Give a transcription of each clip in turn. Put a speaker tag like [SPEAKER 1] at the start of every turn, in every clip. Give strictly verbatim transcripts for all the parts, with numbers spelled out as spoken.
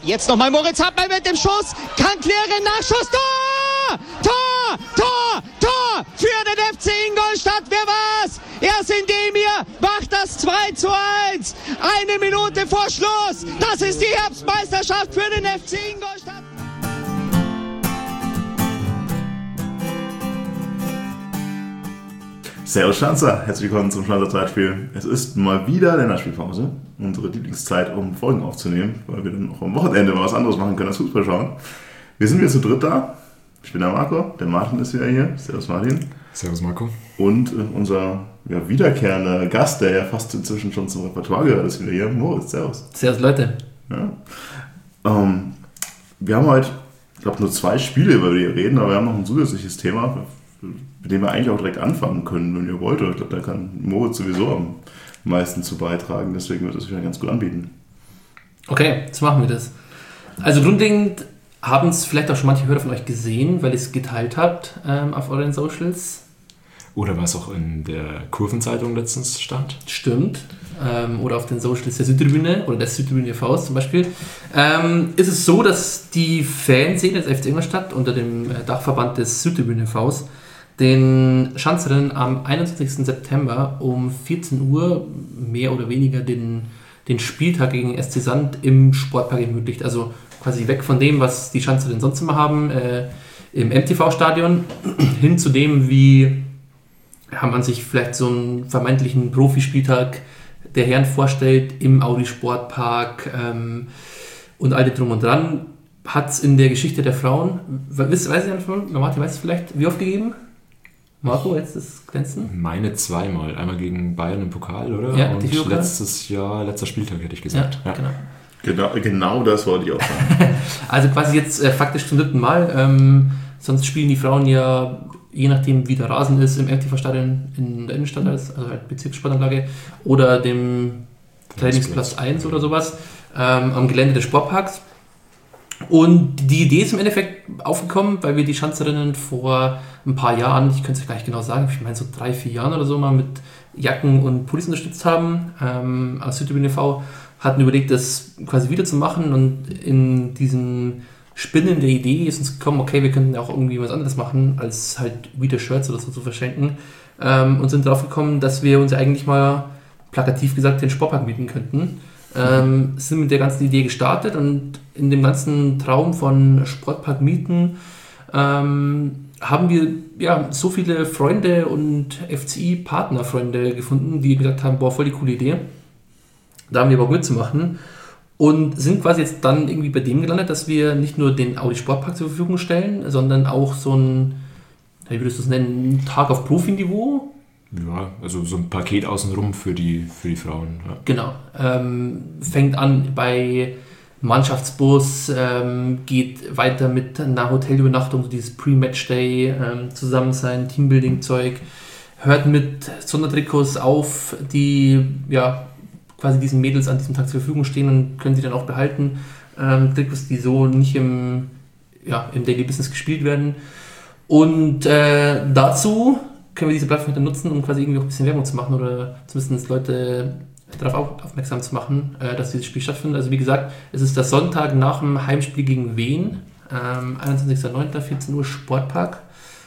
[SPEAKER 1] Jetzt nochmal Moritz Hartmann mit dem Schuss. Kann klären, Nachschuss. Tor! Tor! Tor! Tor! Für den F C Ingolstadt. Wer war's? Erst Indemir macht das zwei zu eins. Eine Minute vor Schluss. Das ist die Herbstmeisterschaft für den F C Ingolstadt.
[SPEAKER 2] Servus Schanzer, herzlich willkommen zum Schanzer Zeitspiel. Es ist mal wieder Länderspielpause, unsere Lieblingszeit, um Folgen aufzunehmen, weil wir dann auch am Wochenende mal was anderes machen können als Fußball schauen. Wir sind wieder zu dritt da. Ich bin der Marco, der Martin ist wieder hier. Servus Martin.
[SPEAKER 3] Servus Marco.
[SPEAKER 2] Und äh, unser ja, wiederkehrender Gast, der ja fast inzwischen schon zum Repertoire gehört, ist wieder hier. Moritz, servus.
[SPEAKER 4] Servus Leute.
[SPEAKER 2] Ja. Ähm, wir haben heute, ich glaube, nur zwei Spiele, über die wir reden, aber wir haben noch ein zusätzliches Thema, mit dem wir eigentlich auch direkt anfangen können, wenn ihr wollt. Ich glaube, da kann Moritz sowieso am meisten zu beitragen. Deswegen wird es sich ganz gut anbieten.
[SPEAKER 4] Okay, jetzt machen wir das. Also grundlegend haben es vielleicht auch schon manche Hörer von euch gesehen, weil ihr es geteilt habt ähm, auf euren Socials.
[SPEAKER 3] Oder was auch in der Kurvenzeitung letztens stand.
[SPEAKER 4] Stimmt. Ähm, oder auf den Socials der Südtribüne oder des Südtribüne E Vs zum Beispiel. Ähm, ist es so, dass die Fanszene des F C Ingolstadt unter dem Dachverband des Südtribüne E Vs den Schanzerinnen am einundzwanzigsten September um vierzehn Uhr mehr oder weniger den, den Spieltag gegen S C Sand im Sportpark ermöglicht. Also quasi weg von dem, was die Schanzerinnen sonst immer haben, äh, im M T V-Stadion, hin zu dem, wie ja, man sich vielleicht so einen vermeintlichen Profispieltag der Herren vorstellt, im Audi Sportpark ähm, und all dem drum und dran. Hat es in der Geschichte der Frauen, weiß, weiß ich nicht, Martin, weißt du vielleicht, wie oft gegeben? Marco, jetzt das Glänzen?
[SPEAKER 3] Meine zweimal. Einmal gegen Bayern im Pokal, oder?
[SPEAKER 4] Ja,
[SPEAKER 3] und letztes Jahr, letzter Spieltag, hätte ich gesagt.
[SPEAKER 4] Ja,
[SPEAKER 3] ja.
[SPEAKER 4] Genau.
[SPEAKER 2] Genau, genau das wollte ich auch sagen.
[SPEAKER 4] Also quasi jetzt äh, faktisch zum dritten Mal. Ähm, sonst spielen die Frauen ja, je nachdem wie der Rasen ist, im M T V-Stadion in der Innenstadt, also halt Bezirkssportanlage, oder dem Trainingsplatz eins oder sowas, ähm, am Gelände des Sportparks. Und die Idee ist im Endeffekt aufgekommen, weil wir die Schanzerinnen vor ein paar Jahren, ich könnte es gar nicht genau sagen, ich meine so drei, vier Jahren oder so mal mit Jacken und Pullis unterstützt haben. Ähm, aus Südtribüne E V hatten überlegt, das quasi wieder zu machen, und in diesem Spinnen der Idee ist uns gekommen, okay, wir könnten auch irgendwie was anderes machen, als halt wieder Shirts oder so zu verschenken. Ähm, und sind drauf gekommen, dass wir uns eigentlich mal plakativ gesagt den Sportpark mieten könnten. Ähm, sind mit der ganzen Idee gestartet, und in dem ganzen Traum von Sportpark mieten ähm, haben wir ja so viele Freunde und F C I-Partnerfreunde gefunden, die gesagt haben, boah, voll die coole Idee. Da haben wir Bock mitzumachen und sind quasi jetzt dann irgendwie bei dem gelandet, dass wir nicht nur den Audi Sportpark zur Verfügung stellen, sondern auch so ein, wie würdest du es nennen, Tag auf Profiniveau.
[SPEAKER 3] Ja, also so ein Paket außenrum für die, für die Frauen. Ja.
[SPEAKER 4] Genau. Ähm, fängt an bei Mannschaftsbus, ähm, geht weiter mit einer Hotelübernachtung, so dieses Pre-Match-Day, ähm, Zusammensein, Teambuilding-Zeug, hört mit Sondertrikots auf, die ja quasi diesen Mädels an diesem Tag zur Verfügung stehen, und können sie dann auch behalten. Ähm, Trikots, die so nicht im, ja, im Daily Business gespielt werden. Und äh, dazu können wir diese Plattform dann nutzen, um quasi irgendwie auch ein bisschen Werbung zu machen oder zumindest Leute darauf aufmerksam zu machen, dass dieses Spiel stattfindet. Also wie gesagt, es ist der Sonntag nach dem Heimspiel gegen Wien, ähm, einundzwanzigsten neunten vierzehn Uhr Sportpark.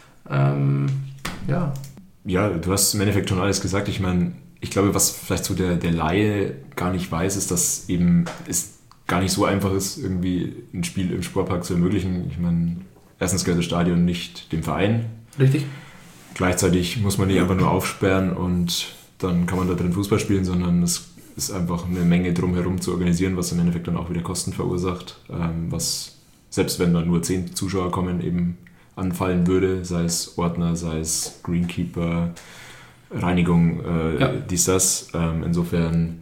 [SPEAKER 4] Ähm, ja.
[SPEAKER 3] Ja, du hast im Endeffekt schon alles gesagt. Ich meine, ich glaube, was vielleicht so der, der Laie gar nicht weiß, ist, dass eben es gar nicht so einfach ist, irgendwie ein Spiel im Sportpark zu ermöglichen. Ich meine, erstens gehört das Stadion nicht dem Verein.
[SPEAKER 4] Richtig.
[SPEAKER 3] Gleichzeitig muss man nicht einfach nur aufsperren und dann kann man da drin Fußball spielen, sondern es ist einfach eine Menge drumherum zu organisieren, was im Endeffekt dann auch wieder Kosten verursacht, ähm, was selbst wenn dann nur zehn Zuschauer kommen, eben anfallen würde, sei es Ordner, sei es Greenkeeper, Reinigung, äh, ja. dies, das. Ähm, insofern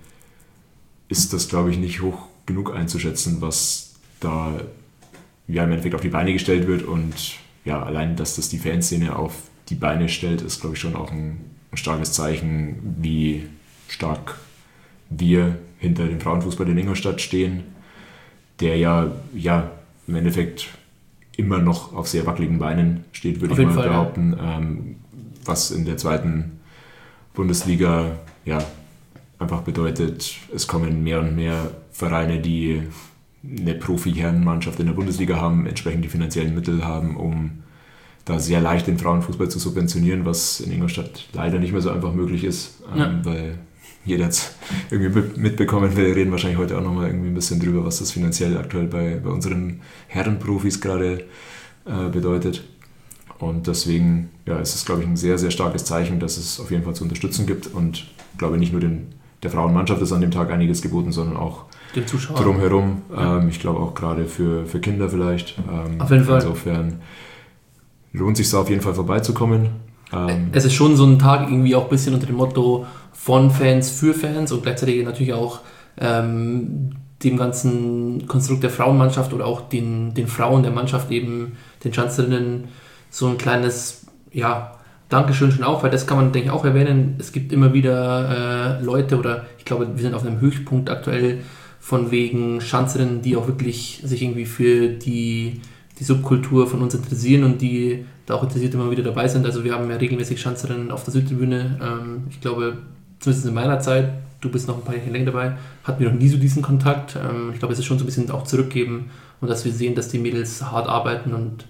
[SPEAKER 3] ist das, glaube ich, nicht hoch genug einzuschätzen, was da ja, im Endeffekt auf die Beine gestellt wird, und ja, allein, dass das die Fanszene auf die Beine stellt, ist, glaube ich, schon auch ein, ein starkes Zeichen, wie stark wir hinter dem Frauenfußball in Ingolstadt stehen, der ja, ja im Endeffekt immer noch auf sehr wackeligen Beinen steht, würde ich mal Fall, behaupten, ja. ähm, was in der zweiten Bundesliga ja einfach bedeutet, es kommen mehr und mehr Vereine, die eine Profi-Herrenmannschaft in der Bundesliga haben, entsprechend die finanziellen Mittel haben, um da sehr leicht den Frauenfußball zu subventionieren, was in Ingolstadt leider nicht mehr so einfach möglich ist,
[SPEAKER 4] Ja.
[SPEAKER 3] ähm, weil jeder jetzt irgendwie mitbekommen will. Wir reden wahrscheinlich heute auch nochmal irgendwie ein bisschen drüber, was das finanziell aktuell bei, bei unseren Herrenprofis gerade äh, bedeutet. Und deswegen ja, ist es, glaube ich, ein sehr, sehr starkes Zeichen, dass es auf jeden Fall zu unterstützen gibt. Und ich glaube, nicht nur den, der Frauenmannschaft ist an dem Tag einiges geboten, sondern auch
[SPEAKER 4] Dem Zuschauer.
[SPEAKER 3] drumherum.
[SPEAKER 4] Ja.
[SPEAKER 3] Ähm, ich glaube auch gerade für, für Kinder vielleicht. Ähm,
[SPEAKER 4] Auf jeden Fall.
[SPEAKER 3] Insofern lohnt sich da auf jeden Fall vorbeizukommen. Ähm,
[SPEAKER 4] Es ist schon so ein Tag irgendwie auch ein bisschen unter dem Motto von Fans für Fans und gleichzeitig natürlich auch ähm, dem ganzen Konstrukt der Frauenmannschaft oder auch den, den Frauen der Mannschaft, eben den Schanzerinnen, so ein kleines, ja, Dankeschön schon auch, weil das kann man, denke ich, auch erwähnen. Es gibt immer wieder äh, Leute oder ich glaube, wir sind auf einem Höchstpunkt aktuell von wegen Schanzerinnen, die auch wirklich sich irgendwie für die, die Subkultur von uns interessieren und die da auch interessiert immer wieder dabei sind. Also wir haben ja regelmäßig Schanzerinnen auf der Südtribüne. Ähm, ich glaube, zumindest in meiner Zeit, du bist noch ein paar Jahre länger dabei, hatten wir noch nie so diesen Kontakt. Ähm, ich glaube, es ist schon so ein bisschen auch zurückgeben und dass wir sehen, dass die Mädels hart arbeiten und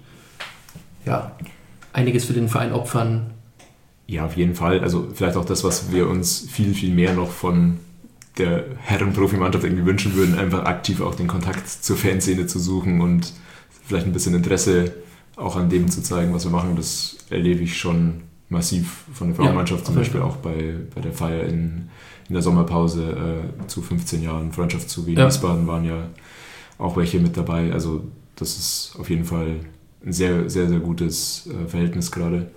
[SPEAKER 4] ja, einiges für den Verein opfern.
[SPEAKER 3] Ja, auf jeden Fall. Also vielleicht auch das, was wir uns viel, viel mehr noch von der Herren-Profimannschaft irgendwie wünschen würden, einfach aktiv auch den Kontakt zur Fanszene zu suchen und vielleicht ein bisschen Interesse auch an dem zu zeigen, was wir machen. Das erlebe ich schon massiv von der Frauenmannschaft,
[SPEAKER 4] Ja,
[SPEAKER 3] zum Beispiel auch bei, bei der Feier in, in der Sommerpause äh, zu fünfzehn Jahren Freundschaft zu Wien
[SPEAKER 4] Ja.
[SPEAKER 3] Wiesbaden waren ja auch welche mit dabei. Also das ist auf jeden Fall ein sehr, sehr, sehr gutes äh, Verhältnis gerade.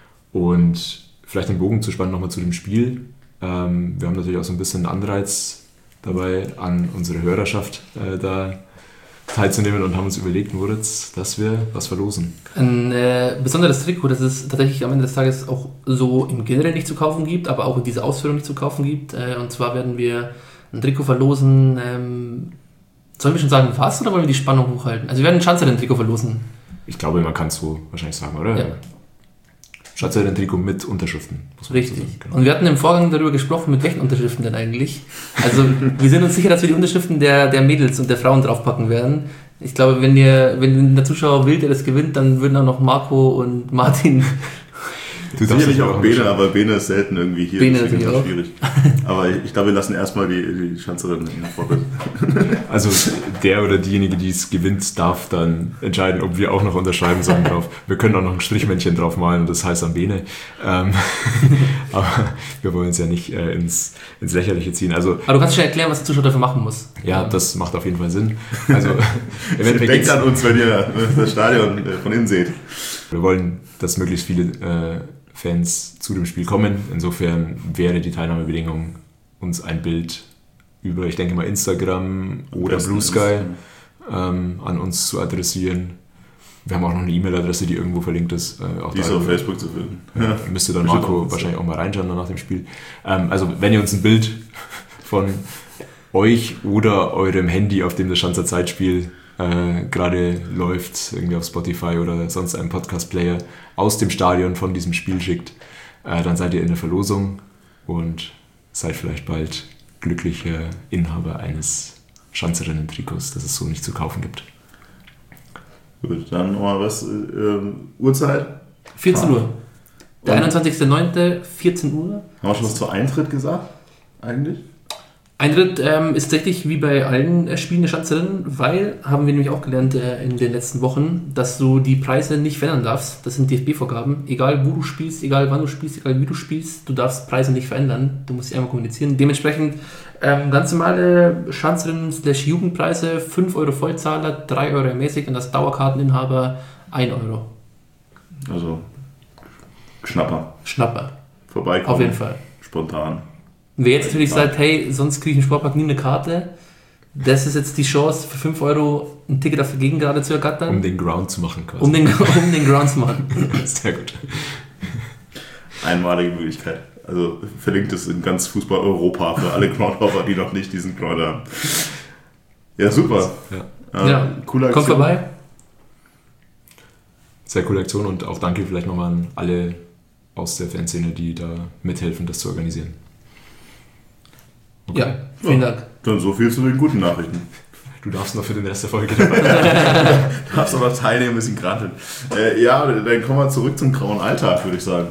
[SPEAKER 3] Und vielleicht den Bogen zu spannen nochmal zu dem Spiel. Ähm, wir haben natürlich auch so ein bisschen einen Anreiz dabei, an unsere Hörerschaft äh, da teilzunehmen und haben uns überlegt, Moritz, dass wir was verlosen.
[SPEAKER 4] Ein äh, besonderes Trikot, das es tatsächlich am Ende des Tages auch so im Generell nicht zu kaufen gibt, aber auch in dieser Ausführung nicht zu kaufen gibt. Äh, und zwar werden wir ein Trikot verlosen. Ähm, sollen wir schon sagen, was, oder wollen wir die Spannung hochhalten? Also wir werden ein Schanzerinnen-Trikot verlosen.
[SPEAKER 3] Ich glaube, man kann es so wahrscheinlich sagen, oder?
[SPEAKER 4] Ja.
[SPEAKER 3] Schanzerinnen-Trikot mit Unterschriften. Muss man
[SPEAKER 4] Richtig.
[SPEAKER 3] so sagen, genau.
[SPEAKER 4] Und wir hatten im Vorgang darüber gesprochen, mit welchen Unterschriften denn eigentlich. Also wir sind uns sicher, dass wir die Unterschriften der, der Mädels und der Frauen draufpacken werden. Ich glaube, wenn ihr, wenn der Zuschauer will, der das gewinnt, dann würden auch noch Marco und Martin...
[SPEAKER 3] Du darfst
[SPEAKER 2] Sicherlich
[SPEAKER 3] dich
[SPEAKER 2] auch Bene, aber Bene ist selten irgendwie hier.
[SPEAKER 4] Bene
[SPEAKER 2] deswegen ist das
[SPEAKER 4] natürlich
[SPEAKER 2] schwierig. Aber ich glaube, wir lassen erstmal die, die Schanzerin in der Vorbild.
[SPEAKER 3] Also der oder diejenige, die es gewinnt, darf dann entscheiden, ob wir auch noch unterschreiben sollen drauf. Wir können auch noch ein Strichmännchen drauf malen und das heißt am Bene. Ähm, aber wir wollen es ja nicht äh, ins, ins Lächerliche ziehen. Also
[SPEAKER 4] Aber du kannst schon erklären, was der Zuschauer dafür machen muss.
[SPEAKER 3] ja, das macht auf jeden Fall Sinn. Also im Endeffekt
[SPEAKER 2] Denkt
[SPEAKER 3] geht's-
[SPEAKER 2] an uns, wenn ihr das Stadion äh, von innen seht.
[SPEAKER 3] wir wollen, dass möglichst viele äh, Fans zu dem Spiel kommen. Insofern wäre die Teilnahmebedingung, uns ein Bild über, ich denke mal, Instagram oder
[SPEAKER 2] besten
[SPEAKER 3] Blue Sky
[SPEAKER 2] Instagram.
[SPEAKER 3] ähm, an uns zu adressieren. Wir haben auch noch eine E-Mail-Adresse, die irgendwo verlinkt ist. Äh, auch
[SPEAKER 2] Die ist
[SPEAKER 3] da
[SPEAKER 2] auf Facebook zu finden.
[SPEAKER 3] Ja, müsste dann
[SPEAKER 2] Bestimmt
[SPEAKER 3] Marco
[SPEAKER 2] auch.
[SPEAKER 3] wahrscheinlich auch mal reinschauen dann nach dem Spiel. Ähm, also wenn ihr uns ein Bild von euch oder eurem Handy, auf dem das Schanzer Zeitspiel äh, gerade läuft, irgendwie auf Spotify oder sonst einem Podcast-Player, aus dem Stadion von diesem Spiel schickt, äh, dann seid ihr in der Verlosung und seid vielleicht bald glücklicher Inhaber eines Schanzerinnen-Trikots, das es so nicht zu kaufen gibt.
[SPEAKER 2] Gut, dann nochmal was. Äh, ähm, Uhrzeit?
[SPEAKER 4] vierzehn Uhr. Der
[SPEAKER 2] Und-
[SPEAKER 4] einundzwanzigster neunter vierzehn Uhr.
[SPEAKER 2] Haben wir schon was zu Eintritt gesagt? Eigentlich?
[SPEAKER 4] Eintritt ähm, ist tatsächlich wie bei allen äh, Spielen der Schanzerinnen, weil, haben wir nämlich auch gelernt äh, in den letzten Wochen, dass du die Preise nicht verändern darfst. Das sind D F B-Vorgaben. Egal wo du spielst, egal wann du spielst, egal wie du spielst, du darfst Preise nicht verändern. Du musst sie einmal kommunizieren. Dementsprechend ähm, ganz normale Schanzerinnen-Jugendpreise, fünf Euro Vollzahler, drei Euro ermäßigt und als Dauerkarteninhaber ein Euro.
[SPEAKER 2] Also, Schnapper.
[SPEAKER 4] Schnapper.
[SPEAKER 2] Vorbeikommen.
[SPEAKER 4] Auf jeden Fall.
[SPEAKER 2] Spontan.
[SPEAKER 4] Wer jetzt natürlich sagt, hey, sonst kriege ich im Sportpark nie eine Karte, das ist jetzt die Chance, für fünf Euro ein Ticket auf der Gegend gerade zu ergattern.
[SPEAKER 3] Um den Ground zu machen quasi.
[SPEAKER 4] Um den, um den Ground zu machen.
[SPEAKER 3] Sehr gut.
[SPEAKER 2] Einmalige Möglichkeit. Also verlinkt es in ganz Fußball-Europa für alle Groundhopper, die noch nicht diesen Ground haben. Ja, super.
[SPEAKER 3] Ja.
[SPEAKER 2] Äh,
[SPEAKER 4] Ja,
[SPEAKER 2] coole Aktion.
[SPEAKER 4] kommt vorbei.
[SPEAKER 3] Sehr coole Aktion und auch danke vielleicht nochmal an alle aus der Fanszene, die da mithelfen, das zu organisieren. Okay.
[SPEAKER 4] Ja, vielen
[SPEAKER 2] Ja.
[SPEAKER 4] Dank.
[SPEAKER 2] Dann so viel zu den guten Nachrichten.
[SPEAKER 3] Du darfst noch für den Rest der Folge dabei sein.
[SPEAKER 2] Du darfst aber teilnehmen, ein bisschen granteln. Äh, ja, dann kommen wir zurück zum grauen Alltag, würde ich sagen.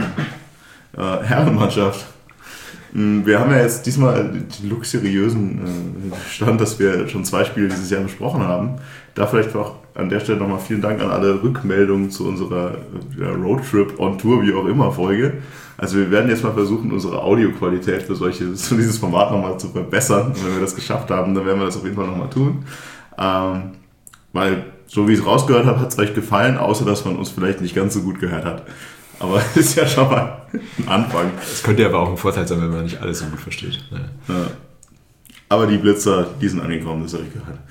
[SPEAKER 2] Äh, Herrenmannschaft. Wir haben ja jetzt diesmal den luxuriösen äh, Stand, dass wir schon zwei Spiele dieses Jahr besprochen haben. Da vielleicht auch an der Stelle nochmal vielen Dank an alle Rückmeldungen zu unserer äh, Roadtrip on Tour, wie auch immer, Folge. Also wir werden jetzt mal versuchen, unsere Audioqualität für solche, für dieses Format nochmal zu verbessern. Und wenn wir das geschafft haben, dann werden wir das auf jeden Fall nochmal tun. Ähm, weil, so wie ich es rausgehört habe, hat es euch gefallen, außer dass man uns vielleicht nicht ganz so gut gehört hat. Aber das ist ja schon mal ein Anfang.
[SPEAKER 3] Es könnte aber auch ein Vorteil sein, wenn man nicht alles so gut versteht. Ja.
[SPEAKER 2] Ja. Aber die Blitzer, die sind angekommen, das habe ich gehört.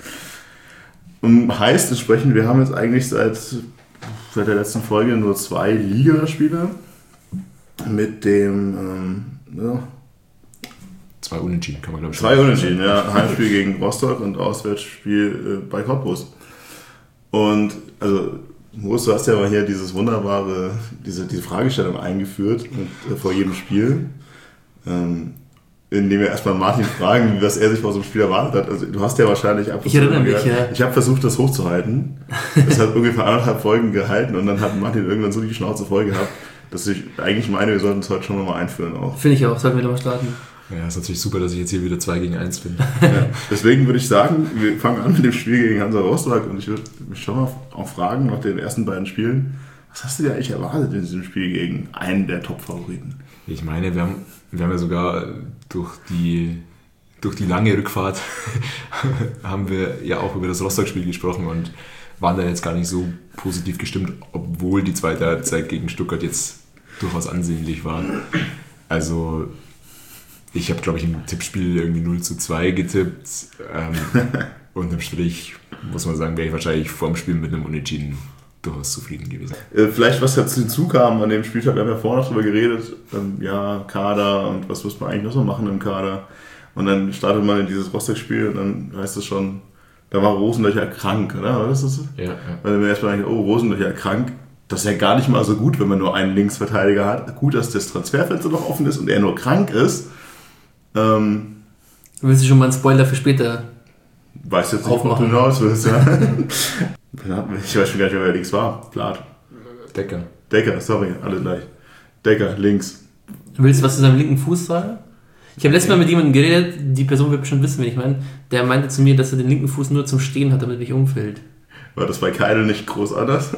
[SPEAKER 2] Und heißt entsprechend, wir haben jetzt eigentlich seit, seit der letzten Folge nur zwei Ligaspiele mit dem ähm, ja,
[SPEAKER 3] zwei Unentschieden, kann man glaube ich
[SPEAKER 2] Zwei Unentschieden, ja. Heimspiel gegen Rostock und Auswärtsspiel äh, bei Cottbus. Und also Moritz, du hast ja mal hier dieses wunderbare, diese, diese Fragestellung eingeführt mit, äh, vor jedem Spiel, ähm, indem wir erstmal Martin fragen, was er sich vor so einem Spiel erwartet hat. Also du hast ja wahrscheinlich ab und
[SPEAKER 4] Ich erinnere mich, ja.
[SPEAKER 2] Ich habe versucht, das hochzuhalten. Das hat ungefähr anderthalb Folgen gehalten und dann hat Martin irgendwann so die Schnauze voll gehabt, dass ich eigentlich meine, wir sollten es heute schon nochmal einführen auch.
[SPEAKER 4] Finde ich auch, sollten wir nochmal starten.
[SPEAKER 3] Ja, ist natürlich super, dass ich jetzt hier wieder zwei gegen eins bin.
[SPEAKER 2] Ja, deswegen würde ich sagen, wir fangen an mit dem Spiel gegen Hansa Rostock und ich würde mich schon mal auch fragen, nach den ersten beiden Spielen, was hast du dir eigentlich erwartet in diesem Spiel gegen einen der Top-Favoriten?
[SPEAKER 3] Ich meine, wir haben, wir haben ja sogar durch die, durch die lange Rückfahrt haben wir ja auch über das Rostock-Spiel gesprochen und waren da jetzt gar nicht so positiv gestimmt, obwohl die zweite Halbzeit gegen Stuttgart jetzt durchaus ansehnlich war. Also ich habe, glaube ich, im Tippspiel irgendwie null zu zwei getippt. Ähm, und im Strich, muss man sagen, wäre ich wahrscheinlich vor dem Spiel mit einem Unentschieden durchaus zufrieden gewesen.
[SPEAKER 2] Äh, vielleicht, was jetzt hinzukam an dem Spieltag, wir haben ja vorher noch drüber geredet, ähm, ja, Kader und was muss man eigentlich noch so machen im Kader. Und dann startet man in dieses Rostock-Spiel und dann heißt es schon, da war Rosenlöcher krank, oder? Was ist das?
[SPEAKER 3] Ja, ja.
[SPEAKER 2] Weil wir erstmal denken, oh, Rosenlöcher krank. Das ist ja gar nicht mal so gut, wenn man nur einen Linksverteidiger hat. Gut, dass das Transferfenster noch offen ist und er nur krank ist. Ähm,
[SPEAKER 4] Willst du schon mal einen Spoiler für später?
[SPEAKER 2] Weiß jetzt nicht, ob du hinaus willst, ja. Ich weiß schon gar nicht mehr, wer links war. Plat.
[SPEAKER 3] Decker.
[SPEAKER 2] Decker, sorry, alle gleich. Decker, links.
[SPEAKER 4] Willst du was zu seinem linken Fuß sagen? Ich habe letztes Mal mit jemandem geredet, die Person wird bestimmt wissen, wen ich meine. Der meinte zu mir, dass er den linken Fuß nur zum Stehen hat, damit er nicht umfällt.
[SPEAKER 2] War das bei Keidel nicht groß anders?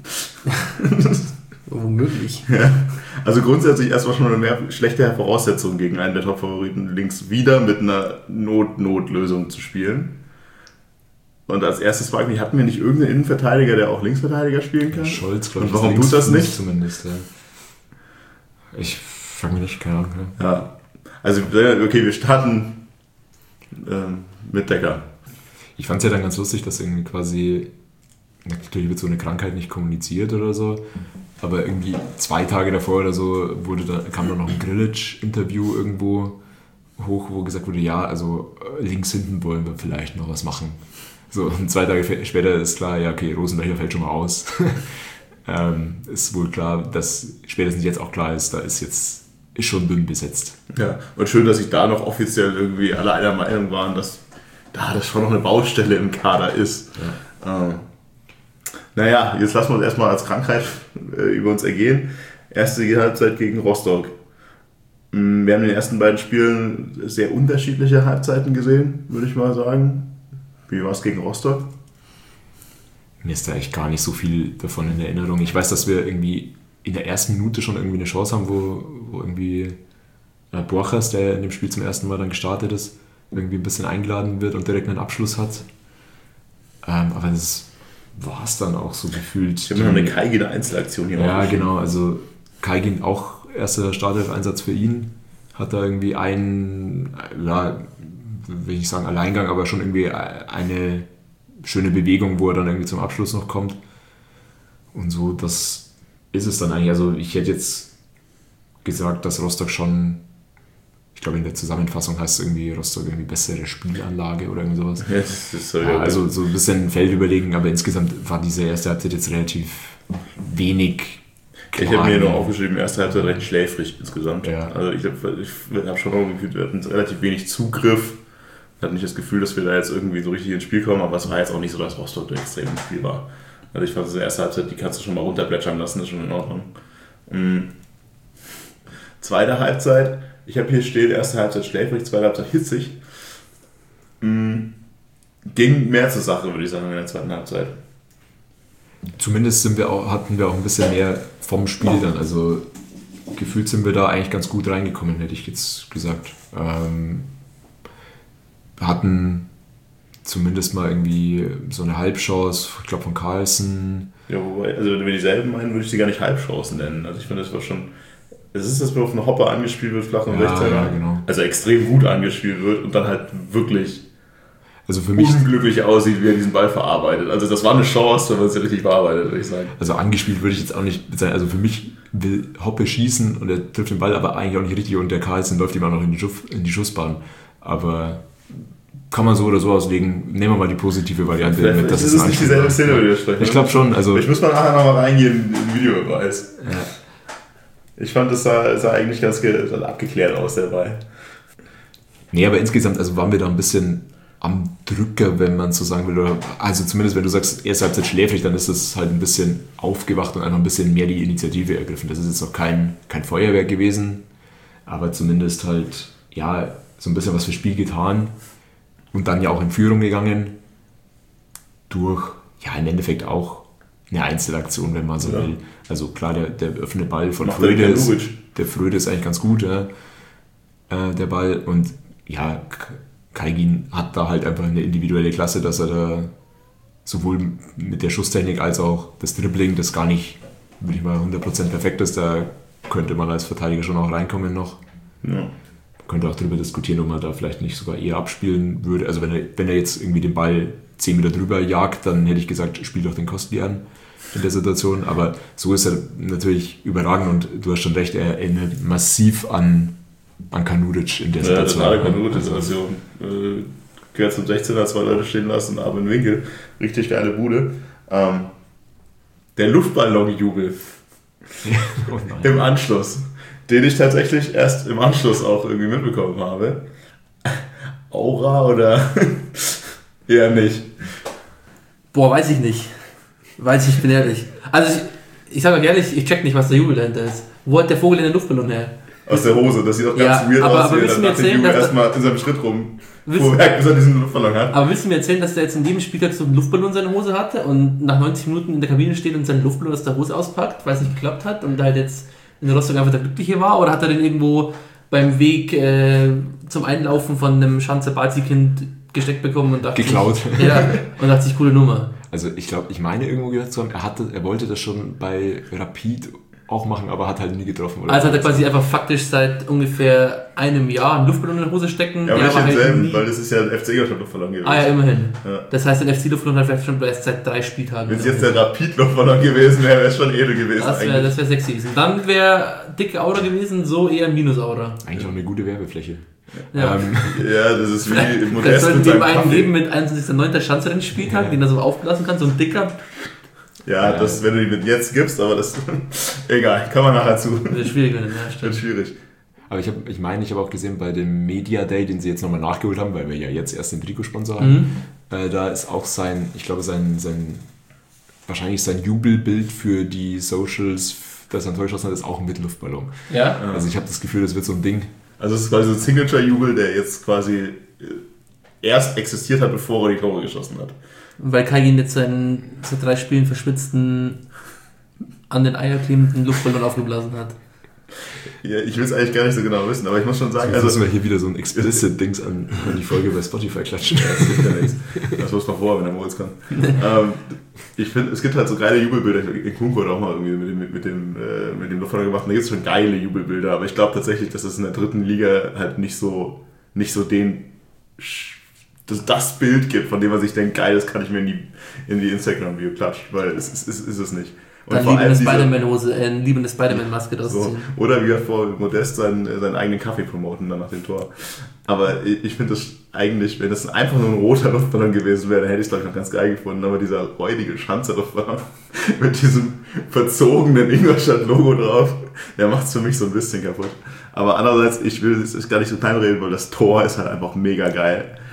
[SPEAKER 4] Womöglich.
[SPEAKER 2] Ja. Also grundsätzlich erstmal schon eine mehr schlechte Voraussetzung gegen einen der Top-Favoriten links wieder mit einer Not-Not-Lösung zu spielen. Und als erstes frage ich mich, hatten wir nicht irgendeinen Innenverteidiger, der auch Linksverteidiger spielen kann?
[SPEAKER 3] Scholz, glaube ich.
[SPEAKER 2] Und warum tut das nicht?
[SPEAKER 3] Zumindest, ja. Ich frage mich nicht, keine Ahnung. Ja.
[SPEAKER 2] Ja, also okay, wir starten ähm, mit Decker.
[SPEAKER 3] Ich fand es ja dann ganz lustig, dass irgendwie quasi, natürlich wird so eine Krankheit nicht kommuniziert oder so, aber irgendwie zwei Tage davor oder so wurde da, kam dann noch ein Grillitsch-Interview irgendwo hoch, wo gesagt wurde, ja, also links hinten wollen wir vielleicht noch was machen. So, und zwei Tage später ist klar, ja, okay, Rosenlöcher fällt schon mal aus. ähm, ist wohl klar, dass spätestens jetzt auch klar ist, da ist jetzt ist schon dünn besetzt.
[SPEAKER 2] Ja, und schön, dass sich da noch offiziell irgendwie alle einer Meinung waren, dass da das schon noch eine Baustelle im Kader ist. Ja. Ähm, naja, jetzt lassen wir uns erstmal als Krankheit äh, über uns ergehen. Erste Halbzeit gegen Rostock. Wir haben in den ersten beiden Spielen sehr unterschiedliche Halbzeiten gesehen, würde ich mal sagen. Wie war es gegen Rostock?
[SPEAKER 3] Mir ist da echt gar nicht so viel davon in Erinnerung. Ich weiß, dass wir irgendwie in der ersten Minute schon irgendwie eine Chance haben, wo, wo irgendwie äh, Borchers, der in dem Spiel zum ersten Mal dann gestartet ist, irgendwie ein bisschen eingeladen wird und direkt einen Abschluss hat. Ähm, aber das war es dann auch so gefühlt.
[SPEAKER 2] Ich habe noch eine Kaigin-Einzelaktion hier.
[SPEAKER 3] Ja, genau. Also Kaigin auch erster Startelf-Einsatz für ihn. Hat da irgendwie einen, ja, will ich nicht sagen Alleingang, aber schon irgendwie eine schöne Bewegung, wo er dann irgendwie zum Abschluss noch kommt. Und so, das ist es dann eigentlich. Also ich hätte jetzt gesagt, dass Rostock schon, ich glaube in der Zusammenfassung heißt es irgendwie Rostock irgendwie bessere Spielanlage oder irgendwie sowas.
[SPEAKER 2] Ja, das ist so,
[SPEAKER 3] ja, also so ein bisschen Feld überlegen, aber insgesamt war diese erste Halbzeit jetzt relativ wenig.
[SPEAKER 2] Ich habe mir nur aufgeschrieben, erste Halbzeit recht schläfrig insgesamt.
[SPEAKER 3] Ja.
[SPEAKER 2] Also ich habe ich hab schon auch gefühlt, wir hatten relativ wenig Zugriff hatte nicht das Gefühl, dass wir da jetzt irgendwie so richtig ins Spiel kommen, aber es war jetzt auch nicht so, dass Rostock extrem im Spiel war. Also ich fand, die erste Halbzeit, die kannst du schon mal runterplätschern lassen, ist schon in Ordnung. Mhm. Zweite Halbzeit, ich habe hier stehen, erste Halbzeit schläfrig, zweite Halbzeit hitzig. Mhm. Ging mehr zur Sache, würde ich sagen, in der zweiten Halbzeit.
[SPEAKER 3] Zumindest sind wir auch, hatten wir auch ein bisschen mehr vom Spiel dann. Also gefühlt sind wir da eigentlich ganz gut reingekommen, hätte ich jetzt gesagt. Ähm, hatten zumindest mal irgendwie so eine Halbchance, ich glaube von Carlsen.
[SPEAKER 2] Ja, wobei, also wenn wir dieselben meinen, würde ich sie gar nicht Halbchancen nennen. Also ich finde, das war schon... Es ist, dass man auf eine Hoppe angespielt wird, flach und
[SPEAKER 3] ja,
[SPEAKER 2] sechzehner.
[SPEAKER 3] Ja, genau.
[SPEAKER 2] Also extrem gut angespielt wird und dann halt wirklich
[SPEAKER 3] also für mich
[SPEAKER 2] unglücklich aussieht, wie er diesen Ball verarbeitet. Also das war eine Chance, wenn man es ja richtig verarbeitet, würde ich sagen.
[SPEAKER 3] Also angespielt würde ich jetzt auch nicht sagen. Also für mich will Hoppe schießen und er trifft den Ball aber eigentlich auch nicht richtig und der Carlsen läuft ihm auch noch in die, Schuss, in die Schussbahn. Aber kann man so oder so auslegen. Nehmen wir mal die positive Variante.
[SPEAKER 2] Vielleicht,
[SPEAKER 3] mit,
[SPEAKER 2] das ist es nicht dieselbe Szene, über die wir sprechen.
[SPEAKER 3] Ich glaube schon. Also
[SPEAKER 2] ich muss mal nachher nochmal reingehen in den Videobeweis.
[SPEAKER 3] Ja.
[SPEAKER 2] Ich fand, das sah, sah eigentlich ganz ge- abgeklärt aus, der Ball.
[SPEAKER 3] Nee, aber insgesamt also waren wir da ein bisschen am Drücker, wenn man so sagen will. Oder, also zumindest, wenn du sagst, erste Halbzeit schläfrig, dann ist es halt ein bisschen aufgewacht und einfach ein bisschen mehr die Initiative ergriffen. Das ist jetzt noch kein, kein Feuerwerk gewesen, aber zumindest halt, ja, so ein bisschen was fürs Spiel getan und dann ja auch in Führung gegangen durch, ja, im Endeffekt auch eine Einzelaktion, wenn man so ja. will. Also klar, der, der offene Ball von Fröde ist, der Fröde ist eigentlich ganz gut, ja, äh, der Ball. Und ja, Kaigin hat da halt einfach eine individuelle Klasse, dass er da sowohl mit der Schusstechnik als auch das Dribbling, das gar nicht, würde ich mal hundert Prozent perfekt ist, da könnte man als Verteidiger schon auch reinkommen noch. Ja. Man könnte auch darüber diskutieren, ob man da vielleicht nicht sogar eher abspielen würde. Also wenn er, wenn er jetzt irgendwie den Ball zehn Meter drüber jagt, dann hätte ich gesagt, spiel doch den Kostli an in der Situation. Aber so ist er natürlich überragend und du hast schon recht, er erinnert massiv an, an Kanudic in der
[SPEAKER 2] ja,
[SPEAKER 3] Situation.
[SPEAKER 2] Ja, total Kanudic-Situation. Äh, gehört zum sechzehner, zwei Leute stehen lassen, aber im Winkel. Richtig geile Bude. Ähm, der Luftballon-Jubel oh im Anschluss, den ich tatsächlich erst im Anschluss auch irgendwie mitbekommen habe. Aura oder eher nicht?
[SPEAKER 4] Boah, weiß ich nicht. Weiß ich, ich bin ehrlich. Also ich, ich sage euch ehrlich, ich check nicht, was der Jubel dahinter ist. Wo hat der Vogel den Luftballon her?
[SPEAKER 2] Aus der Hose, das sieht doch ganz
[SPEAKER 4] ja,
[SPEAKER 2] weird
[SPEAKER 4] aber,
[SPEAKER 2] aus,
[SPEAKER 4] aber
[SPEAKER 2] wie er nach dem Jubel erstmal in seinem Schritt rum vorwerkt, bis er diesen Luftballon hat.
[SPEAKER 4] Aber willst du mir erzählen, dass der jetzt in jedem Spieltag so einen Luftballon in seiner Hose hatte und nach neunzig Minuten in der Kabine steht und seinen Luftballon aus der Hose auspackt, weil es nicht geklappt hat und halt jetzt in Rostock einfach der Glückliche war? Oder hat er den irgendwo beim Weg äh, zum Einlaufen von einem Schanzer Bazi-Kind gesteckt bekommen und dachte
[SPEAKER 3] geklaut.
[SPEAKER 4] Sich, ja, und dachte sich, coole Nummer.
[SPEAKER 3] Also ich glaube, ich meine irgendwo gehört zu haben, er, hatte, er wollte das schon bei Rapid auch machen, aber hat halt nie getroffen. Oder
[SPEAKER 4] also hat er quasi einfach faktisch seit ungefähr einem Jahr einen Luftballon in der Hose stecken.
[SPEAKER 2] Ja, aber nicht denselben, halt weil das ist ja ein F C Ingolstadt-Luftballon gewesen.
[SPEAKER 4] Ah ja, immerhin.
[SPEAKER 2] Ja.
[SPEAKER 4] Das heißt, der F C-Luftballon hat vielleicht schon erst seit drei Spieltagen.
[SPEAKER 2] Wenn es jetzt der Rapid-Luftballon gewesen wäre, wäre es schon edel gewesen.
[SPEAKER 4] Das wäre wär sexy gewesen. Dann wäre dicke Aura gewesen, so eher Minus-Aura.
[SPEAKER 3] Eigentlich auch eine gute Werbefläche.
[SPEAKER 2] Ja, ähm. ja das ist wie im
[SPEAKER 4] Modest. Sollten wir ihm einen geben mit einundzwanzigster neunter Schanzrennen-Spieltag, ja. den er so aufblasen kann, so ein dicker.
[SPEAKER 2] Ja, ja, das, wenn du die mit jetzt gibst, aber das egal, kann man nachher zu.
[SPEAKER 4] Das wird schwierig, ja, stimmt.
[SPEAKER 2] Wird schwierig.
[SPEAKER 3] Aber ich, hab, ich meine, ich habe auch gesehen, bei dem Media Day, den sie jetzt nochmal nachgeholt haben, weil wir ja jetzt erst den Trikotsponsor haben, mhm. äh, da ist auch sein, ich glaube, sein, sein wahrscheinlich sein Jubelbild für die Socials, das er ein Tor geschossen hat, ist auch ein Mittelluftballon.
[SPEAKER 4] Ja.
[SPEAKER 3] Also ich habe das Gefühl, das wird so ein Ding.
[SPEAKER 2] Also es ist quasi so ein Signature-Jubel, der jetzt quasi erst existiert hat, bevor er die Tore geschossen hat.
[SPEAKER 4] Weil Kaigin jetzt seinen seit drei Spielen verschwitzten, an den Eier klebenden Luftballon aufgeblasen hat.
[SPEAKER 2] Ja, ich will es eigentlich gar nicht so genau wissen, aber ich muss schon sagen...
[SPEAKER 3] Jetzt also müssen wir hier wieder so ein Explicit-Dings an, an die Folge bei Spotify klatschen.
[SPEAKER 2] Ja, das gibt ja nichts. Das muss man vor, wenn der Moritz kann. ähm, ich finde, es gibt halt so geile Jubelbilder. In Kunko hat auch mal irgendwie mit dem, mit dem, äh, mit dem Luftballon gemacht. Und da gibt es schon geile Jubelbilder, aber ich glaube tatsächlich, dass es in der dritten Liga halt nicht so, nicht so den... dass das Bild gibt, von dem man sich denkt, geil, das kann ich mir in die, in die Instagram-Video klatschen, weil es ist, ist, ist es nicht. Und
[SPEAKER 4] dann liebende Spider-Man-Hose, äh, liebende Spider-Man-Maske ausziehen.
[SPEAKER 2] So. Oder wie er vor Modest seinen, seinen eigenen Kaffee promoten dann nach dem Tor. Aber ich, ich finde das eigentlich, wenn das einfach nur ein roter Luftballon gewesen wäre, dann hätte ich es glaube ich noch ganz geil gefunden. Aber dieser räudige Schanzer Luftballon mit diesem verzogenen Ingolstadt-Logo drauf, der macht es für mich so ein bisschen kaputt. Aber andererseits, ich will es gar nicht so klein reden, weil das Tor ist halt einfach mega geil.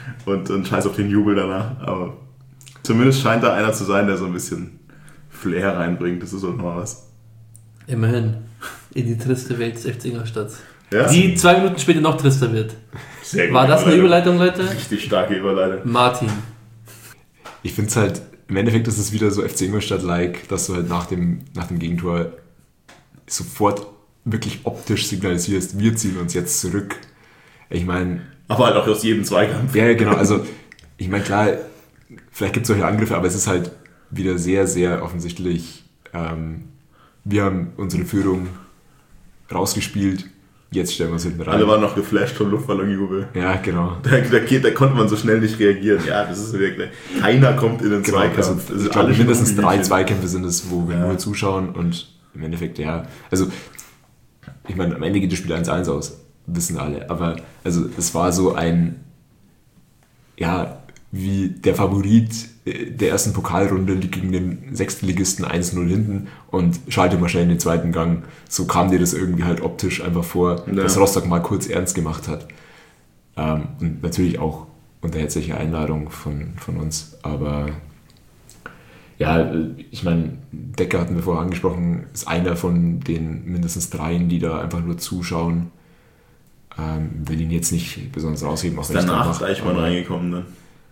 [SPEAKER 2] und, und scheiß auf den Jubel danach. Aber zumindest scheint da einer zu sein, der so ein bisschen Flair reinbringt. Das ist doch noch was.
[SPEAKER 4] Immerhin. In die triste Welt des F C Ingolstadt.
[SPEAKER 2] Ja?
[SPEAKER 4] Die zwei Minuten später noch trister wird.
[SPEAKER 2] Sehr gut.
[SPEAKER 4] War das eine Überleitung, Leute?
[SPEAKER 2] Richtig starke Überleitung.
[SPEAKER 4] Martin.
[SPEAKER 3] Ich finde es halt, im Endeffekt ist es wieder so F C Ingolstadt-like, dass du halt nach dem, nach dem Gegentor sofort wirklich optisch signalisierst, wir ziehen uns jetzt zurück. Ich meine...
[SPEAKER 2] Aber halt auch aus jedem Zweikampf.
[SPEAKER 3] Ja, genau. Also, ich meine, klar, vielleicht gibt es solche Angriffe, aber es ist halt wieder sehr, sehr offensichtlich, ähm, wir haben unsere Führung rausgespielt, jetzt stellen wir uns hinten rein.
[SPEAKER 2] Alle waren noch geflasht vom Luftballonjubel.
[SPEAKER 3] Ja, genau.
[SPEAKER 2] Da, da, da konnte man so schnell nicht reagieren. Ja, das ist wirklich... Keiner kommt in den
[SPEAKER 3] Genau,
[SPEAKER 2] Zweikampf.
[SPEAKER 3] also,
[SPEAKER 2] Also
[SPEAKER 3] ich glaube,
[SPEAKER 2] alle
[SPEAKER 3] mindestens
[SPEAKER 2] stehen
[SPEAKER 3] drei
[SPEAKER 2] um die
[SPEAKER 3] Zweikämpfe sind es, wo wir
[SPEAKER 2] Ja.
[SPEAKER 3] nur zuschauen und im Endeffekt, ja, also ich meine, am Ende geht das Spiel eins eins aus, wissen alle, aber also es war so ein, ja, wie der Favorit der ersten Pokalrunde liegt gegen den Sechstligisten eins null hinten und schaltet mal schnell in den zweiten Gang. So kam dir das irgendwie halt optisch einfach vor,
[SPEAKER 2] Ja.
[SPEAKER 3] dass Rostock mal kurz ernst gemacht hat. Ähm, und natürlich auch unter herzlicher Einladung von, von uns, aber ja, ich meine, Decker hatten wir vorher angesprochen, ist einer von den mindestens dreien, die da einfach nur zuschauen. Ähm, will ihn jetzt nicht besonders rausheben. Auch wenn ich
[SPEAKER 2] Danach
[SPEAKER 3] da
[SPEAKER 2] ist
[SPEAKER 3] mach,
[SPEAKER 2] Eichmann
[SPEAKER 3] aber-
[SPEAKER 2] reingekommen dann.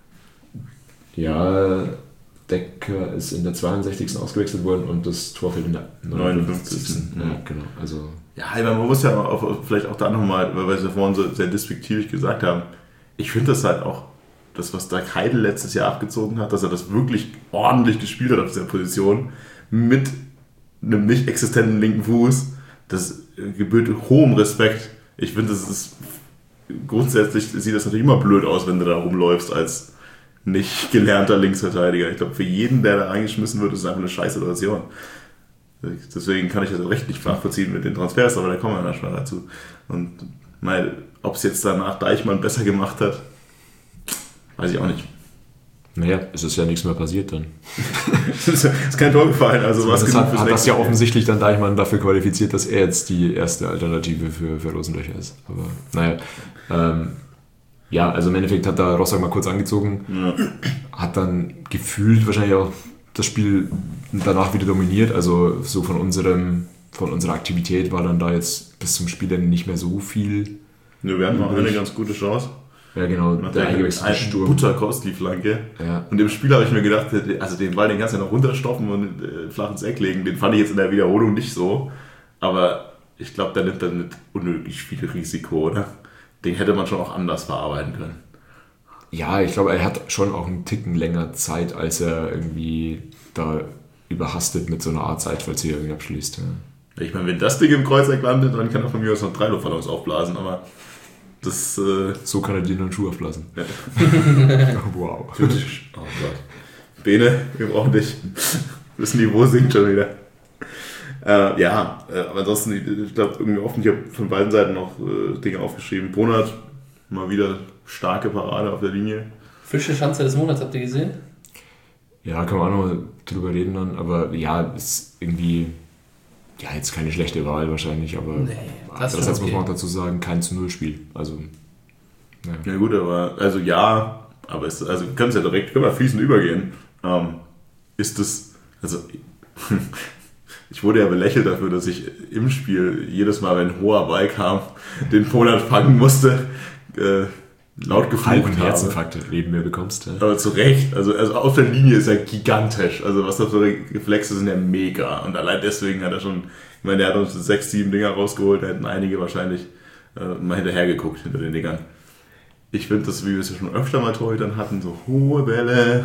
[SPEAKER 3] Ja, Decker ist in der zweiundsechzigsten ausgewechselt worden und das Tor fällt in der neunundfünfzigsten
[SPEAKER 2] neunundfünfzigsten
[SPEAKER 3] Ja, genau. Also,
[SPEAKER 2] Ja, aber man muss ja auch, vielleicht auch da nochmal, weil wir es ja vorhin so sehr despektierlich gesagt haben, ich finde das halt auch, das, was Dirk Heidel letztes Jahr abgezogen hat, dass er das wirklich ordentlich gespielt hat auf dieser Position, mit einem nicht existenten linken Fuß, das gebührt hohem Respekt. Ich finde, das ist grundsätzlich sieht das natürlich immer blöd aus, wenn du da rumläufst als nicht gelernter Linksverteidiger. Ich glaube, für jeden, der da reingeschmissen wird, ist es einfach eine scheiß Situation. Deswegen kann ich das recht nicht nachvollziehen mit den Transfers, aber da kommen wir dann schon dazu. Und ob es jetzt danach Deichmann besser gemacht hat, weiß ich auch nicht.
[SPEAKER 3] naja, es ist ja nichts mehr passiert dann.
[SPEAKER 2] Es ist, ist kein Tor gefallen, also was
[SPEAKER 3] Das
[SPEAKER 2] genug
[SPEAKER 3] hat,
[SPEAKER 2] fürs
[SPEAKER 3] hat das
[SPEAKER 2] nächste
[SPEAKER 3] ja
[SPEAKER 2] Spiel.
[SPEAKER 3] offensichtlich dann Deichmann dafür qualifiziert, dass er jetzt die erste Alternative für, für Rosenlöcher ist. Aber naja, ähm, ja, also im Endeffekt hat da Rostock mal kurz angezogen,
[SPEAKER 2] Ja.
[SPEAKER 3] hat dann gefühlt wahrscheinlich auch das Spiel danach wieder dominiert. Also so von unserem, von unserer Aktivität war dann da jetzt bis zum Spielende nicht mehr so viel.
[SPEAKER 2] Ja, wir hatten noch eine ganz gute Chance.
[SPEAKER 3] Ja, genau,
[SPEAKER 2] Nach
[SPEAKER 3] der
[SPEAKER 2] der
[SPEAKER 3] eingewechselte
[SPEAKER 2] einen
[SPEAKER 3] Sturm.
[SPEAKER 2] Butter-Kostli-Flanke.
[SPEAKER 3] Ja.
[SPEAKER 2] Und im Spiel habe ich mir gedacht, also den Ball den kannst du ja noch runterstoppen und äh, flach ins Eck legen. Den fand ich jetzt in der Wiederholung nicht so. Aber ich glaube, der nimmt dann nicht unnötig viel Risiko, oder? Den hätte man schon auch anders verarbeiten können.
[SPEAKER 3] Ja, ich glaube, er hat schon auch einen Ticken länger Zeit, als er irgendwie da überhastet mit so einer Art Zeitverzieher irgendwie abschließt. Ja.
[SPEAKER 2] Ich meine, wenn das Ding im Kreuzeck landet, dann kann er von mir aus noch drei Luftballons aufblasen, aber das... Äh,
[SPEAKER 3] So kann er dir nur einen Schuh aufblasen.
[SPEAKER 2] ja.
[SPEAKER 3] Wow.
[SPEAKER 2] Oh Gott. Bene, wir brauchen dich. Das Niveau sinkt schon wieder. Äh, ja, äh, aber ansonsten, ich, ich glaube, irgendwie offen, ich habe von beiden Seiten noch äh, Dinge aufgeschrieben. Bonat, mal wieder starke Parade auf der Linie.
[SPEAKER 4] Frische Schanze des Monats, habt ihr gesehen?
[SPEAKER 3] Ja, kann man auch noch drüber reden dann, aber ja, ist irgendwie, ja, jetzt keine schlechte Wahl wahrscheinlich, aber
[SPEAKER 4] Nee, das ist
[SPEAKER 3] andererseits
[SPEAKER 4] schon
[SPEAKER 3] muss man auch
[SPEAKER 4] okay.
[SPEAKER 3] dazu sagen, kein zu null Spiel. Also, ja.
[SPEAKER 2] Ja gut, aber, also ja, aber es, also wir können es ja direkt, können wir fließend übergehen. Ähm, ist das, also ich wurde ja belächelt dafür, dass ich im Spiel jedes Mal, wenn ein hoher Ball kam, den Bonat fangen musste, äh, laut geflucht
[SPEAKER 3] halben
[SPEAKER 2] habe.
[SPEAKER 3] Herzinfarkt neben mir bekommst. Ja.
[SPEAKER 2] Aber zu Recht, also, also auf der Linie ist er gigantisch. Also was da für Reflexe sind, ja mega. Und allein deswegen hat er schon, ich meine, der hat uns sechs, sieben Dinger rausgeholt, da hätten einige wahrscheinlich äh, mal hinterher geguckt, hinter den Dingern. Ich finde das, wie wir es ja schon öfter mal Torhütern hatten, so hohe Bälle,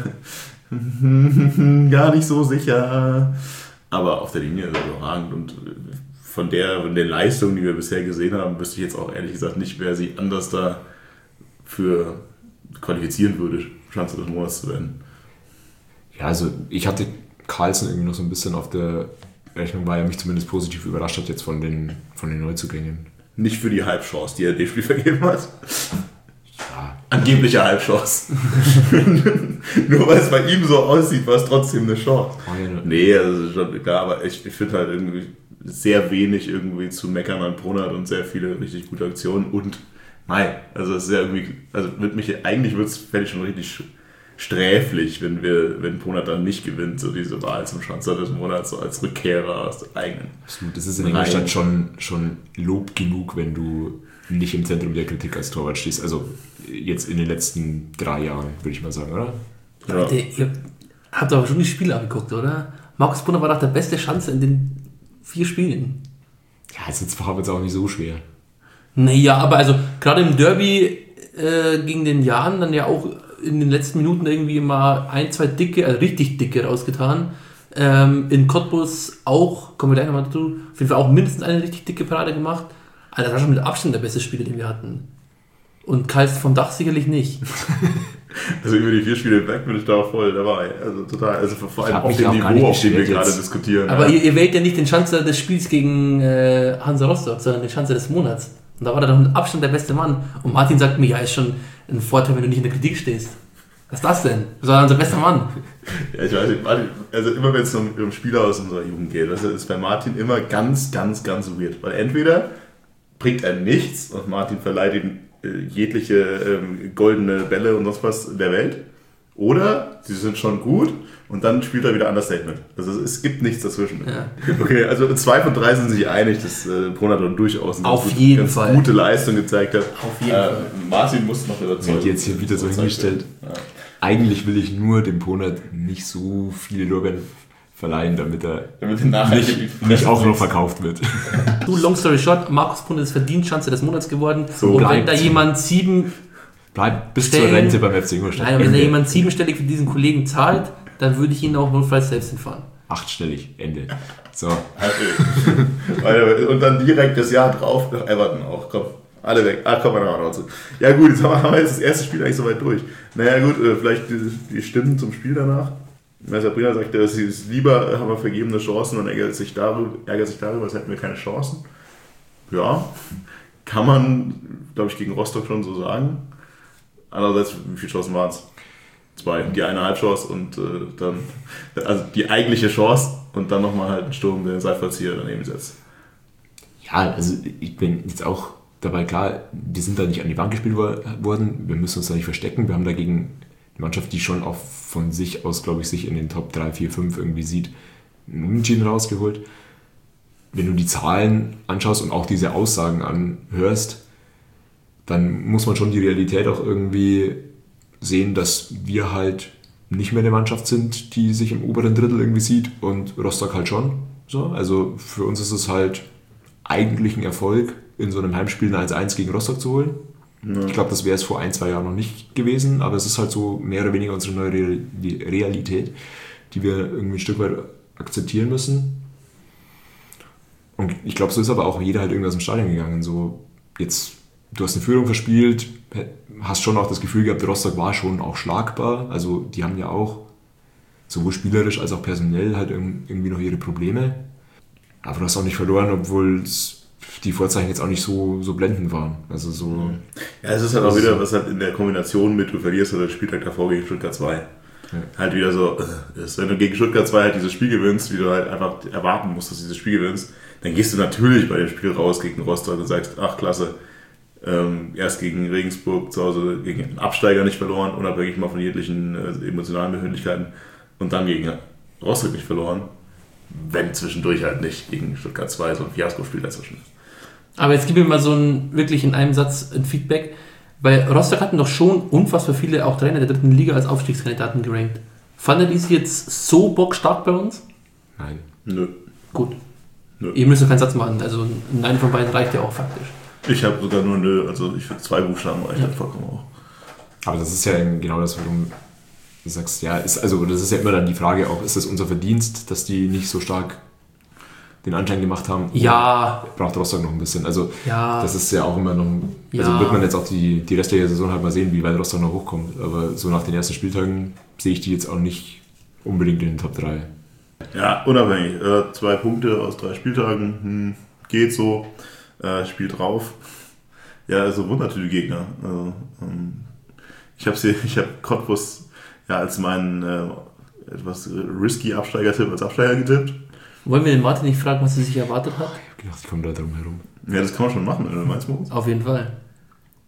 [SPEAKER 2] gar nicht so sicher. Aber auf der Linie ist er überragend und von der, von der Leistung, die wir bisher gesehen haben, wüsste ich jetzt auch ehrlich gesagt nicht, wer sie anders da für qualifizieren würde, Chance des Monats zu werden.
[SPEAKER 3] Ja, also ich hatte Carlsen irgendwie noch so ein bisschen auf der Rechnung, weil er mich zumindest positiv überrascht hat jetzt von den, von den Neuzugängen.
[SPEAKER 2] Nicht für die Halbchance, die er dem Spiel vergeben hat.
[SPEAKER 3] Ja,
[SPEAKER 2] Angebliche Halbchance. Nur weil es bei ihm so aussieht, war es trotzdem eine Chance.
[SPEAKER 3] war ja eine,
[SPEAKER 2] Nee, also schon klar, aber ich, ich finde halt irgendwie sehr wenig irgendwie zu meckern an Brunert und sehr viele richtig gute Aktionen und Nein, also es ist ja irgendwie, also wird mich, eigentlich wird es, fände ich schon richtig sträflich, wenn wir, wenn Ponat dann nicht gewinnt, so diese Wahl zum Schanzer des Monats, so als Rückkehrer aus der eigenen.
[SPEAKER 3] Absolut, das ist in Ingolstadt schon, schon Lob genug, wenn du nicht im Zentrum der Kritik als Torwart stehst. Also jetzt in den letzten drei Jahren, würde ich mal sagen, oder?
[SPEAKER 2] Ja.
[SPEAKER 4] Leute, ihr habt aber schon die Spiele angeguckt, oder? Markus Brunner war doch der beste Schanzer in den vier Spielen.
[SPEAKER 3] Ja, jetzt war es auch nicht so schwer.
[SPEAKER 4] Naja, aber also gerade im Derby äh, gegen den Jan dann ja auch in den letzten Minuten irgendwie mal ein, zwei dicke, also richtig dicke rausgetan. Ähm, in Cottbus auch, kommen wir gleich nochmal dazu, auf jeden Fall auch mindestens eine richtig dicke Parade gemacht. Also das war schon mit Abstand der beste Spieler, den wir hatten. Und Kals vom Dach sicherlich nicht.
[SPEAKER 2] Also über die vier Spiele hinweg bin ich da auch voll dabei. Also total, also vor allem
[SPEAKER 3] hab
[SPEAKER 2] auf
[SPEAKER 3] mich
[SPEAKER 2] dem
[SPEAKER 3] auch gar
[SPEAKER 2] Niveau,
[SPEAKER 3] nicht
[SPEAKER 2] auf dem wir
[SPEAKER 3] beschwert
[SPEAKER 2] gerade
[SPEAKER 3] jetzt.
[SPEAKER 2] diskutieren.
[SPEAKER 4] Aber
[SPEAKER 2] ja.
[SPEAKER 4] ihr, ihr wählt ja nicht den Schanzer des Spiels gegen äh, Hansa Rostock, sondern den Schanzer des Monats. Und da war er doch mit Abstand der beste Mann. Und Martin sagt mir, ja, ist schon ein Vorteil, wenn du nicht in der Kritik stehst. Was ist das denn? Das war unser bester Mann.
[SPEAKER 2] Ja, ich weiß nicht, Martin, also immer wenn es um, um Spieler aus unserer Jugend geht, das ist bei Martin immer ganz, ganz, ganz weird. Weil entweder bringt er nichts und Martin verleiht ihm äh, jegliche ähm, goldene Bälle und sonst was der Welt. Oder sie sind schon gut und dann spielt er wieder Understatement. Also es gibt nichts dazwischen.
[SPEAKER 4] Ja.
[SPEAKER 2] Okay, also zwei von drei sind sich einig, dass äh, Pronaton durchaus eine
[SPEAKER 4] Auf
[SPEAKER 2] ganz,
[SPEAKER 4] jeden
[SPEAKER 2] ganz
[SPEAKER 4] Fall.
[SPEAKER 2] gute Leistung gezeigt hat.
[SPEAKER 4] Auf jeden
[SPEAKER 2] äh,
[SPEAKER 4] Fall.
[SPEAKER 2] Martin muss noch
[SPEAKER 3] Wenn
[SPEAKER 2] überzeugen.
[SPEAKER 3] ich jetzt hier wieder so hingestellt,
[SPEAKER 2] Ja.
[SPEAKER 3] eigentlich will ich nur dem Ponat nicht so viele Lorbeeren verleihen, damit er
[SPEAKER 2] Damit er nachher
[SPEAKER 3] nicht, nicht auch noch verkauft wird.
[SPEAKER 4] Du, long story short, Markus Brunner ist verdient Schanzer des Monats geworden.
[SPEAKER 2] So
[SPEAKER 4] und wenn
[SPEAKER 3] bleibt.
[SPEAKER 4] da jemand sieben,
[SPEAKER 3] Bleibt bis
[SPEAKER 4] Stellen-
[SPEAKER 3] zur Rente beim F C Ingolstadt.
[SPEAKER 4] nein, wenn da jemand siebenstellig für diesen Kollegen zahlt, dann würde ich ihn auch notfalls selbst hinfahren.
[SPEAKER 3] Achtstellig, Ende. So,
[SPEAKER 2] Weiter. Und dann direkt das Jahr drauf nach Everton auch. Komm, alle weg. Ach, kommen wir noch mal dazu. Ja gut, jetzt haben wir jetzt das erste Spiel eigentlich soweit durch. Naja gut, äh, vielleicht die, die Stimmen zum Spiel danach. Sabrina sagte, dass sie es lieber äh, haben wir vergebene Chancen und ärgert sich darüber, ärgert sich darüber, als hätten wir keine Chancen. Ja, kann man, glaube ich, gegen Rostock schon so sagen. Andererseits, wie viele Chancen waren es? Zwei. Die eine Halbchance und äh, dann, also die eigentliche Chance und dann nochmal halt ein Sturm, der den Seitfallzieher daneben setzt.
[SPEAKER 3] ja, also ich bin jetzt auch dabei klar, wir sind da nicht an die Wand gespielt wo- worden, wir müssen uns da nicht verstecken, wir haben dagegen eine Mannschaft, die schon auch von sich aus, glaube ich, sich in den Top drei, vier, fünf irgendwie sieht, einen Unentschieden rausgeholt. Wenn du die Zahlen anschaust und auch diese Aussagen anhörst, dann muss man schon die Realität auch irgendwie sehen, dass wir halt nicht mehr eine Mannschaft sind, die sich im oberen Drittel irgendwie sieht und Rostock halt schon. So, also für uns ist es halt eigentlich ein Erfolg, in so einem Heimspiel ein eins eins gegen Rostock zu holen. Ich glaube, das wäre es vor ein, zwei Jahren noch nicht gewesen, aber es ist halt so mehr oder weniger unsere neue Real- die Realität, die wir irgendwie ein Stück weit akzeptieren müssen. Und ich glaube, so ist aber auch jeder halt irgendwie aus dem Stadion gegangen. So, jetzt, du hast eine Führung verspielt, hast schon auch das Gefühl gehabt, Rostock war schon auch schlagbar. Also die haben ja auch sowohl spielerisch als auch personell halt irgendwie noch ihre Probleme. Aber du hast auch nicht verloren, obwohl die Vorzeichen jetzt auch nicht so, so blendend waren. Also so.
[SPEAKER 2] Ja, es ist halt auch wieder, was halt in der Kombination mit, du verlierst oder Spieltag davor gegen Stuttgart zwei.
[SPEAKER 3] Ja.
[SPEAKER 2] Halt wieder so äh, ist. Wenn du gegen Stuttgart zwei halt dieses Spiel gewinnst, wie du halt einfach erwarten musst, dass du dieses Spiel gewinnst, dann gehst du natürlich bei dem Spiel raus gegen Rostock und sagst, ach klasse, ähm, erst gegen Regensburg zu Hause gegen einen Absteiger nicht verloren, unabhängig mal von jeglichen äh, emotionalen Befindlichkeiten und dann gegen Rostock nicht verloren, wenn zwischendurch halt nicht gegen Stuttgart zwei so ein Fiasko-Spiel dazwischen ist.
[SPEAKER 4] Aber jetzt gib mir mal so ein, wirklich in einem Satz ein Feedback, weil Rostock hatten doch schon unfassbar viele auch Trainer der dritten Liga als Aufstiegskandidaten gerankt. Fandet ihr sie jetzt so bockstark bei uns?
[SPEAKER 3] Nein.
[SPEAKER 2] Nö.
[SPEAKER 4] Gut.
[SPEAKER 2] Nö.
[SPEAKER 4] Ihr müsst doch keinen Satz machen, also nein von beiden reicht ja auch faktisch.
[SPEAKER 2] Ich habe sogar nur nö, also ich finde zwei Buchstaben reicht
[SPEAKER 4] Ja.
[SPEAKER 2] halt vollkommen auch.
[SPEAKER 3] Aber das ist ja eben genau das, warum du sagst, ja, ist, also das ist ja immer dann die Frage auch, ist es unser Verdienst, dass die nicht so stark den Anschein gemacht haben?
[SPEAKER 4] Ja.
[SPEAKER 3] Oder braucht Rostock noch ein bisschen. Also
[SPEAKER 4] Ja.
[SPEAKER 3] das ist ja auch immer noch, also
[SPEAKER 4] Ja.
[SPEAKER 3] wird man jetzt auch die, die restliche Saison halt mal sehen, wie weit Rostock noch hochkommt. Aber so nach den ersten Spieltagen sehe ich die jetzt auch nicht unbedingt in den Top drei.
[SPEAKER 2] Ja, unabhängig. Äh, zwei Punkte aus drei Spieltagen, hm, geht so, äh, spielt drauf. Ja, also Wundertüte-Gegner. Also, ähm, ich habe ich hab Cottbus ja als meinen äh, etwas risky Absteiger-Tipp als Absteiger getippt.
[SPEAKER 4] Wollen wir den Martin nicht fragen, was er sich erwartet hat?
[SPEAKER 3] Ich habe gedacht, ich komme da drum herum.
[SPEAKER 2] Ja, das kann man schon machen, wenn du meinst, Moritz.
[SPEAKER 4] Auf jeden Fall.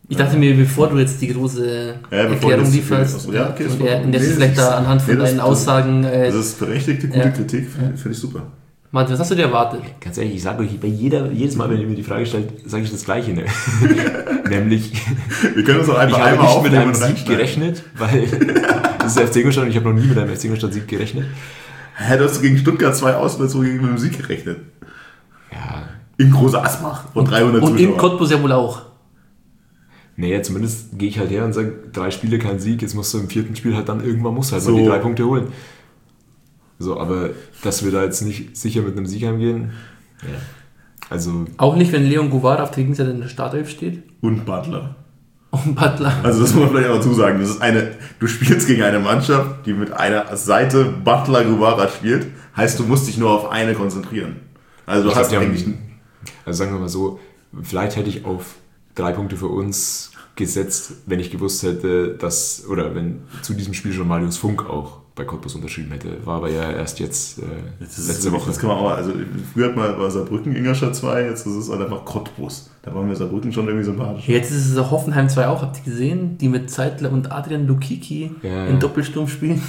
[SPEAKER 4] Ich dachte mir, bevor du jetzt die große
[SPEAKER 2] Ja,
[SPEAKER 4] Erklärung
[SPEAKER 2] jetzt-
[SPEAKER 4] lieferst,
[SPEAKER 2] ja, okay,
[SPEAKER 4] und
[SPEAKER 2] ist
[SPEAKER 4] er,
[SPEAKER 2] doch-
[SPEAKER 4] und jetzt
[SPEAKER 2] nee,
[SPEAKER 4] vielleicht
[SPEAKER 2] das ist-
[SPEAKER 4] da anhand von
[SPEAKER 2] nee, das-
[SPEAKER 4] deinen
[SPEAKER 2] das-
[SPEAKER 4] Aussagen... Äh,
[SPEAKER 2] Das ist berechtigte, gute
[SPEAKER 4] Ja.
[SPEAKER 2] Kritik, finde ich super.
[SPEAKER 4] Martin, was hast du dir erwartet?
[SPEAKER 3] Ganz ehrlich, ich sage euch, bei jeder, jedes Mal, wenn ihr mir die Frage stellt, sage ich das Gleiche. Ne? Nämlich,
[SPEAKER 2] Wir können uns auch
[SPEAKER 3] ich
[SPEAKER 2] einfach
[SPEAKER 3] habe
[SPEAKER 2] einmal
[SPEAKER 3] nicht mit
[SPEAKER 2] aufnehmen
[SPEAKER 3] einem
[SPEAKER 2] und
[SPEAKER 3] Sieg
[SPEAKER 2] reinschneiden.
[SPEAKER 3] gerechnet, weil das ist der F C Ingolstadt und ich habe noch nie mit einem F C Ingolstadt-Sieg gerechnet.
[SPEAKER 2] Hä, du hast gegen Stuttgart zwei Auswärts gegen mit dem Sieg gerechnet.
[SPEAKER 3] Ja,
[SPEAKER 2] In Große Asbach und dreihundert
[SPEAKER 4] Und in
[SPEAKER 2] Zuschauer.
[SPEAKER 4] Cottbus ja wohl auch.
[SPEAKER 3] naja, zumindest gehe ich halt her und sage, drei Spiele, kein Sieg, jetzt musst du im vierten Spiel halt dann irgendwann musst du halt
[SPEAKER 2] So.
[SPEAKER 3] mal die drei Punkte holen. So, aber dass wir da jetzt nicht sicher mit einem Sieg heimgehen, ja. Also,
[SPEAKER 4] Auch nicht, wenn Leon Gouvard auf der Gegenseite in der Startelf steht.
[SPEAKER 2] Und Butler.
[SPEAKER 4] Und Butler.
[SPEAKER 2] Also das muss man vielleicht auch dazu sagen. Das ist eine, du spielst gegen eine Mannschaft, die mit einer Seite Butler Guevara spielt. Heißt, du musst dich nur auf eine konzentrieren. Also du
[SPEAKER 3] Ich
[SPEAKER 2] hast
[SPEAKER 3] glaub, die
[SPEAKER 2] eigentlich...
[SPEAKER 3] haben- also sagen wir mal so, vielleicht hätte ich auf drei Punkte für uns gesetzt, wenn ich gewusst hätte, dass, oder wenn zu diesem Spiel schon Marius Funk auch bei Cottbus unterschrieben hätte. War aber ja erst jetzt äh,
[SPEAKER 2] Das ist
[SPEAKER 3] letzte
[SPEAKER 2] wirklich-
[SPEAKER 3] Woche.
[SPEAKER 2] Das kann man auch, also früher hat man war Saarbrücken Ingolstadt zwei, jetzt ist es halt einfach Cottbus. Da waren wir Saarbrücken schon irgendwie sympathisch.
[SPEAKER 4] Jetzt ist es auch Hoffenheim zwei auch, habt ihr gesehen? Die mit Zeitler und Adrian Lukiki
[SPEAKER 3] Ja,
[SPEAKER 4] in
[SPEAKER 3] ja.
[SPEAKER 4] Doppelsturm spielen.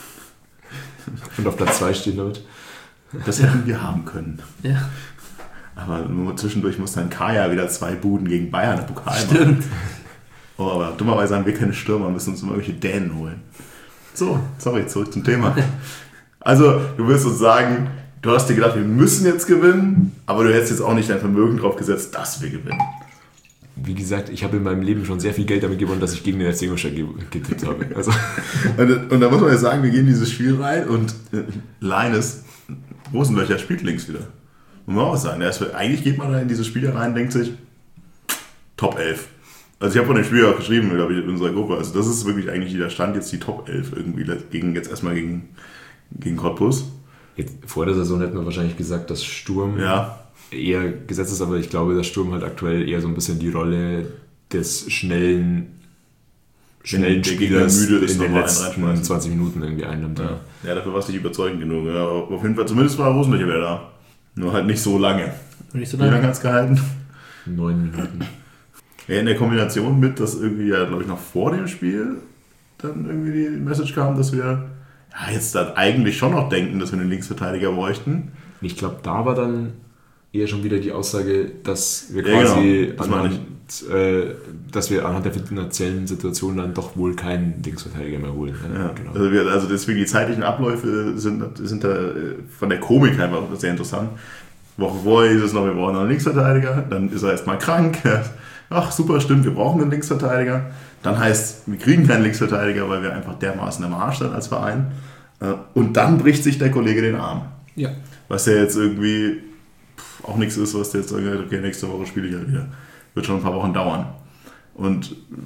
[SPEAKER 3] Und auf Platz zwei stehen damit.
[SPEAKER 2] Das hätten wir haben können.
[SPEAKER 4] Ja,
[SPEAKER 2] Aber nur zwischendurch muss dann Kaya wieder zwei Buden gegen Bayern im Pokal machen.
[SPEAKER 4] stimmt.
[SPEAKER 2] Oh, aber dummerweise haben wir keine Stürmer, müssen uns immer irgendwelche Dänen holen. So, sorry, zurück zum Thema. Also, du willst uns sagen, du hast dir gedacht, wir müssen jetzt gewinnen, aber du hättest jetzt auch nicht dein Vermögen drauf gesetzt, dass wir gewinnen.
[SPEAKER 3] Wie gesagt, ich habe in meinem Leben schon sehr viel Geld damit gewonnen, dass ich gegen den F C Ingolstadt ge- getippt habe. Also,
[SPEAKER 2] Und, und da muss man jetzt sagen, wir gehen in dieses Spiel rein und äh, Leines, Rosenlöcher spielt links wieder. Muss man auch sagen. Er ist, eigentlich geht man da in dieses Spiel rein und denkt sich, Top elf. Also ich habe von dem Spiel auch geschrieben, glaube ich, in unserer Gruppe. Also das ist wirklich eigentlich der Stand jetzt die Top elf irgendwie. Gegen, jetzt erstmal gegen, gegen Cottbus.
[SPEAKER 3] jetzt, vor der Saison hätten wir wahrscheinlich gesagt, dass Sturm
[SPEAKER 2] Ja.
[SPEAKER 3] eher gesetzt ist, aber ich glaube, dass Sturm halt aktuell eher so ein bisschen die Rolle des schnellen, schnellen
[SPEAKER 2] der Gegner
[SPEAKER 3] Spielers
[SPEAKER 2] müde ist,
[SPEAKER 3] in den
[SPEAKER 2] nochmal einen
[SPEAKER 3] letzten
[SPEAKER 2] reinschmeißen.
[SPEAKER 3] zwanzig Minuten irgendwie einnimmt. Ja.
[SPEAKER 2] Ja, dafür war es nicht überzeugend genug. Ja, aber auf jeden Fall, zumindest war Rosenlöcher wieder da. Nur halt nicht so lange.
[SPEAKER 4] Nicht so
[SPEAKER 2] Wie lange
[SPEAKER 4] lange.
[SPEAKER 2] hat es gehalten?
[SPEAKER 3] Neun Minuten.
[SPEAKER 2] Ja, in der Kombination mit, dass irgendwie ja, glaube ich, noch vor dem Spiel dann irgendwie die Message kam, dass wir ja, jetzt dann eigentlich schon noch denken, dass wir einen Linksverteidiger bräuchten.
[SPEAKER 3] Ich glaube, da war dann eher schon wieder die Aussage, dass wir
[SPEAKER 2] Ja,
[SPEAKER 3] quasi
[SPEAKER 2] genau. Das meine
[SPEAKER 3] anhand, äh, dass wir anhand der finanziellen Situation dann doch wohl keinen Linksverteidiger mehr holen.
[SPEAKER 2] Ja,
[SPEAKER 3] genau.
[SPEAKER 2] also, wir, also deswegen die zeitlichen Abläufe sind, sind da äh, von der Komik einfach sehr interessant. Woche vorher hieß es noch, wir brauchen noch einen Linksverteidiger, dann ist er erstmal krank. Ach super, stimmt, wir brauchen einen Linksverteidiger. Dann heißt, wir kriegen keinen Linksverteidiger, weil wir einfach dermaßen im Arsch sind als Verein. Äh, Und dann bricht sich der Kollege den Arm.
[SPEAKER 4] Ja.
[SPEAKER 2] Was ja jetzt irgendwie pff, auch nichts ist, was der jetzt sagt, okay, nächste Woche spiele ich halt wieder. Wird schon ein paar Wochen dauern. Und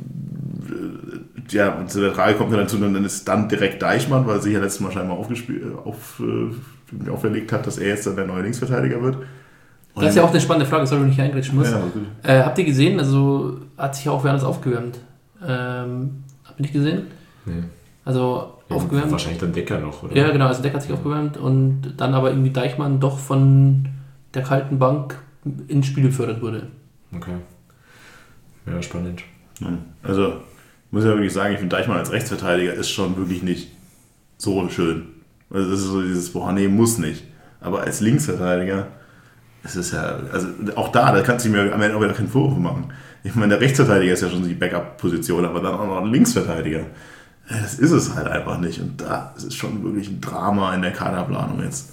[SPEAKER 2] äh, ja, und zu der Frage kommt mir dann zu, dann ist dann direkt Deichmann, weil sich ja letztes Mal scheinbar aufgespielt, auf, äh, auferlegt hat, dass er jetzt dann der neue Linksverteidiger wird. Und
[SPEAKER 4] Das ist ja auch eine spannende Frage, sorry, wenn ich hier eingrätschen muss.
[SPEAKER 2] Ja, gut.
[SPEAKER 4] Äh, habt ihr gesehen, also hat sich ja auch wer anders aufgewärmt. Ähm, habt ihr nicht gesehen?
[SPEAKER 3] Nee.
[SPEAKER 4] Also
[SPEAKER 3] Ja,
[SPEAKER 4] aufgewärmt.
[SPEAKER 3] Wahrscheinlich dann Decker noch, oder?
[SPEAKER 4] Ja, genau, also Deck hat sich aufgewärmt und dann aber irgendwie Deichmann doch von der kalten Bank ins Spiel befördert wurde.
[SPEAKER 3] Okay. Ja, spannend.
[SPEAKER 2] Ja, also, muss ich ja wirklich sagen, ich finde Deichmann als Rechtsverteidiger ist schon wirklich nicht so schön. Also, das ist so dieses, boah, nee, muss nicht. Aber als Linksverteidiger, es ist ja, also auch da, da kannst du mir am Ende auch wieder keinen Vorwurf machen. Ich meine, der Rechtsverteidiger ist ja schon die Backup-Position, aber dann auch noch ein Linksverteidiger. Ja, das ist es halt einfach nicht. Und da ist es schon wirklich ein Drama in der Kaderplanung jetzt.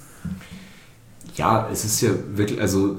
[SPEAKER 3] Ja, es ist ja wirklich, also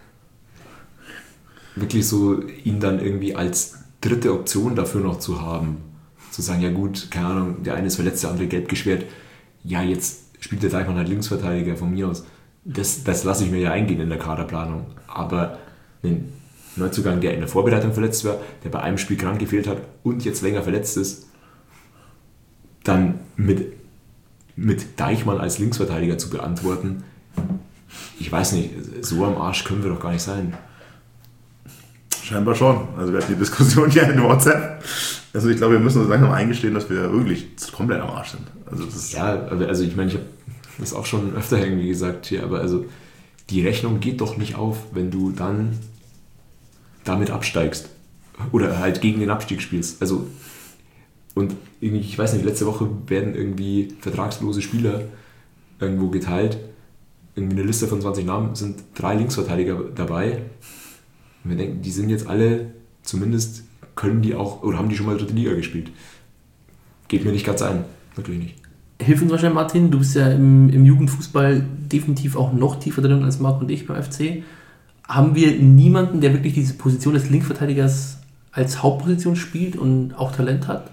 [SPEAKER 3] wirklich so, ihn dann irgendwie als dritte Option dafür noch zu haben. Zu sagen, ja gut, keine Ahnung, der eine ist verletzt, der andere gelb gesperrt. Ja, jetzt spielt der Deichmann halt Linksverteidiger von mir aus. Das, das lasse ich mir ja eingehen in der Kaderplanung. Aber einen Neuzugang, der in der Vorbereitung verletzt war, der bei einem Spiel krank gefehlt hat und jetzt länger verletzt ist, dann mit, mit Deichmann als Linksverteidiger zu beantworten, ich weiß nicht, so am Arsch können wir doch gar nicht sein.
[SPEAKER 2] Scheinbar schon. Also wir hatten die Diskussion ja in WhatsApp. Also ich glaube, wir müssen uns langsam eingestehen, dass wir wirklich komplett am Arsch sind. Also das ist
[SPEAKER 3] Ja, aber also ich meine, ich habe das auch schon öfter irgendwie gesagt hier, aber also die Rechnung geht doch nicht auf, wenn du dann damit absteigst oder halt gegen den Abstieg spielst. Also, und irgendwie, ich weiß nicht, letzte Woche werden irgendwie vertragslose Spieler irgendwo geteilt. Irgendwie eine Liste von zwanzig Namen, sind drei Linksverteidiger dabei. Und wir denken, die sind jetzt alle, zumindest können die auch, oder haben die schon mal dritte Liga gespielt. Geht mir nicht ganz ein, wirklich nicht.
[SPEAKER 4] Hilf uns wahrscheinlich, Martin, du bist ja im, im Jugendfußball definitiv auch noch tiefer drin als Marc und ich beim F C. Haben wir niemanden, der wirklich diese Position des Linksverteidigers als Hauptposition spielt und auch Talent hat?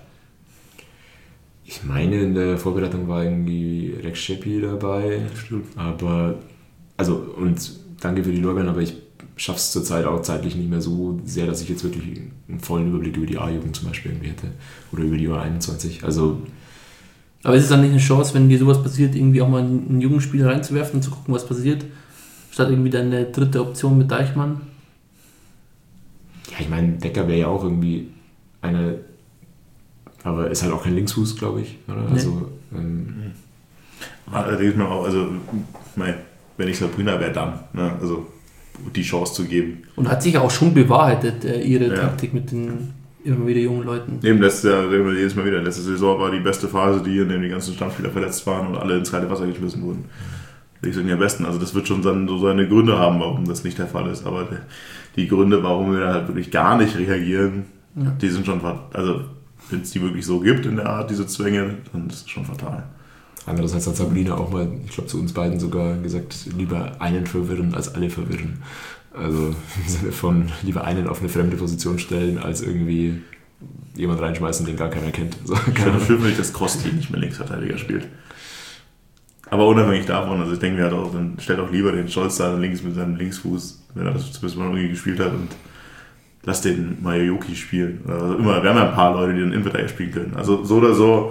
[SPEAKER 3] Ich meine, in der Vorbereitung war irgendwie Rex Scheppi dabei.
[SPEAKER 2] Stimmt.
[SPEAKER 3] Aber, also, und danke für die Lorbeeren, aber ich schaffe es zurzeit auch zeitlich nicht mehr so sehr, dass ich jetzt wirklich einen vollen Überblick über die A-Jugend zum Beispiel irgendwie hätte. Oder über die U einundzwanzig. Also,
[SPEAKER 4] aber ist es dann nicht eine Chance, wenn dir sowas passiert, irgendwie auch mal einen jungen Spieler reinzuwerfen und zu gucken, was passiert, statt irgendwie dann eine dritte Option mit Deichmann?
[SPEAKER 3] ja, ich meine, Decker wäre ja auch irgendwie eine, aber ist halt auch kein Linksfuß, glaube ich. Oder?
[SPEAKER 4] Nee.
[SPEAKER 3] Also, ähm,
[SPEAKER 2] Da denke ich mir auch, also, mein, wenn ich Sabrina wäre, dann. Ne? Also, die Chance zu geben.
[SPEAKER 4] Und hat sich ja auch schon bewahrheitet, äh, ihre
[SPEAKER 2] Ja.
[SPEAKER 4] Taktik mit den immer wieder jungen Leuten.
[SPEAKER 2] Neben letztes Jahr, sehen wir jedes Mal wieder, letzte Saison war die beste Phase, die in dem die ganzen Stammspieler verletzt waren und alle ins kalte Wasser geschmissen wurden. Die sind ja am besten. Also das wird schon dann so seine Gründe haben, warum das nicht der Fall ist. Aber die Gründe, warum wir da halt wirklich gar nicht reagieren,
[SPEAKER 4] Ja.
[SPEAKER 2] die sind schon, also wenn es die wirklich so gibt in der Art, diese Zwänge, dann ist es schon fatal.
[SPEAKER 3] andererseits hat Sabrina auch mal, ich glaube zu uns beiden sogar gesagt, lieber einen verwirren als alle verwirren. Also im Sinne von lieber einen auf eine fremde Position stellen, als irgendwie jemand reinschmeißen, den gar keiner kennt. So,
[SPEAKER 2] Ich finde es schön, wenn ich das Krosti nicht mehr Linksverteidiger spielt. Aber unabhängig davon, also ich denke mir halt auch, dann stellt auch lieber den Scholz da links mit seinem Linksfuß, wenn er das bis mal irgendwie gespielt hat, und lass den Mayoyoki spielen. Also immer, wir haben ja ein paar Leute, die dann Innenverteidiger spielen können. Also so oder so,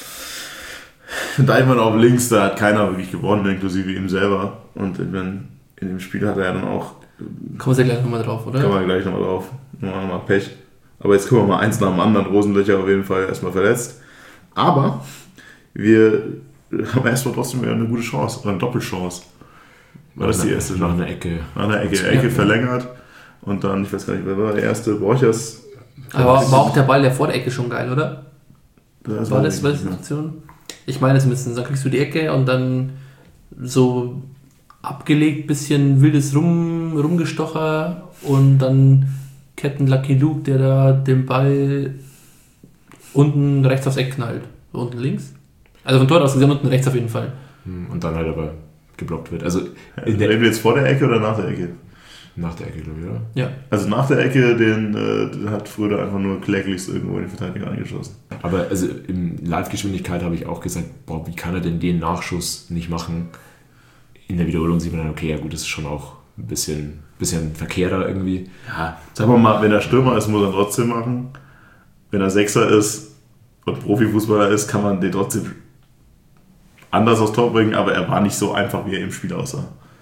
[SPEAKER 2] Deichmann auf links, da hat keiner wirklich gewonnen, inklusive ihm selber. Und in, in dem Spiel hat er ja dann auch,
[SPEAKER 4] Kommen wir ja gleich nochmal drauf, oder?
[SPEAKER 2] kann man gleich nochmal drauf, nochmal mal Pech. Aber jetzt gucken wir mal eins nach dem anderen. Rosenlöcher auf jeden Fall erstmal verletzt. Aber wir haben erstmal trotzdem wieder eine gute Chance, oder eine Doppelchance. War das die erste?
[SPEAKER 3] Nach einer Ecke.
[SPEAKER 2] Nach einer Ecke, Ecke verlängert. Und dann, ich weiß gar nicht, wer war der erste? Borchers.
[SPEAKER 4] Aber war auch der Ball der vor der Ecke schon geil, oder?
[SPEAKER 2] Das
[SPEAKER 4] War das
[SPEAKER 2] nicht
[SPEAKER 4] was die
[SPEAKER 2] mehr.
[SPEAKER 4] Aktion? Ich meine zumindest, dann kriegst du die Ecke und dann so abgelegt, bisschen wildes Rum, Rumgestocher und dann Captain Lucky Luke, der da den Ball unten rechts aufs Eck knallt. So unten links. Also von dort aus gesehen unten rechts auf jeden Fall.
[SPEAKER 3] Und dann halt aber geblockt wird. Also in der,
[SPEAKER 2] Reden wir jetzt vor der Ecke oder nach der Ecke?
[SPEAKER 3] nach der Ecke, glaube ich, oder?
[SPEAKER 4] Ja.
[SPEAKER 2] Also nach der Ecke, den, äh, den hat Fröder einfach nur kläglichst irgendwo in den Verteidiger angeschossen.
[SPEAKER 3] Aber also in Live-Geschwindigkeit habe ich auch gesagt, boah, wie kann er denn den Nachschuss nicht machen? In der Wiederholung sieht man dann, okay, ja gut, das ist schon auch ein bisschen, bisschen verkehrer irgendwie.
[SPEAKER 2] Ja, sagen wir mal, wenn er Stürmer ist, muss er trotzdem machen. Wenn er Sechser ist und Profifußballer ist, kann man den trotzdem anders aufs Tor bringen, aber er war nicht so einfach, wie er im Spiel aussah.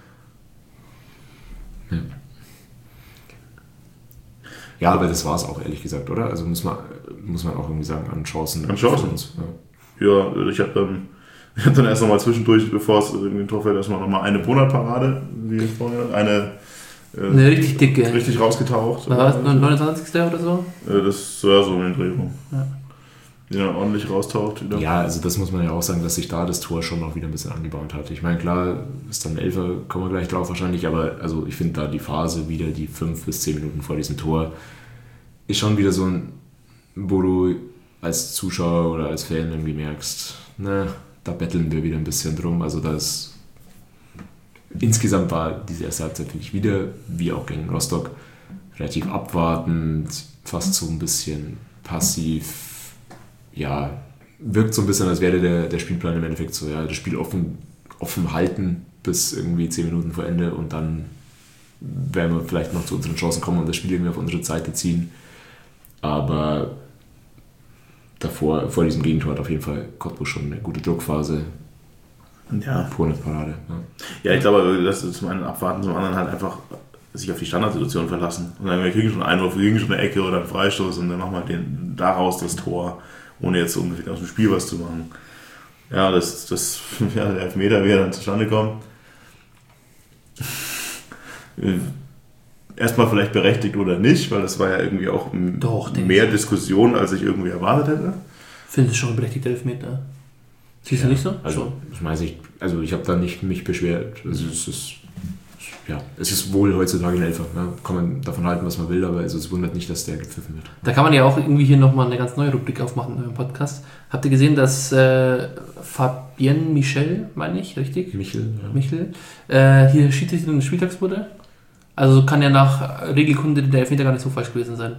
[SPEAKER 3] Ja. Ja, aber das war es auch, ehrlich gesagt, oder? Also muss man, muss man auch irgendwie sagen, an Chancen.
[SPEAKER 2] An Chancen.
[SPEAKER 3] für uns, ja.
[SPEAKER 2] Ja, ich habe ähm, ich hab dann erst nochmal zwischendurch, bevor es irgendwie ein Tor fällt, erstmal nochmal eine Bonat-Parade, wie vorher, eine, äh,
[SPEAKER 4] Eine richtig dicke.
[SPEAKER 2] richtig rausgetaucht.
[SPEAKER 4] Was war das? neunundzwanzigste oder so?
[SPEAKER 2] Äh, das war so eine Drehung.
[SPEAKER 4] Ja.
[SPEAKER 2] Die dann ordentlich raustaucht wieder.
[SPEAKER 3] Ja, also das muss man ja auch sagen, dass sich da das Tor schon noch wieder ein bisschen angebaut hat. Ich meine, klar, ist dann ein Elfer, kommen wir gleich drauf wahrscheinlich, aber also ich finde da die Phase wieder, die fünf bis zehn Minuten vor diesem Tor, ist schon wieder so ein, wo du als Zuschauer oder als Fan irgendwie merkst, ne, da betteln wir wieder ein bisschen drum. Also da ist, insgesamt war diese erste Halbzeit finde ich wieder, wie auch gegen Rostock, relativ abwartend, fast so ein bisschen passiv. Ja, wirkt so ein bisschen, als wäre der, der Spielplan im Endeffekt so, ja, das Spiel offen, offen halten bis irgendwie zehn Minuten vor Ende und dann werden wir vielleicht noch zu unseren Chancen kommen und das Spiel irgendwie auf unsere Seite ziehen. Aber davor, vor diesem Gegentor hat auf jeden Fall Cottbus schon eine gute Druckphase.
[SPEAKER 2] Ja.
[SPEAKER 3] Pure Parade. Ja.
[SPEAKER 2] Ja, ich glaube, das ist zum einen abwarten, zum anderen halt einfach sich auf die Standardsituation verlassen. Und dann, wir kriegen schon einen Einwurf, wir kriegen schon eine Ecke oder einen Freistoß und dann machen wir den, daraus das Tor, ohne jetzt ungefähr aus dem Spiel was zu machen. Ja, das, das ja, der Elfmeter, wie er dann zustande kommt. erstmal vielleicht berechtigt oder nicht, weil das war ja irgendwie auch m-
[SPEAKER 4] Doch, denke
[SPEAKER 2] mehr
[SPEAKER 4] ich.
[SPEAKER 2] Diskussion, als ich irgendwie erwartet hätte.
[SPEAKER 4] Finde ich schon ein berechtigter Elfmeter. Siehst du nicht so?
[SPEAKER 3] Also,
[SPEAKER 4] Schon.
[SPEAKER 3] ich weiß nicht, also ich habe da nicht mich beschwert. Also es ist, ja, es ist wohl heutzutage ein Elfer. Ja. Kann man davon halten, was man will, aber also es wundert nicht, dass der gepfiffen wird.
[SPEAKER 4] Da kann man ja auch irgendwie hier nochmal eine ganz neue Rubrik aufmachen im Podcast. Habt ihr gesehen, dass äh, Fabienne Michel, meine ich, richtig?
[SPEAKER 3] Michel, ja.
[SPEAKER 4] Michel, äh, hier Schiedsrichterin des Spieltags wurde? Also kann ja nach Regelkunde der Elfmeter gar nicht so falsch gewesen sein.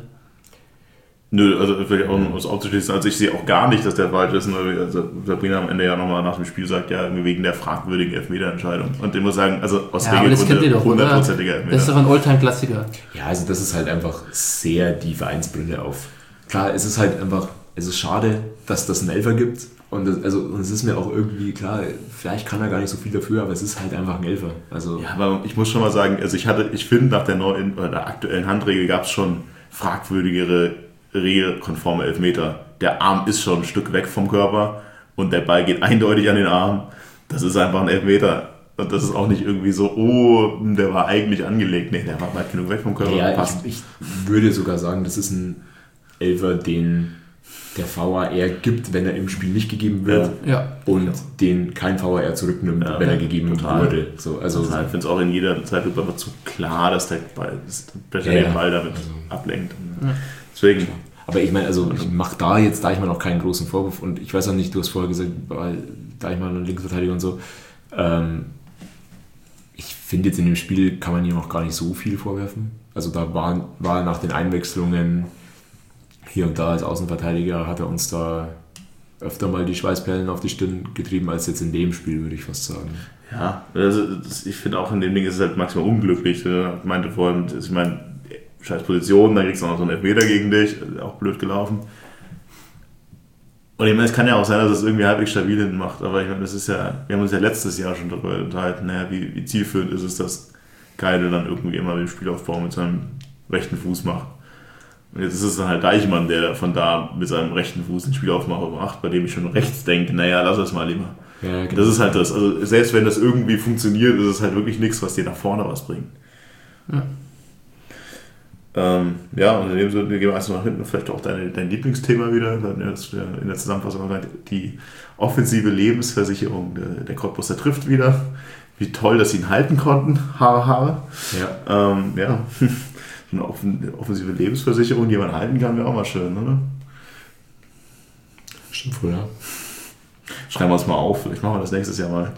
[SPEAKER 2] Nö, also vielleicht auch um es aufzuschließen, also ich sehe auch gar nicht, dass der falsch ist. Also Sabrina am Ende ja nochmal nach dem Spiel sagt, ja, wegen der fragwürdigen Elfmeterentscheidung. Und ich muss sagen, also aus
[SPEAKER 4] Ja, aber das kennt ihr doch, oder?
[SPEAKER 2] hundertprozentiger Elfmeter.
[SPEAKER 4] Das ist doch ein Alltime-Klassiker.
[SPEAKER 3] Ja, also das ist halt einfach sehr die Vereinsbrille auf. Klar, es ist halt einfach, es ist schade, dass das einen Elfer gibt. Und das, also, und es ist mir auch irgendwie klar, vielleicht kann er gar nicht so viel dafür, aber es ist halt einfach ein Elfer. Also,
[SPEAKER 2] Ja, aber ich muss schon mal sagen, also ich hatte, ich finde, nach der neuen oder der aktuellen Handregel gab es schon fragwürdigere, regelkonforme Elfmeter. Der Arm ist schon ein Stück weg vom Körper und der Ball geht eindeutig an den Arm. Das ist einfach ein Elfmeter. Und das ist auch nicht irgendwie so, oh, der war eigentlich angelegt. Nee, der war weit genug weg vom Körper.
[SPEAKER 3] ja,
[SPEAKER 2] Passt.
[SPEAKER 3] ich, ich würde sogar sagen, das ist ein Elfer, den der V A R gibt, wenn er im Spiel nicht gegeben wird.
[SPEAKER 4] Ja.
[SPEAKER 3] Und den kein V A R zurücknimmt,
[SPEAKER 2] Ja,
[SPEAKER 3] wenn er gegeben
[SPEAKER 2] total.
[SPEAKER 3] wurde. So, also,
[SPEAKER 2] Also ich finde es auch in jeder Zeitlupe einfach zu klar, dass der Ball, dass der
[SPEAKER 3] Ja,
[SPEAKER 2] den Ball damit
[SPEAKER 3] also-
[SPEAKER 2] ablenkt.
[SPEAKER 4] Ja.
[SPEAKER 2] Deswegen,
[SPEAKER 3] aber ich meine, also ich mache da jetzt, da ich mal noch keinen großen Vorwurf und ich weiß auch nicht, du hast vorher gesagt, weil da ich mal einen Linksverteidiger und so, ähm, ich finde jetzt in dem Spiel kann man ihm auch gar nicht so viel vorwerfen. Also da war, war nach den Einwechslungen hier und da als Außenverteidiger hat er uns da öfter mal die Schweißperlen auf die Stirn getrieben als jetzt in dem Spiel, würde ich fast sagen.
[SPEAKER 2] ja, also das, ich finde auch in dem Ding ist es halt maximal unglücklich. Ich meinte vorhin, ich meine, scheiß Position, dann kriegst du noch so einen Elfmeter gegen dich, auch blöd gelaufen. Und ich meine, es kann ja auch sein, dass es irgendwie halbwegs stabil hinten macht, aber ich meine, das ist ja, wir haben uns ja letztes Jahr schon darüber unterhalten, naja, wie, wie zielführend ist es, dass Keidel dann irgendwie immer den Spielaufbau mit seinem rechten Fuß macht. Und jetzt ist es dann halt Deichmann, der von da mit seinem rechten Fuß den Spielaufbau macht, bei dem ich schon rechts denke, naja, lass es mal lieber.
[SPEAKER 3] Ja, genau.
[SPEAKER 2] Das ist halt das. Also selbst wenn das irgendwie funktioniert, ist es halt wirklich nichts, was dir nach vorne was bringt.
[SPEAKER 4] Ja.
[SPEAKER 2] Ähm, ja, und in dem Sinne gehen wir erst mal nach hinten, vielleicht auch dein, dein Lieblingsthema wieder. Wir hatten jetzt in der Zusammenfassung gesagt, die offensive Lebensversicherung der, der Cottbusser trifft wieder. Wie toll, dass sie ihn halten konnten. Haare, Haare.
[SPEAKER 3] Ja.
[SPEAKER 2] Ähm, ja, so eine offen, offensive Lebensversicherung, die man halten kann, wäre auch mal schön, oder?
[SPEAKER 3] Stimmt wohl, ja.
[SPEAKER 2] Schreiben wir uns mal auf, vielleicht machen wir das nächstes Jahr mal.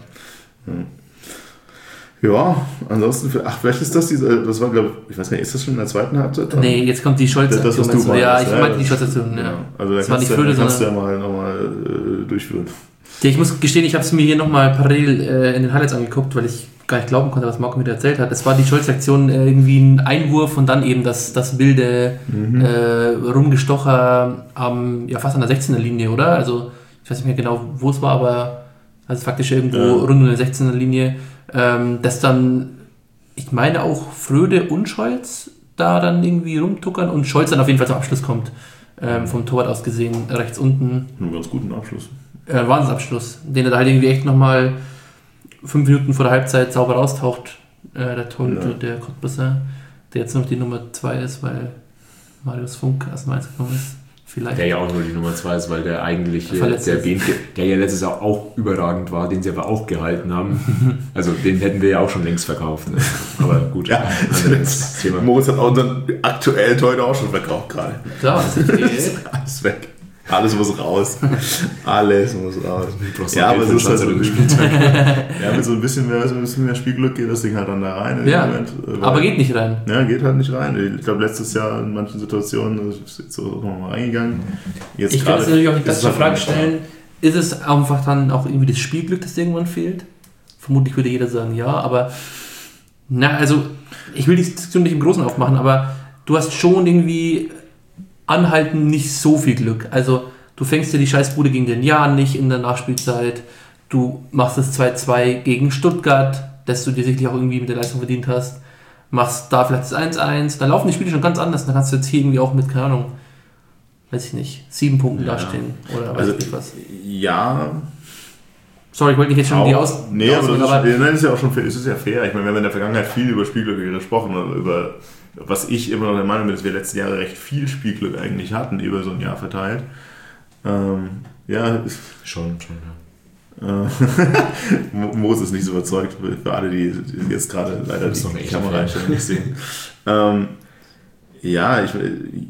[SPEAKER 2] Ja, ansonsten, ach, vielleicht ist das diese, das war, glaube ich, ich weiß gar nicht, ist das schon in der zweiten Halbzeit?
[SPEAKER 4] Nee, jetzt kommt die Scholz-Aktion.
[SPEAKER 2] Das, was du
[SPEAKER 4] also, ja,
[SPEAKER 2] meinst,
[SPEAKER 4] ich
[SPEAKER 2] ja,
[SPEAKER 4] meinte die
[SPEAKER 2] das-
[SPEAKER 4] Scholz-Aktion, ja.
[SPEAKER 2] Ja. Also da
[SPEAKER 4] Das war
[SPEAKER 2] kannst,
[SPEAKER 4] nicht
[SPEAKER 2] du,
[SPEAKER 4] Flöte,
[SPEAKER 2] da kannst du ja
[SPEAKER 4] sondern-
[SPEAKER 2] mal nochmal äh, durchführen.
[SPEAKER 4] Ich muss gestehen, ich habe es mir hier nochmal parallel äh, in den Highlights angeguckt, weil ich gar nicht glauben konnte, was Marco mir da erzählt hat. Es war die Scholz-Aktion äh, irgendwie ein Einwurf und dann eben das, das wilde
[SPEAKER 2] Mhm.
[SPEAKER 4] äh, Rumgestocher am, ja, fast an der sechzehner Linie, oder? Also ich weiß nicht mehr genau, wo es war, aber also faktisch irgendwo
[SPEAKER 2] Ja.
[SPEAKER 4] rund um die sechzehner Linie. Ähm, das dann, ich meine auch Fröde und Scholz da dann irgendwie rumtuckern und Scholz dann auf jeden Fall zum Abschluss kommt. Ähm, vom Torwart aus gesehen, rechts unten.
[SPEAKER 2] Einen ganz guten Abschluss.
[SPEAKER 4] Äh, Wahnsinnsabschluss, den er da halt irgendwie echt nochmal fünf Minuten vor der Halbzeit sauber raustaucht. Äh, der Torhüter,
[SPEAKER 2] Ja.
[SPEAKER 4] der Cottbusser, der jetzt noch die Nummer zwei ist, weil Marius Funk aus dem Mainz gekommen ist. Vielleicht.
[SPEAKER 3] Der ja auch nur die Nummer zwei ist, weil der eigentlich,
[SPEAKER 4] Verletzt
[SPEAKER 3] der,
[SPEAKER 4] ist.
[SPEAKER 3] Benke, der ja letztes Jahr auch überragend war, den sie aber auch gehalten haben. Also den hätten wir ja auch schon längst verkauft. Ne? Aber gut,
[SPEAKER 2] Ja,
[SPEAKER 3] anderes Thema.
[SPEAKER 2] Moritz hat auch unseren aktuellen Torhüter auch schon verkauft gerade.
[SPEAKER 4] So, das ist okay.
[SPEAKER 2] Alles weg. Alles muss raus. Alles muss raus.
[SPEAKER 3] brauchst
[SPEAKER 2] Ja,
[SPEAKER 3] noch
[SPEAKER 2] aber es
[SPEAKER 3] elf
[SPEAKER 2] ist halt so
[SPEAKER 3] Chancen
[SPEAKER 2] ein
[SPEAKER 3] im Spieltag.
[SPEAKER 2] Ja, mit so ein bisschen mehr, so ein bisschen mehr Spielglück geht das Ding halt dann da rein. im
[SPEAKER 4] Ja,
[SPEAKER 2] Moment, weil-
[SPEAKER 4] aber geht nicht rein.
[SPEAKER 2] Ja, geht halt nicht rein. Ich glaube, letztes Jahr in manchen Situationen ist jetzt so nochmal reingegangen. Jetzt
[SPEAKER 4] Ich kann
[SPEAKER 2] gerade
[SPEAKER 4] jetzt natürlich auch die
[SPEAKER 2] ist es
[SPEAKER 4] klassische
[SPEAKER 2] halt
[SPEAKER 4] Frage
[SPEAKER 2] nicht
[SPEAKER 4] stellen, ist es einfach dann auch irgendwie das Spielglück, das irgendwann fehlt? Vermutlich würde jeder sagen, ja, aber na, also ich will die Diskussion nicht im Großen aufmachen, aber du hast schon irgendwie anhaltend nicht so viel Glück. Also du fängst dir die Scheißbude gegen den Jan nicht in der Nachspielzeit, du machst das zwei zwei gegen Stuttgart, das du dir sicherlich auch irgendwie mit der Leistung verdient hast, machst da vielleicht das eins eins, dann laufen die Spiele schon ganz anders, dann kannst du jetzt hier irgendwie auch mit, keine Ahnung, weiß ich nicht, sieben Punkten
[SPEAKER 2] Ja.
[SPEAKER 4] dastehen oder weiß
[SPEAKER 2] Also,
[SPEAKER 4] ich nicht was.
[SPEAKER 2] ja,
[SPEAKER 4] Sorry, ich wollte nicht jetzt schon die
[SPEAKER 2] auch,
[SPEAKER 4] Aus...
[SPEAKER 2] nee, aber,
[SPEAKER 4] ausholen,
[SPEAKER 2] das ist,
[SPEAKER 4] aber
[SPEAKER 2] nein, das ist ja auch schon fair. Es ist ja fair. Ich meine, wir haben in der Vergangenheit viel über Spielglück gesprochen, oder über was ich immer noch der Meinung bin, dass wir letzten Jahre recht viel Spielglück eigentlich hatten, über so ein Jahr verteilt. Ähm, ja,
[SPEAKER 3] Schon, schon, ja.
[SPEAKER 2] Moses ist nicht so überzeugt, für alle, die jetzt gerade leider
[SPEAKER 3] die
[SPEAKER 2] die Kameraeinstellung nicht sehen. ähm, ja, ich,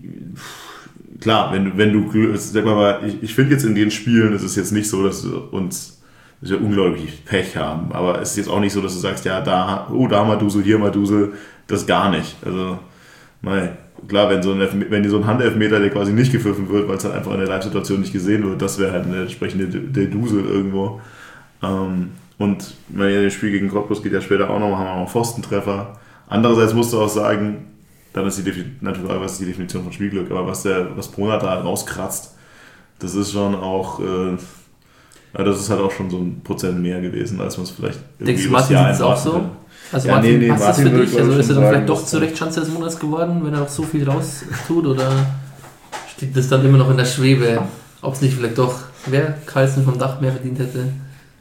[SPEAKER 2] klar, wenn, wenn du, sag mal, ich, ich finde jetzt in den Spielen, es ist jetzt nicht so, dass uns dass wir unglaublich Pech haben, aber es ist jetzt auch nicht so, dass du sagst, ja, da, oh, da mal Dusel, hier mal Dusel, das gar nicht. Also, nein. Klar, wenn so ein, wenn so ein Handelfmeter, der quasi nicht gepfiffen wird, weil es halt einfach in der Live-Situation nicht gesehen wird, das wäre halt eine entsprechende der Dusel irgendwo. Ähm, und das Spiel gegen Cottbus geht ja später auch noch, haben wir noch einen Pfostentreffer. Andererseits musst du auch sagen, dann ist die Definition, natürlich, was ist die Definition von Spielglück, aber was der, was Brunner da rauskratzt, das ist schon auch, äh, ja, das ist halt auch schon so ein Prozent mehr gewesen, als man es vielleicht irgendwie
[SPEAKER 4] Denkst du, Martin sieht es auch so? Also
[SPEAKER 2] ja,
[SPEAKER 4] Martin,
[SPEAKER 2] nee, nee,
[SPEAKER 4] passt
[SPEAKER 2] Martin
[SPEAKER 4] das für dich? Also ist er dann
[SPEAKER 2] sagen,
[SPEAKER 4] vielleicht doch zu Recht Chance des Monats geworden, wenn er noch so viel raus tut? Oder steht das dann immer noch in der Schwebe? Ob es nicht vielleicht doch, wer Carlsen vom Dach mehr verdient hätte?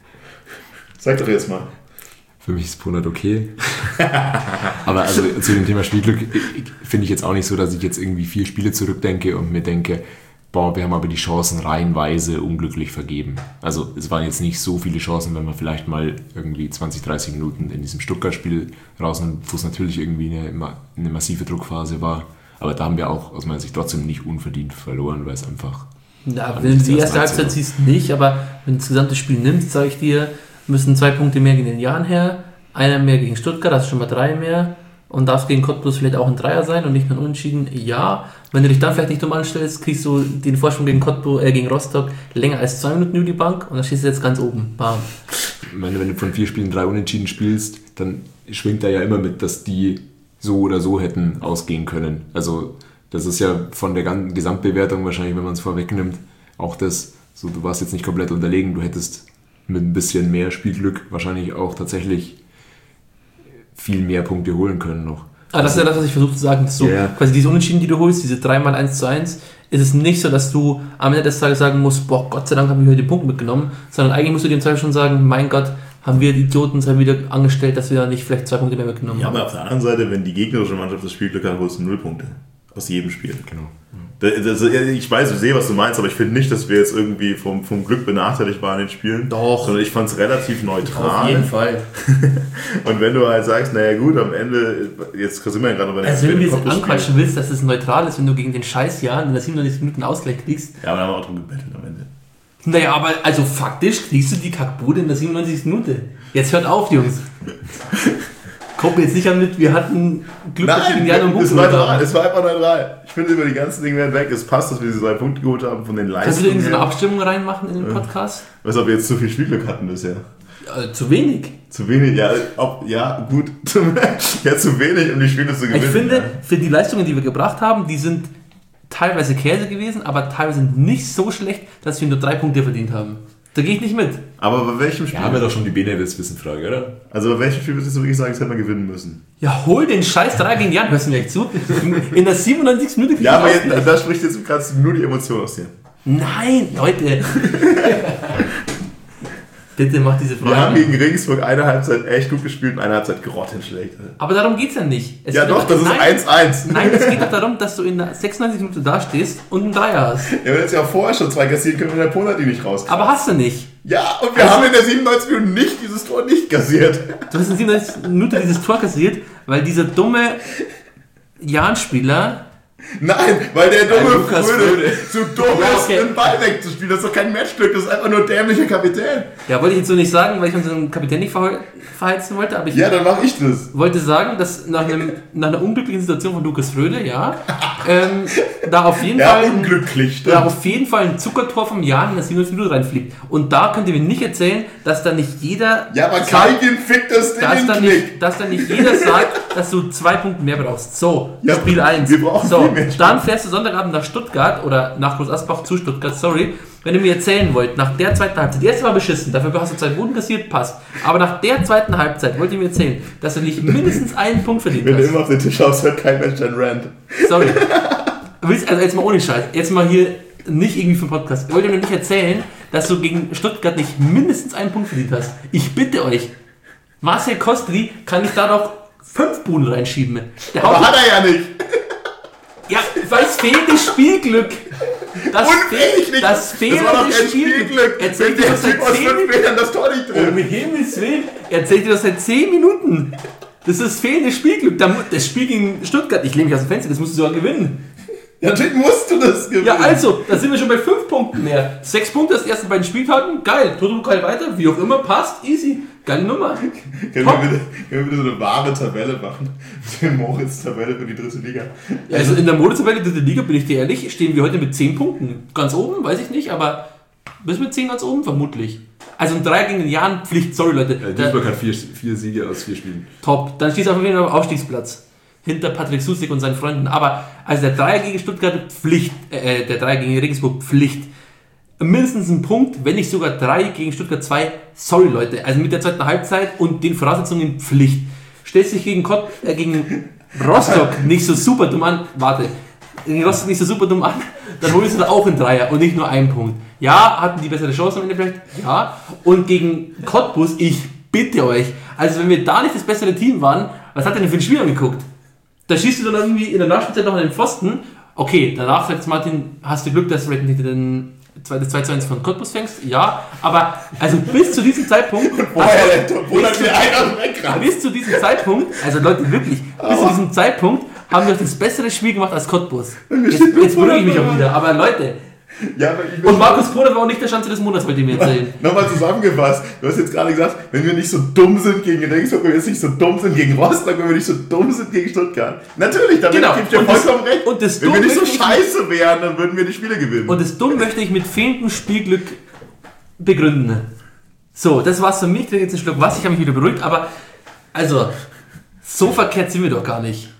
[SPEAKER 2] Sag doch jetzt mal.
[SPEAKER 3] Für mich ist Ponat okay. Aber also zu dem Thema Spielglück finde ich jetzt auch nicht so, dass ich jetzt irgendwie vier Spiele zurückdenke und mir denke, boah, wir haben aber die Chancen reihenweise unglücklich vergeben. Also es waren jetzt nicht so viele Chancen, wenn man vielleicht mal irgendwie zwanzig, dreißig Minuten in diesem Stuttgart-Spiel rausnimmt, wo es natürlich irgendwie eine, eine massive Druckphase war. Aber da haben wir auch aus meiner Sicht trotzdem nicht unverdient verloren, weil es einfach...
[SPEAKER 4] Na, wenn du die erste Halbzeit siehst, nicht, aber wenn du das gesamte Spiel nimmst, sage ich dir, müssen zwei Punkte mehr gegen den Jahren her, einer mehr gegen Stuttgart, das ist schon mal drei mehr. Und darf es gegen Cottbus vielleicht auch ein Dreier sein und nicht nur ein Unentschieden? Ja. Wenn du dich dann vielleicht nicht dumm anstellst, kriegst du den Vorsprung gegen Cottbus, äh, gegen Rostock länger als zwei Minuten über die Bank und dann stehst du jetzt ganz oben. Bam.
[SPEAKER 3] Ich meine, wenn du von vier Spielen drei Unentschieden spielst, dann schwingt da ja immer mit, dass die so oder so hätten ausgehen können. Also das ist ja von der ganzen Gesamtbewertung wahrscheinlich, wenn man es vorwegnimmt, auch das, so du warst jetzt nicht komplett unterlegen, du hättest mit ein bisschen mehr Spielglück wahrscheinlich auch tatsächlich viel mehr Punkte holen können noch.
[SPEAKER 4] Ah, das ist ja das, was ich versuche zu sagen. Dass du
[SPEAKER 3] yeah.
[SPEAKER 4] quasi diese Unentschieden, die du holst, diese drei mal eins zu eins, ist es nicht so, dass du am Ende des Tages sagen musst, boah, Gott sei Dank haben wir heute den Punkt mitgenommen, sondern eigentlich musst du dir im Zweifel schon sagen, mein Gott, haben wir die Idioten halt wieder angestellt, dass wir da nicht vielleicht zwei Punkte mehr mitgenommen
[SPEAKER 2] ja,
[SPEAKER 4] haben.
[SPEAKER 2] aber auf der anderen Seite, wenn die gegnerische Mannschaft das Spielglück hat, holst du null Punkte. Aus jedem Spiel.
[SPEAKER 3] Genau.
[SPEAKER 2] Das, das, ich weiß, ich sehe, was du meinst, aber ich finde nicht, dass wir jetzt irgendwie vom, vom Glück benachteiligt waren in den Spielen.
[SPEAKER 4] Doch.
[SPEAKER 2] Sondern ich fand es relativ neutral.
[SPEAKER 4] Auf jeden Fall.
[SPEAKER 2] Und wenn du halt sagst, naja gut, am Ende, jetzt sind wir ja gerade bei der
[SPEAKER 4] Also wenn du jetzt anquatschen willst, dass es neutral ist, wenn du gegen den Scheißjahr in der siebenundneunzig Minuten Ausgleich kriegst.
[SPEAKER 2] Ja, aber dann haben wir auch drum gebettelt am Ende.
[SPEAKER 4] Naja, aber also faktisch kriegst du die Kackbude in der siebenundneunzigsten Minute. Jetzt hört auf, Jungs. Kommt mir jetzt nicht an mit, wir hatten Glück, dass wir den Jan und
[SPEAKER 2] es war neutral, es war einfach neutral. Ich finde, über die ganzen Dinge hinweg, es passt, dass wir diese drei Punkte geholt haben von den Leistungen.
[SPEAKER 4] Kannst du irgendwie so eine Abstimmung reinmachen in den Podcast?
[SPEAKER 2] Weißt du, ob wir jetzt zu viel Spielglück hatten bisher?
[SPEAKER 4] Ja, zu wenig.
[SPEAKER 2] Zu wenig, ja, ob, ja gut. Ja, zu wenig, um die Spiele zu gewinnen.
[SPEAKER 4] Ich finde,
[SPEAKER 2] ja.
[SPEAKER 4] für die Leistungen, die wir gebracht haben, die sind teilweise Käse gewesen, aber teilweise nicht so schlecht, dass wir nur drei Punkte verdient haben. Da gehe ich nicht mit.
[SPEAKER 2] Aber bei welchem Spiel?
[SPEAKER 3] Ja, haben wir doch schon die Benevitz-Wissenfrage, oder?
[SPEAKER 2] Also bei welchem Spiel würdest du wirklich sagen, das hätte man gewinnen müssen?
[SPEAKER 4] Ja, hol den Scheiß drei gegen Jan, hörst du mir echt zu? In der siebenundneunzigsten Minute.
[SPEAKER 2] Ja, aber jetzt, da spricht jetzt gerade nur die Emotion aus dir.
[SPEAKER 4] Nein, Leute. Bitte mach diese Frage.
[SPEAKER 2] Wir haben gegen Regensburg eine Halbzeit echt gut gespielt und eine Halbzeit grottenschlecht.
[SPEAKER 4] Aber darum geht's ja nicht. Es
[SPEAKER 2] ja doch, das ist eins eins.
[SPEAKER 4] Nein, es geht doch darum, dass du in der sechsundneunzigsten Minute dastehst und einen Dreier hast.
[SPEAKER 2] Ja, wir hätten ja vorher schon zwei kassieren können, wenn der Ponat die nicht rauskriegt.
[SPEAKER 4] Aber hast du nicht.
[SPEAKER 2] Ja, und wir
[SPEAKER 4] also,
[SPEAKER 2] haben in der siebenundneunzigsten Minute nicht dieses Tor nicht kassiert.
[SPEAKER 4] Du hast in der siebenundneunzigsten Minute dieses Tor kassiert, weil dieser dumme Jan-Spieler...
[SPEAKER 2] Nein, weil der dumme
[SPEAKER 3] Lukas
[SPEAKER 2] Fröde zu dumm ist,
[SPEAKER 4] okay.
[SPEAKER 2] den Ball wegzuspielen. Das ist doch kein Matchglück, das ist einfach nur dämlicher Kapitän.
[SPEAKER 4] Ja, wollte ich jetzt so nicht sagen, weil ich unseren Kapitän nicht verhe- verheizen wollte, aber ich
[SPEAKER 2] Ja, dann mache ich das.
[SPEAKER 4] wollte sagen, dass nach, einem, nach einer unglücklichen Situation von Lukas Fröde, ja, ähm, da auf jeden
[SPEAKER 2] Ja,
[SPEAKER 4] Fall...
[SPEAKER 2] unglücklich.
[SPEAKER 4] Da auf jeden Fall ein Zuckertor vom Jahr in der siebenundneunzigsten Minute reinfliegt. Und da könnt ihr mir nicht erzählen, dass da nicht jeder...
[SPEAKER 2] Ja, aber
[SPEAKER 4] sagt,
[SPEAKER 2] kein fickt das Ding
[SPEAKER 4] dass
[SPEAKER 2] in
[SPEAKER 4] da,
[SPEAKER 2] den Knick.
[SPEAKER 4] nicht, dass da nicht jeder sagt, dass du zwei Punkte mehr brauchst. So,
[SPEAKER 2] Ja,
[SPEAKER 4] Spiel eins.
[SPEAKER 2] wir brauchen
[SPEAKER 4] so,
[SPEAKER 2] viel mehr Spiel.
[SPEAKER 4] dann fährst du Sonntagabend nach Stuttgart oder nach Groß Asbach zu Stuttgart, sorry. Wenn ihr mir erzählen wollt, nach der zweiten Halbzeit, die erste war beschissen, dafür hast du zwei Boden kassiert, passt. Aber nach der zweiten Halbzeit wollt ihr mir erzählen, dass du nicht mindestens einen Punkt verdient
[SPEAKER 2] Wenn du
[SPEAKER 4] hast.
[SPEAKER 2] immer auf den Tisch haust, hört kein Mensch dein Rant.
[SPEAKER 4] Sorry. Willst, also jetzt mal ohne Scheiß, jetzt mal hier nicht irgendwie für den Podcast. Wollt ihr mir nicht erzählen, dass du gegen Stuttgart nicht mindestens einen Punkt verdient hast? Ich bitte euch. Marcel Kostri kann ich da doch fünf Buden reinschieben. Der
[SPEAKER 2] Aber
[SPEAKER 4] haut
[SPEAKER 2] hat er ja nicht.
[SPEAKER 4] Ja, weil es fehlendes Spielglück. Das,
[SPEAKER 2] Unfähig nicht.
[SPEAKER 4] das fehlende
[SPEAKER 2] das war doch kein
[SPEAKER 4] Spielglück.
[SPEAKER 2] Spielglück.
[SPEAKER 4] Erzählt
[SPEAKER 2] Wenn
[SPEAKER 4] dir
[SPEAKER 2] der
[SPEAKER 4] das seit
[SPEAKER 2] Typ aus
[SPEAKER 4] zehn
[SPEAKER 2] fünf Metern das Tor nicht
[SPEAKER 4] Um
[SPEAKER 2] drin.
[SPEAKER 4] Himmels Willen. Erzählt dir das seit zehn Minuten. Das ist fehlendes Spielglück. Das Spiel gegen Stuttgart, ich lehne mich aus dem Fenster, das musst du sogar gewinnen.
[SPEAKER 2] Ja, natürlich musst du das gewinnen.
[SPEAKER 4] Ja, also, da sind wir schon bei fünf Punkten mehr. Sechs Punkte aus den ersten beiden Spieltagen. Geil. Toto-Pokal weiter, wie auch immer, passt. Easy. Geile Nummer.
[SPEAKER 2] Können wir, bitte, können wir bitte so eine wahre Tabelle machen? Die Moritz-Tabelle für die dritte Liga.
[SPEAKER 4] Ja, also in der Moritz-Tabelle dritte Liga, bin ich dir ehrlich, stehen wir heute mit zehn Punkten. Ganz oben, weiß ich nicht, aber bis mit zehn ganz oben vermutlich. Also ein Dreier gegen den Jahren Pflicht, sorry Leute.
[SPEAKER 3] Ja, Duisburg hat vier, vier Siege aus vier Spielen.
[SPEAKER 4] Top. Dann stehst du auf jeden Fall auf dem Aufstiegsplatz. Hinter Patrick Susik und seinen Freunden. Aber also der Dreier gegen Stuttgart Pflicht, äh, der Dreier gegen Regensburg Pflicht. Mindestens ein Punkt, wenn nicht sogar drei gegen Stuttgart zwei. Sorry Leute, also mit der zweiten Halbzeit und den Voraussetzungen Pflicht. Stellst dich gegen, Kot, äh, gegen Rostock nicht so super dumm an. Warte. Gegen Rostock nicht so super dumm an. Dann holst du da auch einen Dreier und nicht nur einen Punkt. Ja, hatten die bessere Chance am Ende vielleicht? Ja. Und gegen Cottbus, ich bitte euch. Also wenn wir da nicht das bessere Team waren, was hat ihr denn für ein Spiel angeguckt? Da schießt du dann irgendwie in der Nachspielzeit noch an den Pfosten. Okay, danach sagt Martin, hast du Glück, dass du nicht den das zwei zu eins von Cottbus fängst? Ja, aber also bis zu diesem Zeitpunkt...
[SPEAKER 2] Vorher, der Bruder wieder einer wegrannt.
[SPEAKER 4] Bis zu diesem Zeitpunkt, also Leute, wirklich, bis zu diesem Zeitpunkt haben wir das bessere Spiel gemacht als Cottbus. Jetzt, jetzt beruhige ich mich auch wieder, aber Leute...
[SPEAKER 2] Ja, aber ich
[SPEAKER 4] Und Markus Kohler war auch nicht der Schanze des Monats, wollte ich mir erzählen.
[SPEAKER 2] Nochmal zusammengefasst, du hast jetzt gerade gesagt, wenn wir nicht so dumm sind gegen Regensburg, wenn wir jetzt nicht so dumm sind gegen Rostock, wenn wir nicht so dumm sind gegen Stuttgart. Natürlich, damit
[SPEAKER 4] Genau.
[SPEAKER 2] gebe ich dir
[SPEAKER 4] Und das-
[SPEAKER 2] vollkommen recht.
[SPEAKER 4] und das
[SPEAKER 2] wenn wir
[SPEAKER 4] Dumme
[SPEAKER 2] nicht so
[SPEAKER 4] möchte ich-
[SPEAKER 2] scheiße wären, dann würden wir die Spiele gewinnen.
[SPEAKER 4] Und das Dumm möchte ich mit fehlendem Spielglück begründen. So, das war's für mich. Ich trinke jetzt einen Schluck Wasser, ich habe mich wieder beruhigt, aber also, so verkehrt sind wir doch gar nicht.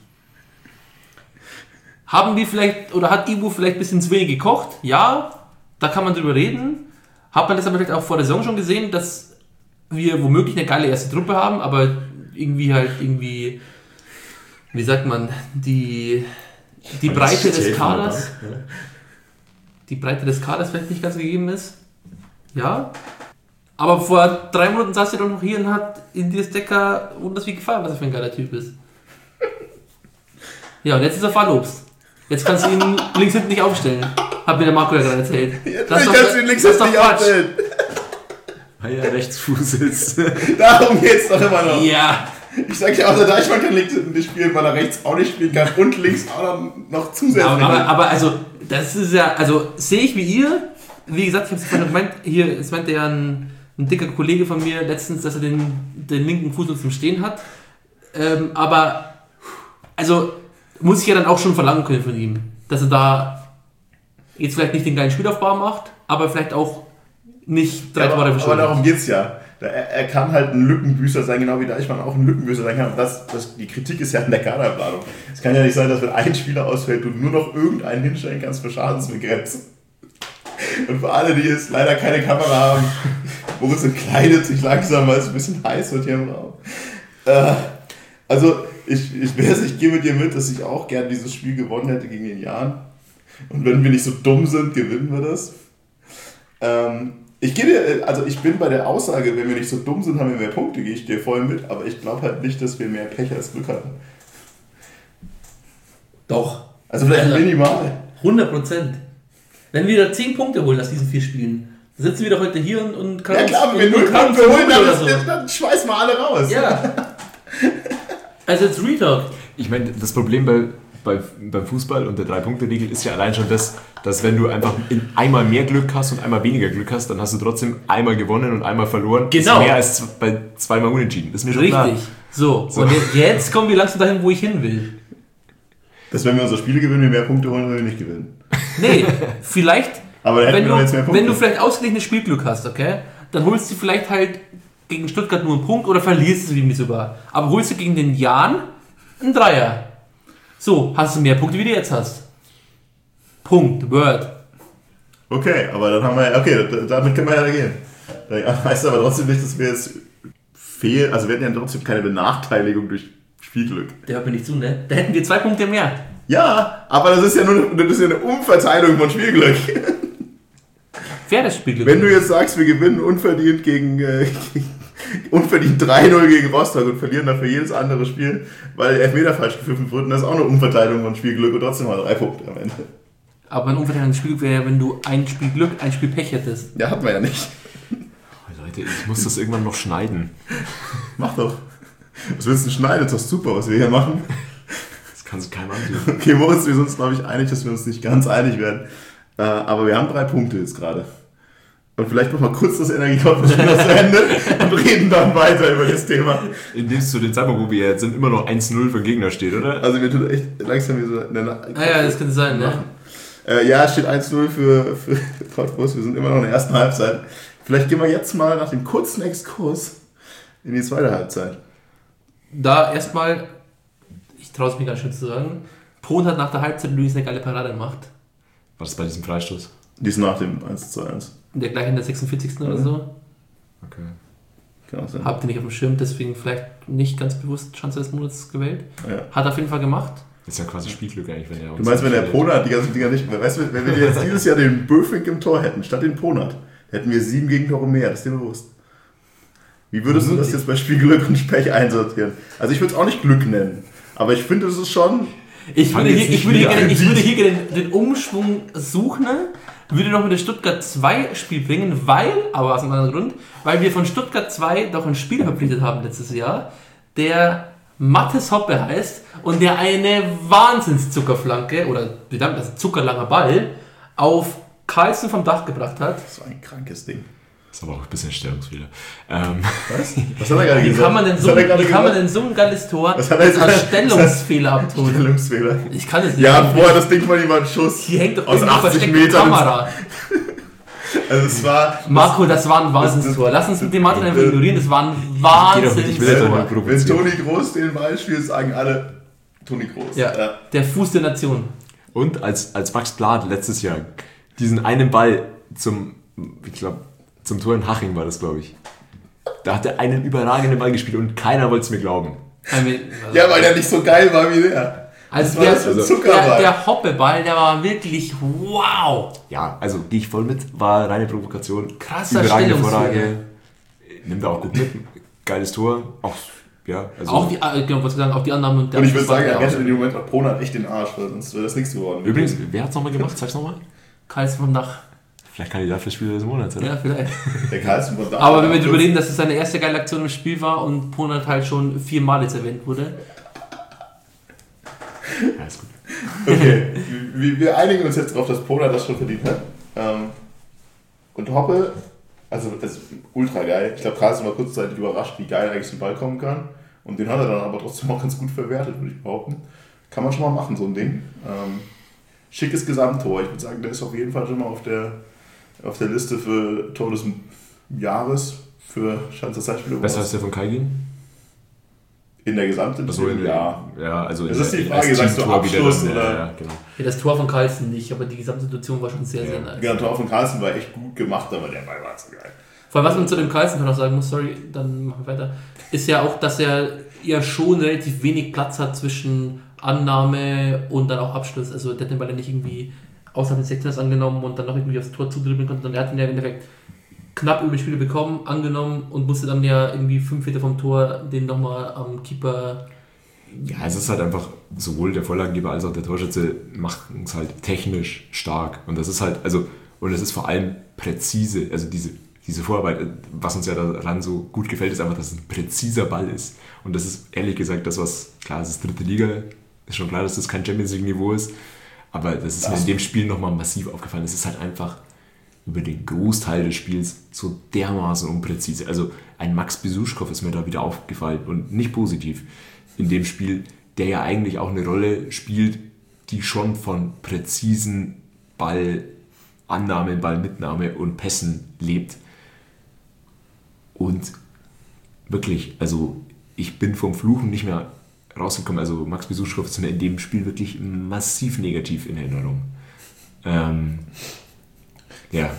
[SPEAKER 4] Haben wir vielleicht, oder hat Ibu vielleicht ein bisschen zu wenig gekocht? Ja, da kann man drüber reden. Hat man das aber vielleicht auch vor der Saison schon gesehen, dass wir womöglich eine geile erste Truppe haben, aber irgendwie halt irgendwie, wie sagt man, die, die Breite des Kaders, die Breite des Kaders vielleicht nicht ganz gegeben ist. Ja. Aber vor drei Monaten saß er doch noch hier und hat in Dias Decker wunders wie gefallen, was er für ein geiler Typ ist. Ja, und jetzt ist er Fallobst. Jetzt kannst du ihn links hinten nicht aufstellen. Hat mir der Marco ja gerade erzählt.
[SPEAKER 2] Jetzt
[SPEAKER 4] Das ist doch-
[SPEAKER 2] kannst du ihn links
[SPEAKER 4] das ist
[SPEAKER 2] jetzt
[SPEAKER 4] doch
[SPEAKER 2] nicht
[SPEAKER 4] Quatsch.
[SPEAKER 2] aufstellen.
[SPEAKER 3] Weil er Rechtsfuß ist.
[SPEAKER 2] Darum geht's doch immer noch.
[SPEAKER 4] Ja.
[SPEAKER 2] Ich sag ja auch, der Deichmann kann links hinten nicht spielen, weil er rechts auch nicht spielen kann und links auch noch zusätzlich.
[SPEAKER 4] Aber, aber, aber also, das ist ja, also sehe ich wie ihr. Wie gesagt, ich habe es vorhin gemeint, hier, es meinte ja ein, ein dicker Kollege von mir letztens, dass er den, den linken Fuß noch zum Stehen hat. Ähm, aber, also, muss ich ja dann auch schon verlangen können von ihm, dass er da jetzt vielleicht nicht den geilen Spielaufbau macht, aber vielleicht auch nicht drei
[SPEAKER 2] Ja,
[SPEAKER 4] Tore
[SPEAKER 2] aber, aber
[SPEAKER 4] verschuldet.
[SPEAKER 2] darum geht's ja. Er, er kann halt ein Lückenbüßer sein, genau wie Deichmann auch ein Lückenbüßer sein kann. Und das, das, die Kritik ist ja an der Kaderplanung. Es kann ja nicht sein, dass wenn ein Spieler ausfällt, du nur noch irgendeinen hinstellen kannst für Schadensbegrenzung. Und für alle, die jetzt leider keine Kamera haben, Moritz entkleidet sich langsam, weil es ein bisschen heiß wird hier im Raum. Äh, also, ich, ich, ich gebe dir mit, dass ich auch gern dieses Spiel gewonnen hätte gegen den Jan. Und wenn wir nicht so dumm sind, gewinnen wir das. Ähm, ich gehe dir, also ich bin bei der Aussage, wenn wir nicht so dumm sind, haben wir mehr Punkte, gehe ich dir voll mit, aber ich glaube halt nicht, dass wir mehr Pech als Glück hatten.
[SPEAKER 4] Doch.
[SPEAKER 2] Also vielleicht
[SPEAKER 4] Also,
[SPEAKER 2] minimal.
[SPEAKER 4] hundert Prozent. Wenn wir da zehn Punkte holen aus diesen vier Spielen, dann sitzen wir doch heute hier und, und
[SPEAKER 2] Ja klar, wenn wir
[SPEAKER 4] und,
[SPEAKER 2] null
[SPEAKER 4] und können
[SPEAKER 2] Punkte holen, dann,
[SPEAKER 4] oder
[SPEAKER 2] ist,
[SPEAKER 4] so.
[SPEAKER 2] dann schmeißen wir alle raus.
[SPEAKER 4] Ja. Also jetzt Retalk.
[SPEAKER 3] Ich meine, das Problem bei, bei, beim Fußball und der Drei-Punkte-Regel ist ja allein schon das, dass wenn du einfach in einmal mehr Glück hast und einmal weniger Glück hast, dann hast du trotzdem einmal gewonnen und einmal verloren.
[SPEAKER 4] Genau.
[SPEAKER 3] Das ist mehr als z- bei zweimal unentschieden. Das ist mir schon klar.
[SPEAKER 4] Richtig. So,
[SPEAKER 3] So.
[SPEAKER 4] und jetzt, jetzt kommen wir langsam dahin, wo ich hin will.
[SPEAKER 2] Dass wenn wir unsere Spiele gewinnen, wir mehr Punkte holen, wenn wir nicht gewinnen.
[SPEAKER 4] Nee, vielleicht,
[SPEAKER 2] Aber dann hätten
[SPEAKER 4] wenn
[SPEAKER 2] wir
[SPEAKER 4] du,
[SPEAKER 2] doch jetzt mehr Punkte.
[SPEAKER 4] wenn du vielleicht ausgeglichenes Spielglück hast, okay, dann holst du vielleicht halt gegen Stuttgart nur einen Punkt oder verlierst du irgendwie sogar. Aber holst du gegen den Jan einen Dreier. So, hast du mehr Punkte, wie du jetzt hast. Punkt, Word.
[SPEAKER 2] Okay, aber dann haben wir ja, okay, d- damit können wir ja gehen. Das heißt aber trotzdem nicht, dass wir jetzt fehlen, also wir hatten ja trotzdem keine Benachteiligung durch Spielglück.
[SPEAKER 4] Der hört mir nicht zu, ne? Da hätten wir zwei Punkte mehr.
[SPEAKER 2] Ja, aber das ist ja nur das ist ja eine Umverteilung von Spielglück.
[SPEAKER 4] Faires Spielglück.
[SPEAKER 2] Wenn du jetzt sagst, wir gewinnen unverdient gegen, äh, gegen, unverdient drei null gegen Rostock und verlieren dafür jedes andere Spiel, weil der Elfmeter falsch gepfiffen wurde. Und das ist auch eine Umverteilung von Spielglück und trotzdem mal drei Punkte am Ende.
[SPEAKER 4] Aber ein Umverteilung von Spielglück wäre ja, wenn du ein Spiel Glück, ein Spiel Pech hättest.
[SPEAKER 2] Ja, hat man ja nicht.
[SPEAKER 3] Oh, Leute, ich muss das irgendwann noch schneiden.
[SPEAKER 2] Mach doch. Was willst du denn schneiden? Das ist doch super, was wir hier machen.
[SPEAKER 3] Das kann sich keinem antun.
[SPEAKER 2] Okay, Moritz, wir sind uns, glaube ich, einig, dass wir uns nicht ganz einig werden. Äh, aber wir haben drei Punkte jetzt gerade. Und vielleicht machen wir kurz das Energiekonferenz zu Ende und reden dann weiter über das Thema.
[SPEAKER 3] Indem es zu den Zeitpunkt, wo wir jetzt sind, immer noch eins null für den Gegner steht, oder?
[SPEAKER 2] Also wir tun echt langsam wie so eine...
[SPEAKER 4] Ah ja, das könnte sein, ne?
[SPEAKER 2] Äh, ja, es steht eins null für, für Cottbus. Wir sind immer noch in der ersten Halbzeit. Vielleicht gehen wir jetzt mal nach dem kurzen Exkurs in die zweite Halbzeit.
[SPEAKER 4] Da erstmal, ich traue es mir ganz schön zu sagen, Pohn hat nach der Halbzeit Luis eine geile Parade gemacht.
[SPEAKER 3] War das bei diesem Freistoß?
[SPEAKER 2] Die ist nach dem eins zu eins.
[SPEAKER 4] Der gleich in der sechsundvierzigsten oder so.
[SPEAKER 3] Okay.
[SPEAKER 2] Kann auch sein.
[SPEAKER 4] Habt ihr nicht auf dem Schirm, deswegen vielleicht nicht ganz bewusst Chance des Monats gewählt.
[SPEAKER 2] Ja.
[SPEAKER 4] Hat auf jeden Fall gemacht.
[SPEAKER 3] Das ist ja quasi Spielglück eigentlich, wenn er uns...
[SPEAKER 2] Du meinst, wenn der Ponat die ganzen Dinger nicht mehr... Weißt du, wenn wir jetzt dieses Jahr den Böfink im Tor hätten, statt den Ponat, hätten wir sieben Gegentore mehr, das ist dir bewusst. Wie würdest du das jetzt bei Spielglück und Pech einsortieren? Also ich würde es auch nicht Glück nennen, aber ich finde, es ist schon...
[SPEAKER 4] Ich würde hier, ich würde hier, gerne, ich würde hier
[SPEAKER 2] den
[SPEAKER 4] gerne den, den Umschwung suchen, würde noch mit der Stuttgart zwei Spiel bringen, weil, aber aus einem anderen Grund, weil wir von Stuttgart zwei doch einen Spieler verpflichtet haben letztes Jahr, der Mathis Hoppe heißt und der eine Wahnsinnszuckerflanke oder verdammt, das ist ein zuckerlanger Ball auf Carlsen vom Dach gebracht hat.
[SPEAKER 2] So ein krankes Ding.
[SPEAKER 3] Das ist aber auch ein bisschen Stellungsfehler. Ähm,
[SPEAKER 2] Was? Was hat er gerade
[SPEAKER 4] Wie
[SPEAKER 2] gesagt?
[SPEAKER 4] kann man denn so,
[SPEAKER 2] Was hat er gerade
[SPEAKER 4] wie kann man
[SPEAKER 2] gesagt?
[SPEAKER 4] denn so ein geiles Tor
[SPEAKER 2] Was hat er jetzt
[SPEAKER 4] als
[SPEAKER 2] gesagt?
[SPEAKER 4] Stellungsfehler abtun?
[SPEAKER 2] Stellungsfehler.
[SPEAKER 4] Ich kann es nicht.
[SPEAKER 2] Ja, vorher das Ding von ihm war ein Schuss.
[SPEAKER 4] Hier hängt doch
[SPEAKER 2] aus
[SPEAKER 4] irgendeine
[SPEAKER 2] achtzig
[SPEAKER 4] versteckte
[SPEAKER 2] Metern.
[SPEAKER 4] Kamera.
[SPEAKER 2] Also es war...
[SPEAKER 4] Marco, das war ein Wahnsinnstor. Lass uns den Martin einfach ignorieren, das war ein
[SPEAKER 3] Geht doch nicht, ich will
[SPEAKER 2] Wenn,
[SPEAKER 3] doch
[SPEAKER 4] Wahnsinnstor.
[SPEAKER 3] nur
[SPEAKER 2] wenn
[SPEAKER 3] provozieren.
[SPEAKER 2] Toni Groß den Ball spielt, sagen alle Toni Groß.
[SPEAKER 4] Ja, der Fuß der Nation.
[SPEAKER 3] Und als, als Max Blatt letztes Jahr diesen einen Ball zum, ich glaube, zum Tor in Haching war das, glaube ich. Da hat er einen überragenden Ball gespielt und keiner wollte es mir glauben.
[SPEAKER 2] Ja, weil der nicht so geil war wie der.
[SPEAKER 4] Also
[SPEAKER 2] war
[SPEAKER 4] der,
[SPEAKER 2] das für ein
[SPEAKER 4] der,
[SPEAKER 2] Zuckerball?
[SPEAKER 4] der Hoppeball, der war wirklich wow.
[SPEAKER 3] Ja, also gehe ich voll mit, war reine Provokation.
[SPEAKER 4] Krasser
[SPEAKER 3] Überragende
[SPEAKER 4] Stellungsfehler.
[SPEAKER 3] Vorlage. Nimmt er auch gut mit. Geiles Tor. Auch, ja, also
[SPEAKER 4] Auch die, äh, genau, was ich sagen, auch die Annahmen und der
[SPEAKER 2] Und ich würde sagen,
[SPEAKER 4] der
[SPEAKER 2] er rettet in dem Moment auch Pronat echt den Arsch, weil sonst wäre das nichts geworden.
[SPEAKER 3] Übrigens, wer hat es nochmal gemacht? Sag's nochmal.
[SPEAKER 4] Carlsen vom Dach.
[SPEAKER 3] Vielleicht Kandidat für Spieler des Monats, oder?
[SPEAKER 4] Ja, vielleicht.
[SPEAKER 2] Der Carlsen von da.
[SPEAKER 4] Aber wenn wir darüber reden, dass es seine erste geile Aktion im Spiel war und Ponat halt schon viermal jetzt erwähnt wurde.
[SPEAKER 3] Ja, ist gut.
[SPEAKER 2] Okay, wir, wir einigen uns jetzt darauf, dass Pronat das schon verdient hat. Ähm, und Hoppe, also das ist ultra geil. Ich glaube, Carlsen war kurzzeitig überrascht, wie geil eigentlich so ein Ball kommen kann. Und den hat er dann aber trotzdem auch ganz gut verwertet, würde ich behaupten. Kann man schon mal machen, so ein Ding. Ähm, schickes Gesamttor. Ich würde sagen, der ist auf jeden Fall schon mal auf der, auf der Liste für Tor des Jahres für Schanzer Zeitspiele.
[SPEAKER 3] Besser als der von Kaigin?
[SPEAKER 2] In der gesamten
[SPEAKER 3] Also in,
[SPEAKER 2] ja.
[SPEAKER 3] ja, also
[SPEAKER 2] Das
[SPEAKER 3] in
[SPEAKER 2] ist die
[SPEAKER 3] der-
[SPEAKER 2] Frage,
[SPEAKER 3] als
[SPEAKER 2] sagst du
[SPEAKER 3] Teamtor wieder
[SPEAKER 2] Abschluss
[SPEAKER 3] dann,
[SPEAKER 2] oder-
[SPEAKER 3] Ja, ja, genau.
[SPEAKER 4] Ja, das Tor von Carlsen nicht, aber die Gesamtsituation war schon sehr, sehr
[SPEAKER 3] Ja.
[SPEAKER 4] nice.
[SPEAKER 2] Genau, Tor von Carlsen war echt gut gemacht, aber der Ball war so geil.
[SPEAKER 4] Vor allem, was man zu dem Carlsen noch sagen muss, sorry, dann machen wir weiter, ist ja auch, dass er ja schon relativ wenig Platz hat zwischen Annahme und dann auch Abschluss. Also der hat den Ball ja nicht irgendwie außerhalb des Sektors angenommen und dann noch irgendwie aufs Tor zudribbeln konnte, sondern er hat ihn ja im Endeffekt knapp über die Spiele bekommen, angenommen und musste dann ja irgendwie fünf Meter vom Tor den nochmal am Keeper...
[SPEAKER 3] Ja, es ist halt einfach, sowohl der Vorlagengeber als auch der Torschütze machen es halt technisch stark. Und das ist halt, also, und es ist vor allem präzise, also diese, diese Vorarbeit, was uns ja daran so gut gefällt, ist einfach, dass es ein präziser Ball ist. Und das ist ehrlich gesagt das, was, klar, es ist dritte Liga, ist schon klar, dass das kein Champions League Niveau ist, aber das ist das mir in dem Spiel nochmal massiv aufgefallen. Es ist halt einfach über den Großteil des Spiels so dermaßen unpräzise. Also ein Max Besuschkow ist mir da wieder aufgefallen und nicht positiv in dem Spiel, der ja eigentlich auch eine Rolle spielt, die schon von präzisen Ballannahme, Ballmitnahme und Pässen lebt. Und wirklich, also ich bin vom Fluchen nicht mehr rausgekommen. Also Max Besuschkow ist mir in dem Spiel wirklich massiv negativ in Erinnerung. Ähm, ja.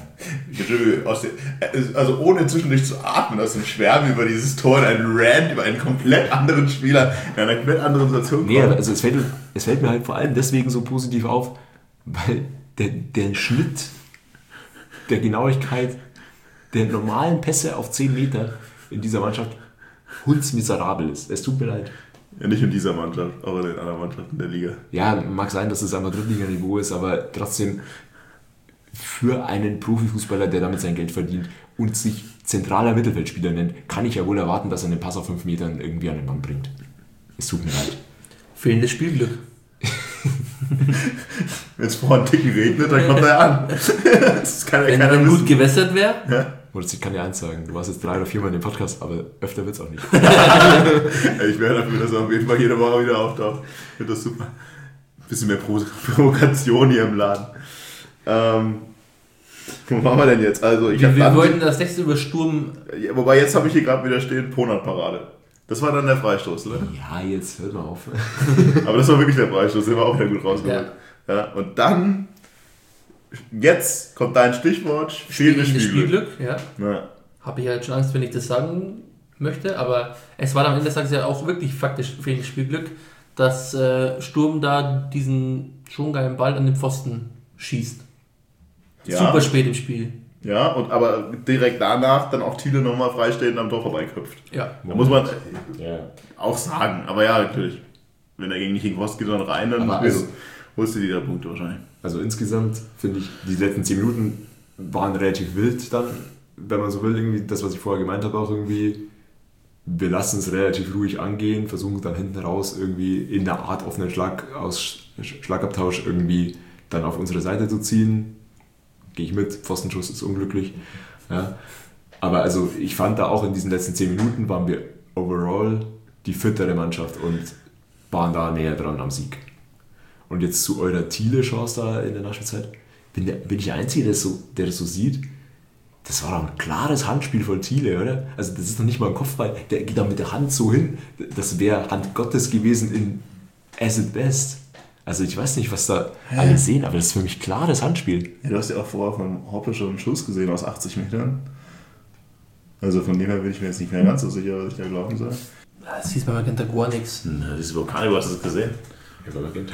[SPEAKER 2] Also ohne zwischendurch zu atmen, aus dem Schwärmen über dieses Tor, in einen Rant über einen komplett anderen Spieler, in einer komplett anderen Situation.
[SPEAKER 3] Nee, also es fällt, es fällt mir halt vor allem deswegen so positiv auf, weil der, der Schnitt der Genauigkeit der normalen Pässe auf zehn Meter in dieser Mannschaft hundsmiserabel ist. Es tut mir leid.
[SPEAKER 2] Ja, nicht in dieser Mannschaft, aber in den anderen Mannschaften der Liga.
[SPEAKER 3] Ja, mag sein, dass es einfach Drittliganiveau ist, aber trotzdem für einen Profifußballer, der damit sein Geld verdient und sich zentraler Mittelfeldspieler nennt, kann ich ja wohl erwarten, dass er einen Pass auf fünf Metern irgendwie an den Mann bringt. Es tut mir leid.
[SPEAKER 4] Fehlendes Spielglück.
[SPEAKER 2] Wenn es vorher einen Ticken regnet, dann kommt er an. Das kann ja
[SPEAKER 4] Wenn
[SPEAKER 2] keiner
[SPEAKER 4] er
[SPEAKER 2] wissen.
[SPEAKER 4] gut gewässert wäre,
[SPEAKER 2] Ja.
[SPEAKER 3] Oder ich kann dir eins sagen, du warst jetzt drei oder viermal in dem Podcast, aber öfter wird's auch nicht.
[SPEAKER 2] Ja, ich wäre dafür, dass er auf jeden Fall jede Woche wieder auftaucht. Ich finde das super. Ein bisschen mehr Pro- Provokation hier im Laden. Ähm, wo machen wir denn jetzt? Also, ich
[SPEAKER 4] wir,
[SPEAKER 2] hab
[SPEAKER 4] wir
[SPEAKER 2] dann-
[SPEAKER 4] wollten das nächste über Sturm.
[SPEAKER 2] Ja, wobei, jetzt habe ich hier gerade wieder stehen, Ponat-Parade. Das war dann der Freistoß, ne?
[SPEAKER 3] Ja, jetzt hört mal auf.
[SPEAKER 2] Aber das war wirklich der Freistoß, den war auch wieder gut rausgeholt. Ja. Und dann, jetzt kommt dein Stichwort, fehlendes
[SPEAKER 4] Fehlendes
[SPEAKER 2] Spielglück.
[SPEAKER 4] Spielglück, ja.
[SPEAKER 2] Ja.
[SPEAKER 4] Habe ich halt schon Angst, wenn ich das sagen möchte, aber es war am Ende des Tages ja auch wirklich faktisch fehlendes Spielglück, dass äh, Sturm da diesen schon geilen Ball an den Pfosten schießt.
[SPEAKER 2] Ja.
[SPEAKER 4] Super spät im Spiel.
[SPEAKER 2] Ja, und aber direkt danach dann auch Thiele nochmal freistehend am Tor vorbeiköpft.
[SPEAKER 4] Ja.
[SPEAKER 2] Da muss man
[SPEAKER 3] Ja.
[SPEAKER 2] auch sagen, aber ja, natürlich. Wenn er gegen nicht gegen Post geht, sondern rein, dann
[SPEAKER 3] Aber also-
[SPEAKER 2] holst du die da Punkte wahrscheinlich.
[SPEAKER 3] Also insgesamt finde ich, die letzten zehn Minuten waren relativ wild dann, wenn man so will, irgendwie das, was ich vorher gemeint habe, auch irgendwie, wir lassen es relativ ruhig angehen, versuchen dann hinten raus irgendwie in der Art offenen Schlag aus Schlagabtausch irgendwie dann auf unsere Seite zu ziehen. Gehe ich mit, Pfostenschuss ist unglücklich. Ja. Aber also ich fand da auch in diesen letzten zehn Minuten waren wir overall die fittere Mannschaft und waren da näher dran am Sieg. Und jetzt zu eurer Thiele-Chance da in der Nachspielzeit, bin, der, bin ich der Einzige, der das, so, der das so sieht? Das war doch ein klares Handspiel von Thiele, oder? Also das ist doch nicht mal ein Kopfball, der geht da mit der Hand so hin. Das wäre Hand Gottes gewesen in as it best. Also ich weiß nicht, was da alle sehen, aber das ist für mich klares Handspiel.
[SPEAKER 2] Ja, du hast ja auch vorher von Hoppe schon einen Schuss gesehen aus achtzig Metern. Also von dem her bin ich mir jetzt nicht mehr ganz so sicher, was ich da glauben soll.
[SPEAKER 4] Das hieß bei Magenta gar nichts.
[SPEAKER 2] Na, das ist überhaupt gar nicht, du hast es gesehen.
[SPEAKER 3] Ja, aber Magenta.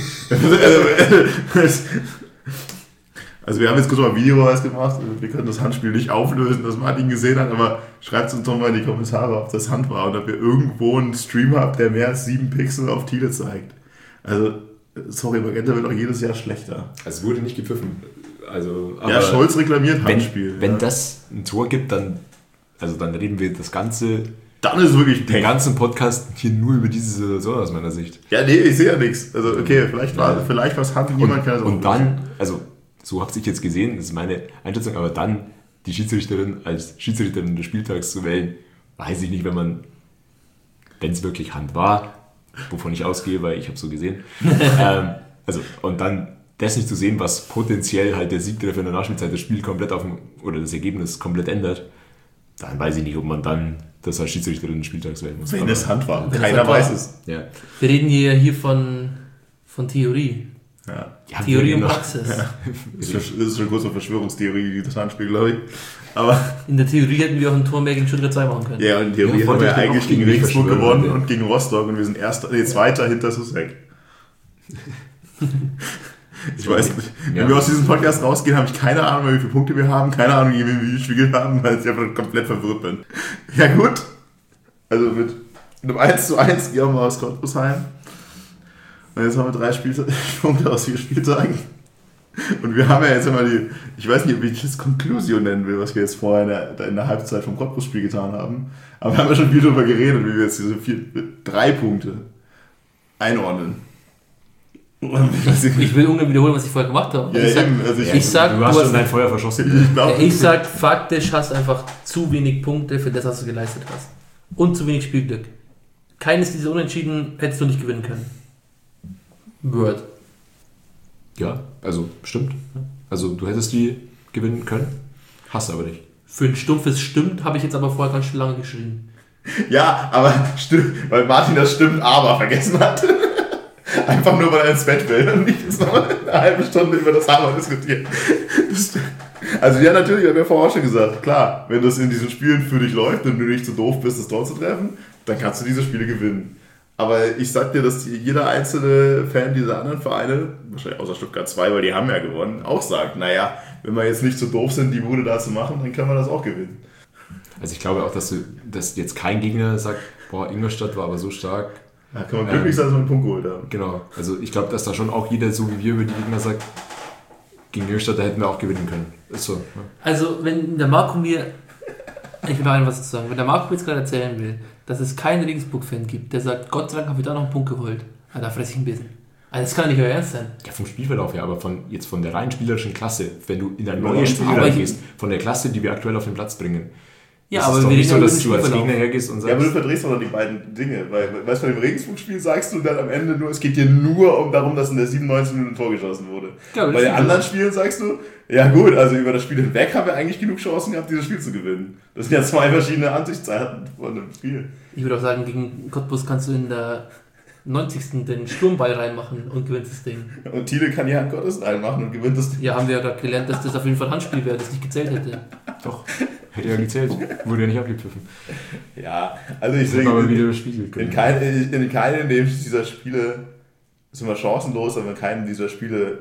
[SPEAKER 2] Also wir haben jetzt kurz mal Videobeweis gemacht, wir können das Handspiel nicht auflösen, dass Martin gesehen hat, aber schreibt uns doch mal in die Kommentare, ob das Hand war und ob ihr irgendwo einen Stream habt, der mehr als sieben Pixel auf Thiele zeigt. Also, sorry, Magenta wird auch jedes Jahr schlechter.
[SPEAKER 3] Also es wurde nicht gepfiffen. Also,
[SPEAKER 2] Ja, Scholz reklamiert
[SPEAKER 3] wenn,
[SPEAKER 2] Handspiel.
[SPEAKER 3] wenn
[SPEAKER 2] ja.
[SPEAKER 3] das ein Tor gibt, dann, also dann reden wir das ganze,
[SPEAKER 2] Dann ist es wirklich
[SPEAKER 3] den
[SPEAKER 2] Pech.
[SPEAKER 3] ganzen Podcast hier nur über diese Saison aus meiner Sicht.
[SPEAKER 2] Ja, nee, ich sehe ja nichts. Also, okay, vielleicht war vielleicht was Hand, niemand kann das auch
[SPEAKER 3] Und dann, also so habe ich jetzt gesehen, das ist meine Einschätzung, aber dann die Schiedsrichterin als Schiedsrichterin des Spieltags zu wählen, weiß ich nicht, wenn man, wenn es wirklich Hand war, wovon ich ausgehe, weil ich habe so gesehen, ähm, also und dann das nicht zu sehen, was potenziell halt der Siegtreffer in der Nachspielzeit das Spiel komplett auf dem, oder das Ergebnis komplett ändert, dann weiß ich nicht, ob man dann das als Schiedsrichterin des Spieltags wählen muss.
[SPEAKER 2] Wenn
[SPEAKER 3] Aber-
[SPEAKER 2] es Hand war.
[SPEAKER 4] Wenn es
[SPEAKER 2] Keiner
[SPEAKER 4] Hand war.
[SPEAKER 2] weiß es.
[SPEAKER 3] ja.
[SPEAKER 4] Wir reden hier, hier von, von Theorie.
[SPEAKER 2] Ja.
[SPEAKER 3] Ja,
[SPEAKER 4] Theorie
[SPEAKER 3] wir
[SPEAKER 4] und
[SPEAKER 3] noch-
[SPEAKER 4] Praxis.
[SPEAKER 2] Das ist schon- das ist schon kurz eine Verschwörungstheorie, das Handspiel, glaube ich. Aber
[SPEAKER 4] In der Theorie hätten wir auch ein Tor mehr gegen Stuttgart zwei machen können.
[SPEAKER 2] ja, in Theorie
[SPEAKER 3] Ja,
[SPEAKER 2] haben wir
[SPEAKER 3] wollte ich
[SPEAKER 2] eigentlich
[SPEAKER 3] auch
[SPEAKER 2] gegen
[SPEAKER 3] gegen mich
[SPEAKER 2] Regensburg
[SPEAKER 3] verschwören,
[SPEAKER 2] gewonnen
[SPEAKER 3] ja.
[SPEAKER 2] und gegen Rostock und wir sind erster, nee, zweiter hinter Susek. Ich weiß nicht. Wenn
[SPEAKER 3] Ja.
[SPEAKER 2] wir aus diesem Podcast rausgehen, habe ich keine Ahnung mehr, wie viele Punkte wir haben, keine Ahnung, wie wir gespielt haben, weil ich einfach komplett verwirrt bin. Ja gut. Also mit einem eins zu eins gehen wir aus Cottbusheim. Und jetzt haben wir drei Spielta- Punkte aus vier Spieltagen. Und wir haben ja jetzt immer die, ich weiß nicht, ob ich das Conclusio nennen will, was wir jetzt vorher in der, in der Halbzeit vom Cottbus-Spiel getan haben. Aber wir haben ja schon viel darüber geredet, wie wir jetzt diese vier, drei Punkte einordnen. Ich weiß nicht.
[SPEAKER 4] Ich will ungefähr wiederholen, was ich vorher gemacht habe.
[SPEAKER 2] Ja,
[SPEAKER 4] ich sag,
[SPEAKER 2] eben, also ich-
[SPEAKER 4] ich sag,
[SPEAKER 3] Du
[SPEAKER 4] du
[SPEAKER 3] hast
[SPEAKER 4] hast,
[SPEAKER 3] schon dein Feuer verschossen.
[SPEAKER 2] Ich glaub,
[SPEAKER 4] ich sag, faktisch hast einfach zu wenig Punkte für das, was du geleistet hast. Und zu wenig Spielglück. Keines dieser Unentschieden hättest du nicht gewinnen können. Word.
[SPEAKER 3] Ja, also stimmt. Also du hättest die gewinnen können, hast aber nicht.
[SPEAKER 4] Für ein stumpfes Stimmt habe ich jetzt aber vorher ganz schön lange geschrieben.
[SPEAKER 2] Ja, aber stimmt, weil Martin das stimmt, aber vergessen hat. Einfach nur, weil er ins Bett will und nicht jetzt noch eine halbe Stunde über das Aber diskutieren. Das, also ja, natürlich, wir haben ja vorher auch schon gesagt, klar, wenn das in diesen Spielen für dich läuft und du nicht zu doof bist, das Tor zu treffen, dann kannst du diese Spiele gewinnen. Aber ich sag dir, dass jeder einzelne Fan dieser anderen Vereine, wahrscheinlich außer Stuttgart zwei, weil die haben ja gewonnen, auch sagt, naja, wenn wir jetzt nicht so doof sind, die Bude da zu machen, dann können wir das auch gewinnen.
[SPEAKER 3] Also ich glaube auch, dass, du, dass jetzt kein Gegner sagt, boah, Ingolstadt war aber so stark.
[SPEAKER 2] Da kann man glücklich sein, dass wir einen Punkt geholt haben.
[SPEAKER 3] Genau, also ich glaube, dass da schon auch jeder, so wie wir über die Gegner sagt, gegen Ingolstadt, da hätten wir auch gewinnen können. Ist so. Ja.
[SPEAKER 4] Also wenn der Marco mir, ich will noch ein was dazu sagen, wenn der Marco jetzt gerade erzählen will, dass es keinen Regensburg-Fan gibt, der sagt, Gott sei Dank haben wir da noch einen Punkt geholt, ja, da fresse ich ein bisschen. Also das kann nicht euer Ernst sein.
[SPEAKER 3] Ja, vom Spielverlauf her, aber von, jetzt von der rein spielerischen Klasse, wenn du in ein neues Spiel reingehst, von der Klasse, die wir aktuell auf den Platz bringen.
[SPEAKER 4] Ja,
[SPEAKER 3] das
[SPEAKER 4] aber
[SPEAKER 3] ist doch
[SPEAKER 4] wir
[SPEAKER 3] nicht so,
[SPEAKER 4] reden
[SPEAKER 3] dass
[SPEAKER 4] über
[SPEAKER 3] du
[SPEAKER 4] den
[SPEAKER 3] als Gegner hergehst und sagst...
[SPEAKER 2] Ja, aber du verdrehst doch noch die beiden Dinge, weil, weißt du, bei dem Regensburg-Spiel sagst du dann am Ende nur, es geht dir nur um darum, dass in der siebenundneunzigsten Minute ein Tor geschossen wurde.
[SPEAKER 4] Ja,
[SPEAKER 2] bei den anderen Spielen sagst du, ja gut, also über das Spiel hinweg haben wir eigentlich genug Chancen gehabt, dieses Spiel zu gewinnen. Das sind ja zwei verschiedene Ansichtszeiten von dem Spiel.
[SPEAKER 4] Ich würde auch sagen, gegen Cottbus kannst du in der neunzigsten den Sturmball reinmachen und gewinnst das Ding.
[SPEAKER 2] Und Thiele kann die Hand Gottes reinmachen und gewinnt das Ding.
[SPEAKER 4] Ja, haben wir ja gerade gelernt, dass das auf jeden Fall Handspiel wäre, das nicht gezählt hätte.
[SPEAKER 3] Doch, hätte ja gezählt. Wurde ja nicht abgepfiffen.
[SPEAKER 2] Ja, also ich sehe, in, in, kein, in keinem dieser Spiele sind wir chancenlos, aber in keinem dieser Spiele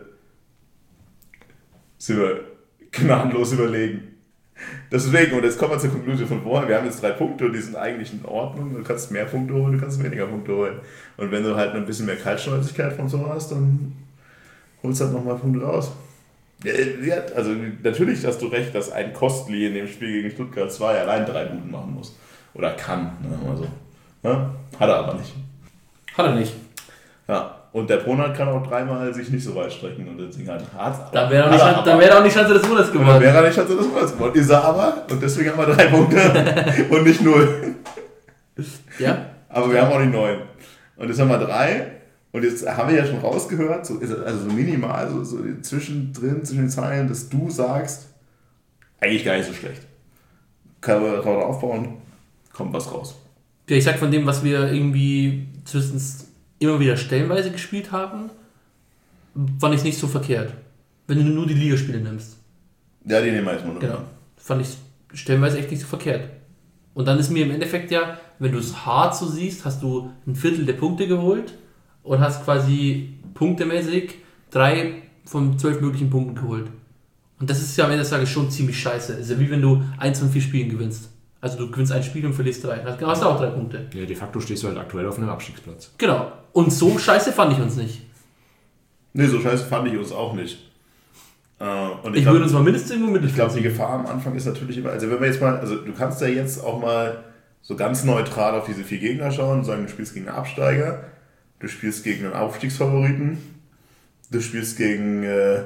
[SPEAKER 2] sind wir gnadenlos überlegen. Deswegen, und jetzt kommen wir zur Konklusion von vorher, wir haben jetzt drei Punkte und die sind eigentlich in Ordnung. Du kannst mehr Punkte holen, du kannst weniger Punkte holen. Und wenn du halt ein bisschen mehr Kaltschnäuzigkeit vom Tor hast, dann holst du halt nochmal Punkte raus. Ja, also natürlich hast du recht, dass ein Kostli in dem Spiel gegen Stuttgart zwei allein drei Punkte machen muss. Oder kann, ne? Also, ja? Hat er aber nicht.
[SPEAKER 4] Hat er nicht.
[SPEAKER 2] Ja. Und der Ponat kann auch dreimal sich nicht so weit strecken und deswegen hat er.
[SPEAKER 4] Da wäre er wär auch nicht Schanze des Monats geworden.
[SPEAKER 2] Da wäre er nicht Schanze des Monats geworden. Ist er aber und deswegen haben wir drei Punkte und nicht null.
[SPEAKER 4] Ja.
[SPEAKER 2] Aber wir haben auch die neun. Und jetzt haben wir drei. Und jetzt haben wir ja schon rausgehört, so, also so minimal, so, so zwischendrin, zwischen den Zeilen, dass du sagst, eigentlich gar nicht so schlecht. Kann man darauf aufbauen, kommt was raus.
[SPEAKER 4] Ja, ich sag von dem, was wir irgendwie zwischen immer wieder stellenweise gespielt haben, fand ich es nicht so verkehrt. Wenn du nur die Ligaspiele nimmst.
[SPEAKER 2] Ja, die nehmen wir jetzt mal.
[SPEAKER 4] Genau. Fand ich stellenweise echt nicht so verkehrt. Und dann ist mir im Endeffekt ja, wenn du es hart so siehst, hast du ein Viertel der Punkte geholt und hast quasi punktemäßig drei von zwölf möglichen Punkten geholt. Und das ist ja am Ende des Tages schon ziemlich scheiße. Es ist ja wie wenn du eins von vier Spielen gewinnst. Also du gewinnst ein Spiel und verlierst drei. Dann hast du auch drei Punkte.
[SPEAKER 3] Ja, de facto stehst du halt aktuell auf einem Abstiegsplatz.
[SPEAKER 4] Genau. Und so scheiße fand ich uns nicht.
[SPEAKER 2] Nee, so scheiße fand ich uns auch nicht. Äh, und ich
[SPEAKER 4] ich
[SPEAKER 2] glaub,
[SPEAKER 4] würde uns mal mindestens irgendwo mit.
[SPEAKER 2] Ich glaube, die Gefahr am Anfang ist natürlich immer, also wenn wir jetzt mal, also du kannst ja jetzt auch mal so ganz neutral auf diese vier Gegner schauen und sagen, du spielst gegen einen Absteiger, du spielst gegen einen Aufstiegsfavoriten, du spielst gegen äh,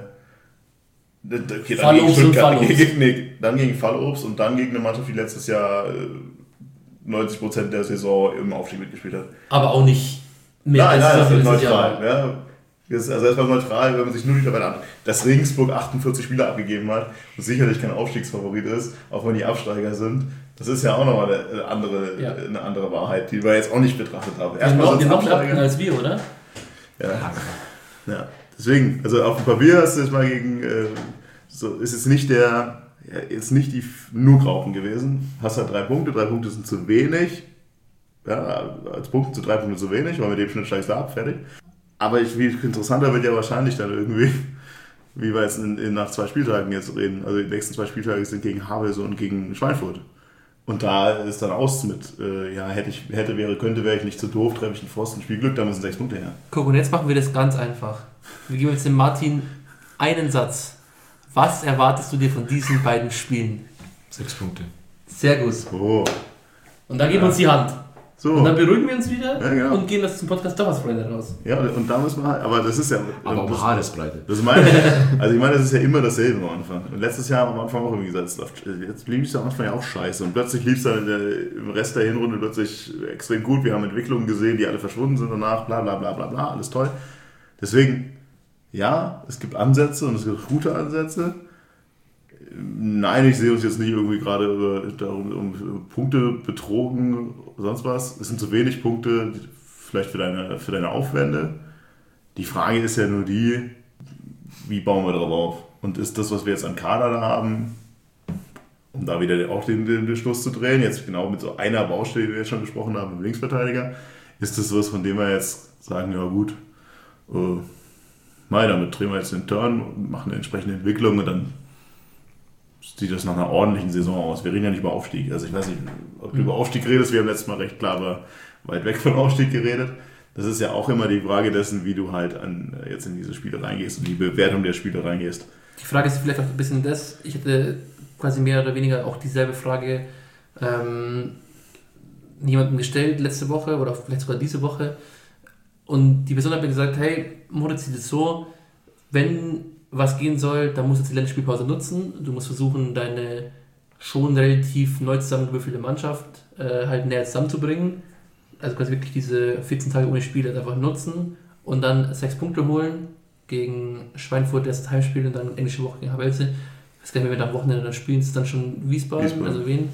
[SPEAKER 2] okay, dann
[SPEAKER 4] Fallobst
[SPEAKER 2] gegen
[SPEAKER 4] und Fallobst.
[SPEAKER 2] Gegen, nee, dann gegen Fallobst und dann gegen eine Mannschaft, die letztes Jahr äh, neunzig Prozent der Saison im Aufstieg mitgespielt hat.
[SPEAKER 4] Aber auch nicht mehr
[SPEAKER 2] Nein,
[SPEAKER 4] als
[SPEAKER 2] nein, das ist
[SPEAKER 4] letztes
[SPEAKER 2] neutral.
[SPEAKER 4] Jahr.
[SPEAKER 2] Ja. Also erstmal neutral, wenn man sich nur die Tabelle anschaut. Dass Regensburg achtundvierzig Spieler abgegeben hat und sicherlich kein Aufstiegsfavorit ist, auch wenn die Absteiger sind, das ist ja auch nochmal eine andere,
[SPEAKER 4] Ja.
[SPEAKER 2] eine andere Wahrheit, die wir jetzt auch nicht betrachtet haben.
[SPEAKER 4] Die
[SPEAKER 2] Erstmal
[SPEAKER 4] noch,
[SPEAKER 2] sind
[SPEAKER 4] die
[SPEAKER 2] es
[SPEAKER 4] noch mehr
[SPEAKER 2] Absteiger.
[SPEAKER 4] abgehen als wir, oder?
[SPEAKER 2] Ja. Ja. Deswegen, also auf dem Papier hast du jetzt mal gegen, äh, so ist es nicht der, ja, ist nicht die nur Graupen gewesen. Hast halt drei Punkte, drei Punkte sind zu wenig. Ja, als Punkte zu drei Punkte zu wenig, weil mit dem Schnitt steigst du ab, fertig. Aber ich, viel interessanter wird ja wahrscheinlich dann irgendwie, wie wir jetzt in, in, nach zwei Spieltagen jetzt reden. Also die nächsten zwei Spieltage sind gegen Havelse und gegen Schweinfurt. Und da ist dann aus mit, äh, ja, hätte ich, hätte, wäre, könnte, wäre ich nicht zu doof, treffe ich den Pfosten, Spiel Glück, da müssen sechs Punkte her.
[SPEAKER 4] Guck, und jetzt machen wir das ganz einfach. Wir geben jetzt dem Martin einen Satz. Was erwartest du dir von diesen beiden Spielen?
[SPEAKER 3] Sechs Punkte.
[SPEAKER 4] Sehr gut.
[SPEAKER 2] Oh.
[SPEAKER 4] Und dann geben wir uns die Hand.
[SPEAKER 2] So.
[SPEAKER 4] Und dann beruhigen wir uns wieder
[SPEAKER 2] Ja, genau.
[SPEAKER 4] und gehen das zum Podcast doch was Freunde raus.
[SPEAKER 2] Ja, und da müssen wir halt, aber das ist ja...
[SPEAKER 3] Aber um
[SPEAKER 2] das,
[SPEAKER 3] Haaresbreite.
[SPEAKER 2] das meine ich, also ich meine, das ist ja immer dasselbe am Anfang. Und letztes Jahr am Anfang auch irgendwie gesagt, es läuft, jetzt lief es am Anfang ja auch scheiße. Und plötzlich lief es dann im Rest der Hinrunde plötzlich extrem gut. Wir haben Entwicklungen gesehen, die alle verschwunden sind danach, bla bla bla bla bla, alles toll. Deswegen, ja, es gibt Ansätze und es gibt gute Ansätze. Nein, ich sehe uns jetzt nicht irgendwie gerade darum um Punkte betrogen oder sonst was. Es sind zu wenig Punkte, vielleicht für deine, für deine Aufwände. Die Frage ist ja nur die, wie bauen wir darauf auf? Und ist das, was wir jetzt an Kader da haben, um da wieder auch den, den, den Schluss zu drehen, jetzt genau mit so einer Baustelle, die wir jetzt schon gesprochen haben, im Linksverteidiger, ist das was, von dem wir jetzt sagen, ja gut, äh, mal, damit drehen wir jetzt den Turn und machen eine entsprechende Entwicklung und dann sieht das nach einer ordentlichen Saison aus. Wir reden ja nicht über Aufstieg. Also ich weiß nicht, ob du mhm. über Aufstieg redest. Wir haben letztes Mal recht klar aber weit weg von Aufstieg geredet. Das ist ja auch immer die Frage dessen, wie du halt an, jetzt in diese Spiele reingehst und die Bewertung der Spiele reingehst.
[SPEAKER 4] Die Frage ist vielleicht auch ein bisschen das, ich hatte quasi mehr oder weniger auch dieselbe Frage ähm, jemandem gestellt letzte Woche oder vielleicht sogar diese Woche und die Person hat mir gesagt, hey, Moritz sieht es so, wenn was gehen soll, dann musst du die Länderspielpause nutzen, du musst versuchen, deine schon relativ neu zusammengewürfelte Mannschaft äh, halt näher zusammenzubringen, also quasi wirklich diese vierzehn Tage ohne Spiele einfach nutzen und dann sechs Punkte holen gegen Schweinfurt, das Heimspiel und dann englische Woche gegen Havelse. Ich weiß gar nicht, wenn wir da am Wochenende dann spielen, ist es dann schon Wiesbaden,
[SPEAKER 2] Wiesbaden.
[SPEAKER 4] also wen?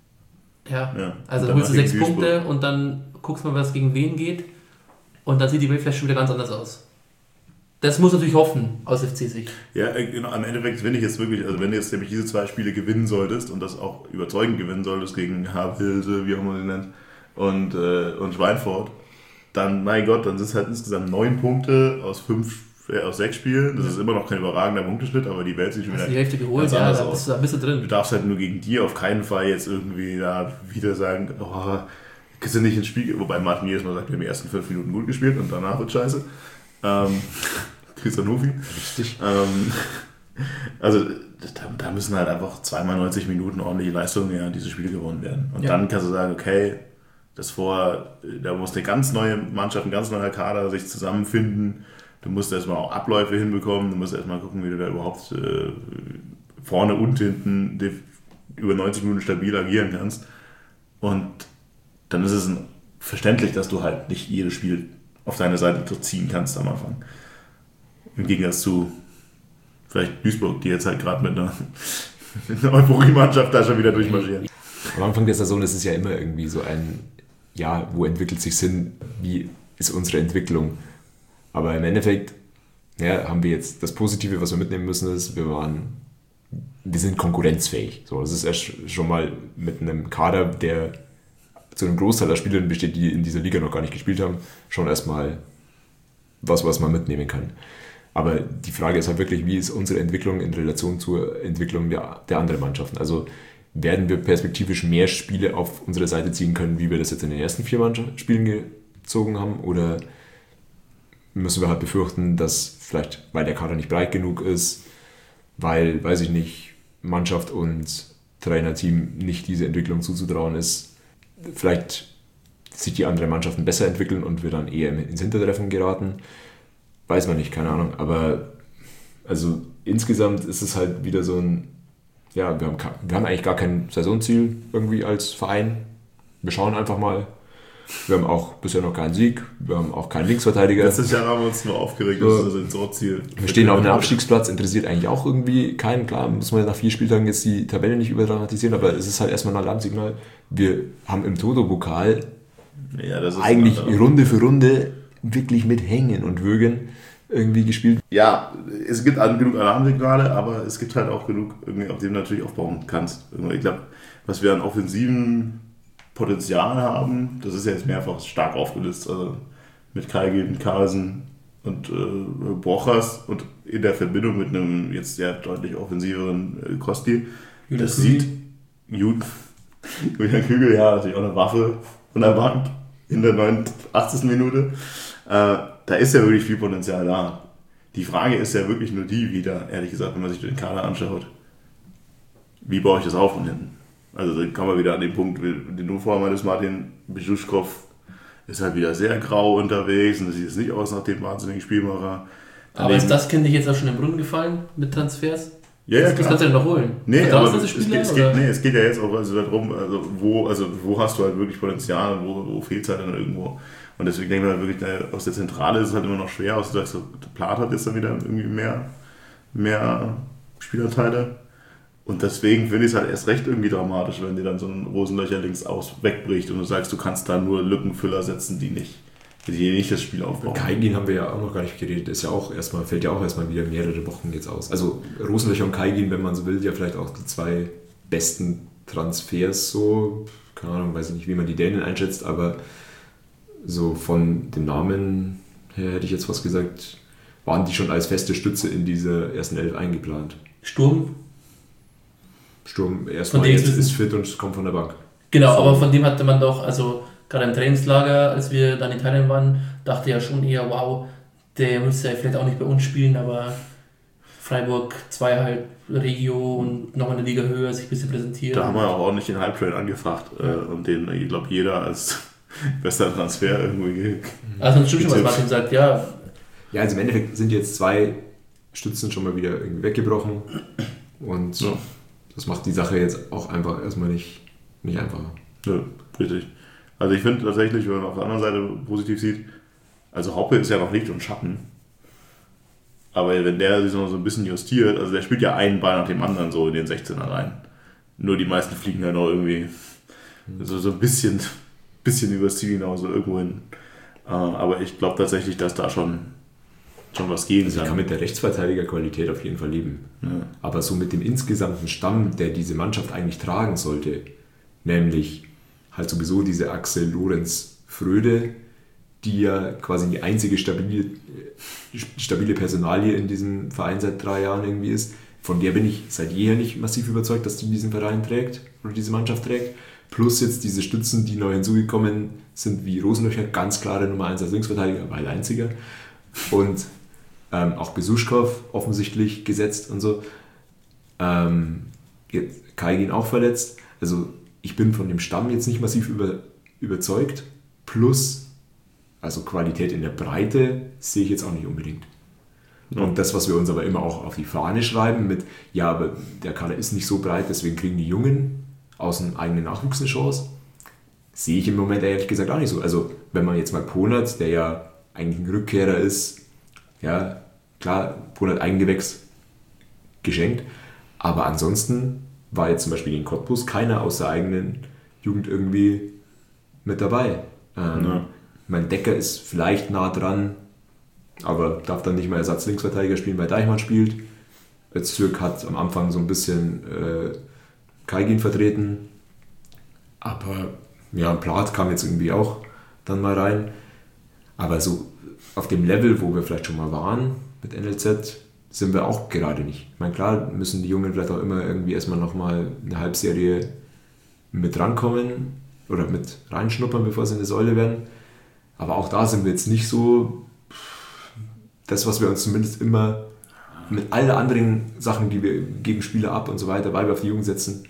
[SPEAKER 4] Ja,
[SPEAKER 2] ja
[SPEAKER 4] also dann holst du sechs Punkte und dann guckst du mal, was gegen wen geht und dann sieht die Welt vielleicht schon wieder ganz anders aus. Das muss natürlich hoffen, aus F C-Sicht.
[SPEAKER 2] Ja, genau, am Endeffekt finde ich jetzt wirklich, also wenn du jetzt nämlich diese zwei Spiele gewinnen solltest und das auch überzeugend gewinnen solltest gegen Havelse, wie auch immer sie nennt, und, äh, und Schweinfurt, dann, mein Gott, dann sind es halt insgesamt neun Punkte aus fünf, äh, aus sechs Spielen. Das ja. ist immer noch kein überragender Punkteschnitt, aber die Welt sieht schon wieder
[SPEAKER 4] die Hälfte geholt, ja, da bist, du, da bist du drin.
[SPEAKER 2] Du darfst halt nur gegen die auf keinen Fall jetzt irgendwie da wieder sagen, oh, kannst du nicht ins Spiel, wobei Martin jedes Mal sagt, wir haben die ersten fünf Minuten gut gespielt und danach wird scheiße. Ähm, Christian Hufi. Richtig. Ähm, also da, da müssen halt einfach zweimal neunzig Minuten ordentliche Leistungen ja, diese Spiele gewonnen werden. Und ja. dann kannst du sagen, okay, das vor, da muss eine ganz neue Mannschaft, ein ganz neuer Kader sich zusammenfinden. Du musst erstmal auch Abläufe hinbekommen, du musst erstmal gucken, wie du da überhaupt äh, vorne und hinten über neunzig Minuten stabil agieren kannst. Und dann ist es ein, verständlich, dass du halt nicht jedes Spiel auf deine Seite ziehen kannst am Anfang. Im Gegensatz zu vielleicht Duisburg, die jetzt halt gerade mit einer, mit einer Euphorie-Mannschaft da schon wieder durchmarschieren.
[SPEAKER 3] Am Anfang der Saison ist es ja immer irgendwie so ein, ja, wo entwickelt sich Sinn, wie ist unsere Entwicklung? Aber im Endeffekt ja, haben wir jetzt das Positive, was wir mitnehmen müssen, ist, wir waren, wir sind konkurrenzfähig. So, das ist erst schon mal mit einem Kader, der zu einem Großteil der Spieler besteht, die in dieser Liga noch gar nicht gespielt haben, schon erstmal was, was man mitnehmen kann. Aber die Frage ist halt wirklich, wie ist unsere Entwicklung in Relation zur Entwicklung der, der anderen Mannschaften? Also werden wir perspektivisch mehr Spiele auf unsere Seite ziehen können, wie wir das jetzt in den ersten vier Spielen gezogen haben? Oder müssen wir halt befürchten, dass vielleicht, weil der Kader nicht breit genug ist, weil, weiß ich nicht, Mannschaft und Trainerteam nicht diese Entwicklung zuzutrauen ist, vielleicht sich die anderen Mannschaften besser entwickeln und wir dann eher ins Hintertreffen geraten? Weiß man nicht, keine Ahnung. Aber also insgesamt ist es halt wieder so ein, ja, wir haben, wir haben eigentlich gar kein Saisonziel irgendwie als Verein. Wir schauen einfach mal. Wir haben auch bisher noch keinen Sieg. Wir haben auch keinen Linksverteidiger.
[SPEAKER 2] Letztes Jahr haben wir uns nur aufgeregt, das ist das Saisonziel.
[SPEAKER 3] Wir stehen auf einem Abstiegsplatz, interessiert eigentlich auch irgendwie keinen. Klar, muss man nach vier Spieltagen jetzt die Tabelle nicht überdramatisieren, aber es ist halt erstmal ein Alarmsignal. Wir haben im Toto-Pokal ja, eigentlich Runde für Runde wirklich mit Hängen und Würgen irgendwie gespielt.
[SPEAKER 2] Ja, es gibt genug Alarmsignale, aber es gibt halt auch genug, auf dem du natürlich aufbauen kannst. Ich glaube, was wir an offensiven Potenzial haben, das ist ja jetzt mehrfach stark aufgelistet, also mit Kaigin, Carlsen und äh, Brochers und in der Verbindung mit einem jetzt sehr deutlich offensiveren äh, Kosti.
[SPEAKER 4] Julian
[SPEAKER 2] das Kügel. sieht Julian Kügel, ja, natürlich auch eine Waffe von der Bank in der neunundachtzigsten Minute. Äh, da ist ja wirklich viel Potenzial da. Die Frage ist ja wirklich nur die wieder, ehrlich gesagt, wenn man sich den Kader anschaut. Wie baue ich das auf von hinten? Also dann kann man wieder an den Punkt, den du vorher meintest, Martin, Bejuschkow ist halt wieder sehr grau unterwegs und das sieht jetzt nicht aus nach dem wahnsinnigen Spielmacher.
[SPEAKER 4] Aber Daneben, ist das Kind nicht jetzt auch schon im Brunnen gefallen mit Transfers?
[SPEAKER 2] Ja, ja,
[SPEAKER 4] das, das kannst du ja noch holen.
[SPEAKER 2] Nee, aber es, Spieler, geht, es, geht, nee, es geht ja jetzt auch also darum, also wo, also wo hast du halt wirklich Potenzial und wo, wo fehlt es halt dann irgendwo. Und deswegen denke ich mal wirklich, aus der Zentrale ist es halt immer noch schwer. Aus der Plath hat jetzt dann wieder irgendwie mehr, mehr Spielerteile. Und deswegen finde ich es halt erst recht irgendwie dramatisch, wenn dir dann so ein Rosenlöcher links aus wegbricht und du sagst, du kannst da nur Lückenfüller setzen, die nicht, die nicht das Spiel aufbauen.
[SPEAKER 3] Kaigin haben wir ja auch noch gar nicht geredet, ist ja auch erstmal, fällt ja auch erstmal wieder mehrere Wochen jetzt aus. Also Rosenlöcher und Kaigin, wenn man so will, ja vielleicht auch die zwei besten Transfers so, keine Ahnung, weiß ich nicht, wie man die Dänen einschätzt, aber so von dem Namen her hätte ich jetzt fast gesagt, waren die schon als feste Stütze in dieser ersten Elf eingeplant.
[SPEAKER 4] Sturm?
[SPEAKER 3] Sturm erstmal
[SPEAKER 4] Von dem
[SPEAKER 3] jetzt
[SPEAKER 4] wissen-
[SPEAKER 3] ist fit und kommt von der Bank.
[SPEAKER 4] Genau,
[SPEAKER 3] So.
[SPEAKER 4] aber von dem hatte man doch, also gerade im Trainingslager, als wir dann in Italien waren, dachte ja schon eher, wow, der müsste ja vielleicht auch nicht bei uns spielen, aber Freiburg zwei halt Regio und noch eine Liga höher sich ein bisschen präsentieren.
[SPEAKER 2] Da haben wir auch ordentlich den Hype-Train angefragt äh, und den, ich glaube, jeder als bester Transfer irgendwie.
[SPEAKER 4] Also das stimmt schon, was
[SPEAKER 2] getippt.
[SPEAKER 4] Martin sagt, ja.
[SPEAKER 3] Ja, also im Endeffekt sind jetzt zwei Stützen schon mal wieder irgendwie weggebrochen und
[SPEAKER 2] Ja.
[SPEAKER 3] das macht die Sache jetzt auch einfach erstmal nicht, nicht einfacher.
[SPEAKER 2] Ja, richtig. Also ich finde tatsächlich, wenn man auf der anderen Seite positiv sieht, also Hoppe ist ja noch Licht und Schatten. Aber wenn der sich noch so ein bisschen justiert, also der spielt ja einen Ball nach dem anderen so in den sechzehner rein. Nur die meisten fliegen ja noch irgendwie so, so ein bisschen, bisschen übers Ziel hinaus so irgendwo hin. Äh, Aber ich glaube tatsächlich, dass da schon, schon was gehen
[SPEAKER 3] Also ich kann
[SPEAKER 2] kann.
[SPEAKER 3] mit der Rechtsverteidigerqualität auf jeden Fall leben.
[SPEAKER 2] Ja.
[SPEAKER 3] Aber so mit dem insgesamten Stamm, der diese Mannschaft eigentlich tragen sollte, nämlich halt sowieso diese Achse Lorenz-Fröde, die ja quasi die einzige stabile, stabile Personalie in diesem Verein seit drei Jahren irgendwie ist. Von der bin ich seit jeher nicht massiv überzeugt, dass die diesen Verein trägt oder diese Mannschaft trägt. Plus jetzt diese Stützen, die neu hinzugekommen sind, wie Rosenlöcher, ganz klare Nummer eins als Linksverteidiger, weil einziger. Und ähm, auch Besuschkow offensichtlich gesetzt und so. Ähm, jetzt Kaigin auch verletzt. Also ich bin von dem Stamm jetzt nicht massiv über, überzeugt. Plus, also Qualität in der Breite sehe ich jetzt auch nicht unbedingt.
[SPEAKER 2] Ja.
[SPEAKER 3] Und das, was wir uns aber immer auch auf die Fahne schreiben mit, ja, aber der Kader ist nicht so breit, deswegen kriegen die Jungen aus dem eigenen Nachwuchs eine Chance, sehe ich im Moment ehrlich gesagt auch nicht so. Also wenn man jetzt mal Ponert, der ja eigentlich ein Rückkehrer ist, ja, klar, Ponert Eigengewächs geschenkt, aber ansonsten war jetzt zum Beispiel in Cottbus keiner aus der eigenen Jugend irgendwie mit dabei. Ähm,
[SPEAKER 2] Ja.
[SPEAKER 3] Mein Decker ist vielleicht nah dran, aber darf dann nicht mehr Ersatz-Linksverteidiger spielen, weil Deichmann spielt. Öztürk hat am Anfang so ein bisschen äh, Kaigin vertreten, aber ja, Plath kam jetzt irgendwie auch dann mal rein. Aber so auf dem Level, wo wir vielleicht schon mal waren mit N L Z, sind wir auch gerade nicht. Ich meine, klar müssen die Jungen vielleicht auch immer irgendwie erstmal nochmal eine Halbserie mit rankommen oder mit reinschnuppern, bevor sie eine Säule werden. Aber auch da sind wir jetzt nicht so das, was wir uns zumindest immer mit all den anderen Sachen, die wir gegen Spieler ab und so weiter, weil wir auf die Jungen setzen,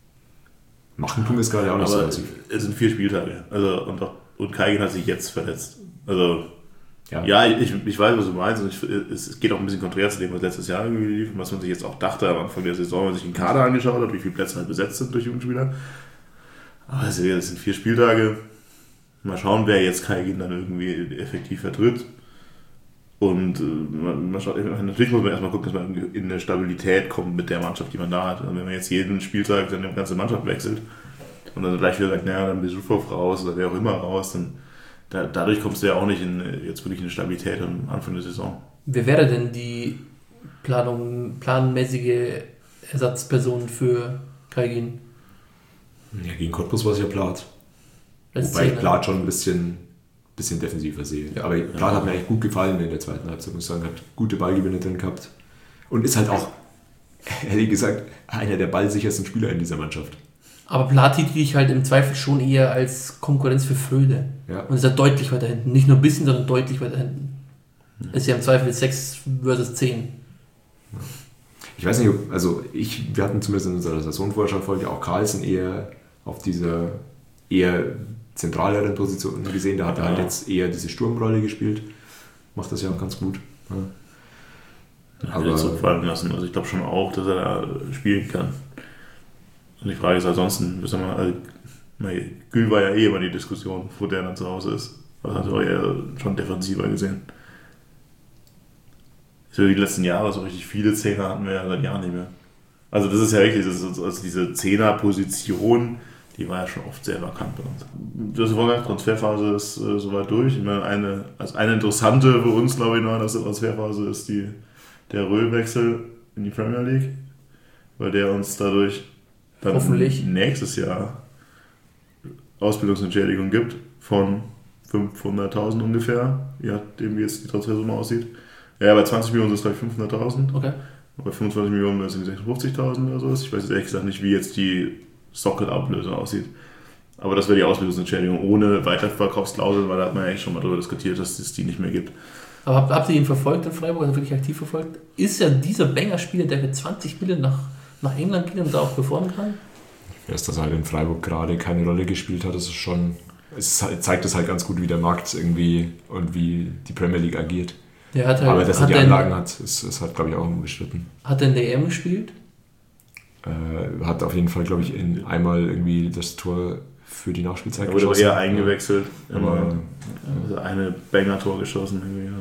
[SPEAKER 3] machen tun wir es gerade auch nicht so
[SPEAKER 2] Aber
[SPEAKER 3] massiv.
[SPEAKER 2] es sind vier Spieltage. Also, und, auch- und Kaigin hat sich jetzt verletzt. Also,
[SPEAKER 3] Ja.
[SPEAKER 2] ja, ich, ich weiß, was du meinst. Und ich, es, es geht auch ein bisschen konträr zu dem, was letztes Jahr irgendwie lief und was man sich jetzt auch dachte am Anfang der Saison, wenn man sich den Kader angeschaut hat, wie viele Plätze halt besetzt sind durch Jugendspieler. Aber es sind vier Spieltage. Mal schauen, wer jetzt Kaigin dann irgendwie effektiv vertritt. Und äh, man, man schaut, natürlich muss man erstmal gucken, dass man in eine Stabilität kommt mit der Mannschaft, die man da hat. Und wenn man jetzt jeden Spieltag dann die ganze Mannschaft wechselt und dann gleich wieder sagt, naja, dann Besuchow raus oder wer auch immer raus, dann da, dadurch kommst du ja auch nicht in jetzt wirklich eine Stabilität am Anfang der Saison.
[SPEAKER 4] Wer wäre denn die Planung, planmäßige Ersatzperson für Kaigin?
[SPEAKER 3] Ja, gegen Cottbus war es ja Plath.
[SPEAKER 4] Als
[SPEAKER 3] Wobei ich
[SPEAKER 4] Zehner?
[SPEAKER 3] Plath schon ein bisschen, bisschen defensiver sehe. Aber Plath hat mir eigentlich gut gefallen in der zweiten Halbzeit, muss ich sagen. Hat gute Ballgewinne drin gehabt. Und ist halt auch, ehrlich gesagt, einer der ballsichersten Spieler in dieser Mannschaft.
[SPEAKER 4] Aber Plati die ich halt im Zweifel schon eher als Konkurrenz für Fröde.
[SPEAKER 3] Ja.
[SPEAKER 4] Und ist ja deutlich weiter hinten. Nicht nur ein bisschen, sondern deutlich weiter hinten. Ist ja im Zweifel sechs versus zehn.
[SPEAKER 3] Ich weiß nicht, ob, also ich, wir hatten zumindest in unserer Saisonvorschau-Folge auch Carlsen eher auf dieser eher zentraleren Position gesehen. Da hat er halt
[SPEAKER 2] Ja.
[SPEAKER 3] jetzt eher diese Sturmrolle gespielt. Macht das ja auch ganz gut. Ja.
[SPEAKER 2] Aber zurückfallen lassen. Also ich glaube schon auch, dass er da spielen kann. Und die Frage ist ansonsten, wissen wir mal, also, Gül war ja eh immer die Diskussion, wo der dann zu Hause ist. Das hat er ja schon defensiver gesehen. So die letzten Jahre, so richtig viele Zehner hatten wir ja seit Jahren nicht mehr. Also das ist ja wirklich, das ist, also diese Zehner-Position, die war ja schon oft sehr vakant bei uns. Das war Transferphase ist äh, soweit durch. Ich meine, eine, also eine interessante für uns, glaube ich, noch aus der Transferphase ist die, der Röhl-Wechsel in die Premier League, weil der uns dadurch dann
[SPEAKER 4] Hoffentlich.
[SPEAKER 2] nächstes Jahr Ausbildungsentschädigung gibt von fünfhunderttausend ungefähr, je nachdem wie jetzt die Transfersumme aussieht. Ja, bei zwanzig Millionen sind es glaube ich fünfhunderttausend.
[SPEAKER 4] Okay.
[SPEAKER 2] Bei fünfundzwanzig Millionen wäre es sechsundfünfzigtausend oder sowas. Ich weiß jetzt ehrlich gesagt nicht, wie jetzt die Socket-Ablöse aussieht. Aber das wäre die Auslösungsentschädigung ohne Weiterverkaufsklausel, weil da hat man ja eigentlich schon mal darüber diskutiert, dass es die nicht mehr gibt.
[SPEAKER 4] Aber habt, habt ihr ihn verfolgt in Freiburg, also wirklich aktiv verfolgt? Ist ja dieser Banger-Spieler, der für zwanzig Millionen nach, nach England geht und da auch performen kann?
[SPEAKER 3] Dass das halt in Freiburg gerade keine Rolle gespielt hat, das ist schon, es zeigt es halt ganz gut, wie der Markt irgendwie und wie die Premier League agiert.
[SPEAKER 4] Der hat halt,
[SPEAKER 3] aber dass er
[SPEAKER 4] hat
[SPEAKER 3] die
[SPEAKER 4] den,
[SPEAKER 3] Anlagen hat, ist, ist halt, glaube ich, auch unbestritten.
[SPEAKER 4] Hat er in der E M gespielt?
[SPEAKER 3] Äh, hat auf jeden Fall, glaube ich, in einmal irgendwie das Tor für die Nachspielzeit
[SPEAKER 2] er wurde
[SPEAKER 3] geschossen.
[SPEAKER 2] Aber eher eingewechselt.
[SPEAKER 3] Aber,
[SPEAKER 2] also eine Banger-Tor geschossen.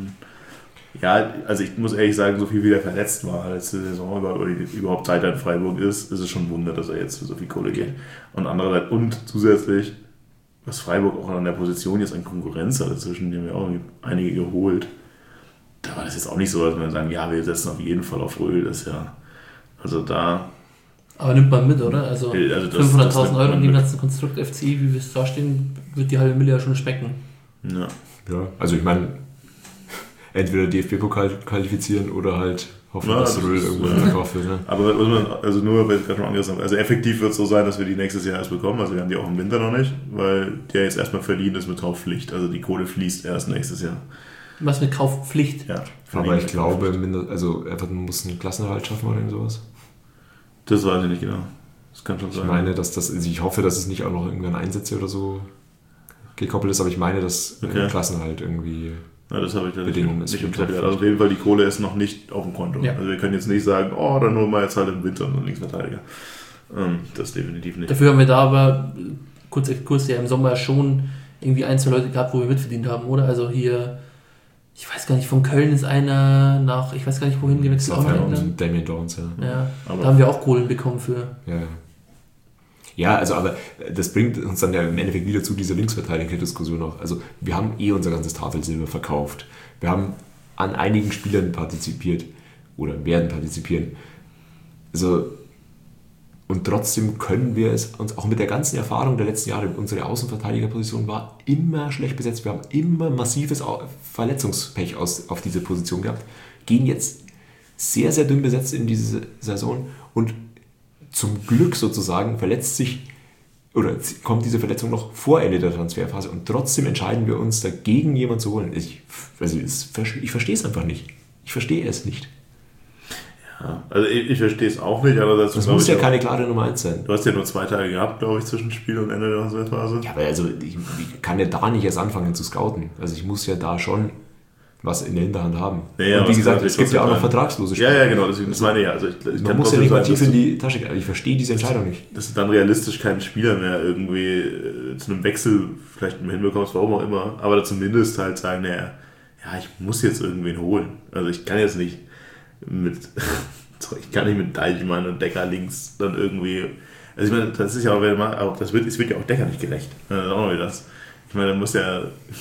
[SPEAKER 2] Ja, also ich muss ehrlich sagen, so viel wie der verletzt war letzte Saison oder überhaupt Zeit in Freiburg ist, ist es schon ein Wunder, dass er jetzt für so viel Kohle geht. Und andererseits, und zusätzlich, was Freiburg auch an der Position jetzt an Konkurrenz hat dazwischen, die haben ja auch einige geholt. Da war das jetzt auch nicht so, dass man sagen, ja, wir setzen auf jeden Fall auf Röhl, das ist ja, also da...
[SPEAKER 4] Aber nimmt man mit, oder? Also,
[SPEAKER 2] also
[SPEAKER 4] fünfhunderttausend Euro in dem ganzen Konstrukt F C, wie wir es da stehen, wird die halbe Mille ja schon schmecken.
[SPEAKER 2] Ja,
[SPEAKER 3] ja also ich meine, entweder D F B-Pokal qualifizieren oder halt hoffen,
[SPEAKER 2] ja,
[SPEAKER 3] dass
[SPEAKER 2] das
[SPEAKER 3] Röhl
[SPEAKER 2] ist,
[SPEAKER 3] irgendwann
[SPEAKER 2] ja.
[SPEAKER 3] verkauft wird. Ne?
[SPEAKER 2] Aber also nur, weil ich gerade schon angerissen habe, also effektiv wird es so sein, dass wir die nächstes Jahr erst bekommen, also wir haben die auch im Winter noch nicht, weil der jetzt erstmal verdient ist mit Kaufpflicht, also die Kohle fließt erst nächstes Jahr.
[SPEAKER 4] Was mit Kaufpflicht?
[SPEAKER 2] Ja,
[SPEAKER 3] aber ich glaube, also Everton muss einen Klassenerhalt schaffen oder irgendwas.
[SPEAKER 2] Das weiß ich nicht genau. Das kann schon sein.
[SPEAKER 3] Ich meine, dass das, also ich hoffe, dass es nicht auch noch irgendwann Einsätze oder so gekoppelt ist, aber ich meine, dass
[SPEAKER 2] okay.
[SPEAKER 3] Klassenerhalt irgendwie
[SPEAKER 2] ja, das habe ich
[SPEAKER 3] Bedingungen
[SPEAKER 2] nicht,
[SPEAKER 3] ist.
[SPEAKER 2] nicht im Also auf jeden Fall, die Kohle ist noch nicht auf dem Konto.
[SPEAKER 4] Ja.
[SPEAKER 2] Also wir können jetzt nicht sagen, oh, dann holen wir jetzt halt im Winter einen Linksverteidiger. Ähm, das definitiv nicht.
[SPEAKER 4] Dafür haben wir da aber, kurz Exkurs, ja im Sommer schon irgendwie ein, zwei Leute gehabt, wo wir mitverdient haben, oder? Also hier, ich weiß gar nicht, von Köln ist einer nach, ich weiß gar nicht, wohin gewechselt.
[SPEAKER 3] Und Damien Downs, ja.
[SPEAKER 4] Ja,
[SPEAKER 2] aber
[SPEAKER 4] da haben wir auch Kohlen bekommen für.
[SPEAKER 3] Ja. Ja, also aber das bringt uns dann ja im Endeffekt wieder zu dieser Linksverteidiger-Diskussion noch. Also wir haben eh unser ganzes Tafelsilber verkauft. Wir haben an einigen Spielern partizipiert oder werden partizipieren. Also und trotzdem können wir es uns auch mit der ganzen Erfahrung der letzten Jahre, unsere Außenverteidigerposition war immer schlecht besetzt. Wir haben immer massives Verletzungspech aus, auf diese Position gehabt. Gehen jetzt sehr, sehr dünn besetzt in diese Saison und zum Glück sozusagen verletzt sich oder kommt diese Verletzung noch vor Ende der Transferphase und trotzdem entscheiden wir uns dagegen, jemanden zu holen. Ich, also ich verstehe es einfach nicht. Ich verstehe es nicht.
[SPEAKER 2] Ja, also ich, ich verstehe es auch nicht, aber das,
[SPEAKER 3] das muss ja auch keine klare Nummer eins sein.
[SPEAKER 2] Du hast ja nur zwei Tage gehabt, glaube ich, zwischen Spiel und Ende der Transferphase.
[SPEAKER 3] Ja, aber also ich, ich kann ja da nicht erst anfangen zu scouten. Also ich muss ja da schon was in der Hinterhand haben.
[SPEAKER 2] Ja, ja,
[SPEAKER 3] und wie gesagt, es gibt ja auch noch vertragslose
[SPEAKER 2] Spieler. Ja, ja, genau, deswegen, das meine ich ja. Also ich, ich
[SPEAKER 3] Man muss ja nicht mal tief in die Tasche gehen. Ich verstehe diese Entscheidung nicht.
[SPEAKER 2] Dass du dann realistisch keinen Spieler mehr irgendwie äh, zu einem Wechsel vielleicht hinbekommst, warum auch immer, aber zumindest halt sagen, naja, ja, ich muss jetzt irgendwen holen. Also ich kann jetzt nicht mit, ich kann nicht mit Deichmann und Decker links dann irgendwie, also ich meine, das ist ja auch, wenn man, auch das wird, es wird ja auch Decker nicht gerecht. Das ist auch noch wieder das. Ich meine, da muss ja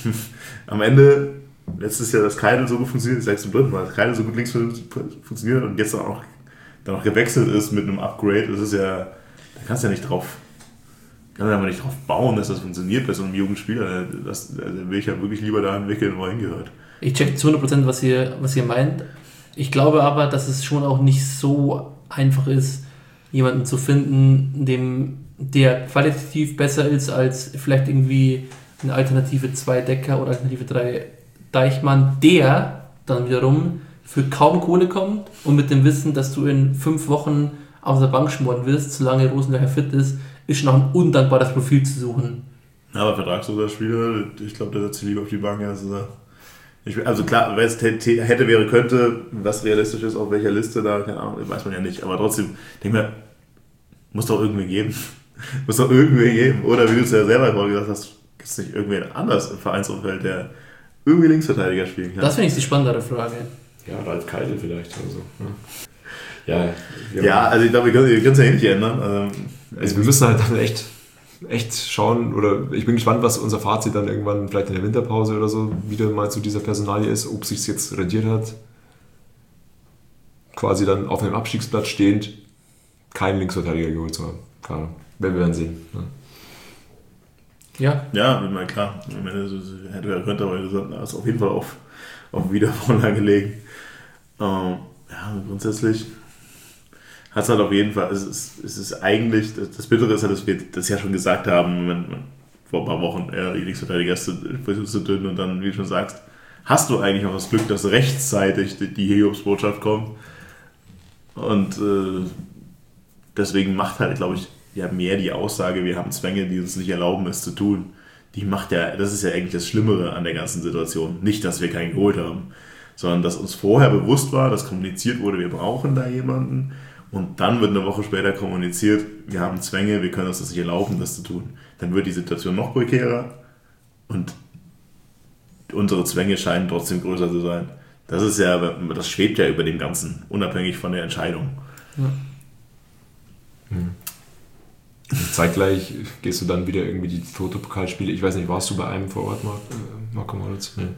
[SPEAKER 2] am Ende. Letztes Jahr, dass Keidel so gut funktioniert, ich sag's zum dritten Mal, dass Keidel so gut links funktioniert und jetzt auch dann auch gewechselt ist mit einem Upgrade, das ist ja, da kannst du ja nicht drauf, kann ja nicht drauf bauen, dass das funktioniert bei so einem jungen Spieler. Das, also will ich ja wirklich lieber da entwickeln, wo er hingehört.
[SPEAKER 4] Ich check zu hundert Prozent, was ihr, was ihr meint. Ich glaube aber, dass es schon auch nicht so einfach ist, jemanden zu finden, dem, der qualitativ besser ist als vielleicht irgendwie eine Alternative zwei Decker oder Alternative drei Deichmann, der dann wiederum für kaum Kohle kommt und mit dem Wissen, dass du in fünf Wochen auf der Bank schmoren wirst, solange Rosendacher fit ist, ist schon auch ein undankbares Profil zu suchen.
[SPEAKER 2] Ja, aber vertragsloser Spieler, ich glaube, der setzt sich lieber auf die Bank. Also, ich, also klar, wer es hätte, wäre, könnte, was realistisch ist, auf welcher Liste, da, keine Ahnung, weiß man ja nicht. Aber trotzdem, denke mir, muss doch irgendwie geben. muss doch irgendwie geben. Oder wie du es ja selber vorhin gesagt hast, gibt es nicht irgendwen anders im Vereinsumfeld, der irgendwie Linksverteidiger spielen kann.
[SPEAKER 4] Das finde ich die spannendere Frage.
[SPEAKER 3] Ja, Ralf Keidel vielleicht oder so. Ja,
[SPEAKER 2] ja, ja also ich glaube, wir können es ja eh nicht ändern. Also,
[SPEAKER 3] also wir müssen halt dann echt, echt schauen, oder ich bin gespannt, was unser Fazit dann irgendwann vielleicht in der Winterpause oder so wieder mal zu dieser Personalie ist, ob es sich jetzt rentiert hat, quasi dann auf einem Abstiegsplatz stehend keinen Linksverteidiger geholt zu haben. Keine Ahnung. Wir werden sehen. Ja.
[SPEAKER 4] Ja.
[SPEAKER 2] Ja, ich meine, klar. Am Ende hätte er könnte, aber das ist auf jeden Fall auf, auf Wiedervorlage legen. Ähm, ja, grundsätzlich, hat es halt auf jeden Fall, es ist, es ist eigentlich, das Bittere ist halt, dass wir das ja schon gesagt haben, wenn, vor ein paar Wochen, ja, die Linksverteidiger versuchst zu dünn und dann, wie du schon sagst, hast du eigentlich auch das Glück, dass rechtzeitig die, die Hiobsbotschaft kommt. Und äh, deswegen macht halt, glaube ich, ja mehr die Aussage, wir haben Zwänge, die uns nicht erlauben, es zu tun. Die macht ja, das ist ja eigentlich das Schlimmere an der ganzen Situation. Nicht, dass wir keinen geholt haben, sondern dass uns vorher bewusst war, dass kommuniziert wurde, wir brauchen da jemanden. Und dann wird eine Woche später kommuniziert, wir haben Zwänge, wir können uns das nicht erlauben, das zu tun. Dann wird die Situation noch prekärer und unsere Zwänge scheinen trotzdem größer zu sein. Das ist ja, das schwebt ja über dem Ganzen, unabhängig von der Entscheidung.
[SPEAKER 4] Ja.
[SPEAKER 3] Hm. Zeitgleich gehst du dann wieder irgendwie die Toto-Pokalspiele. Ich weiß nicht, warst du bei einem vor Ort, Marc, äh, Marco Moritz? Nee.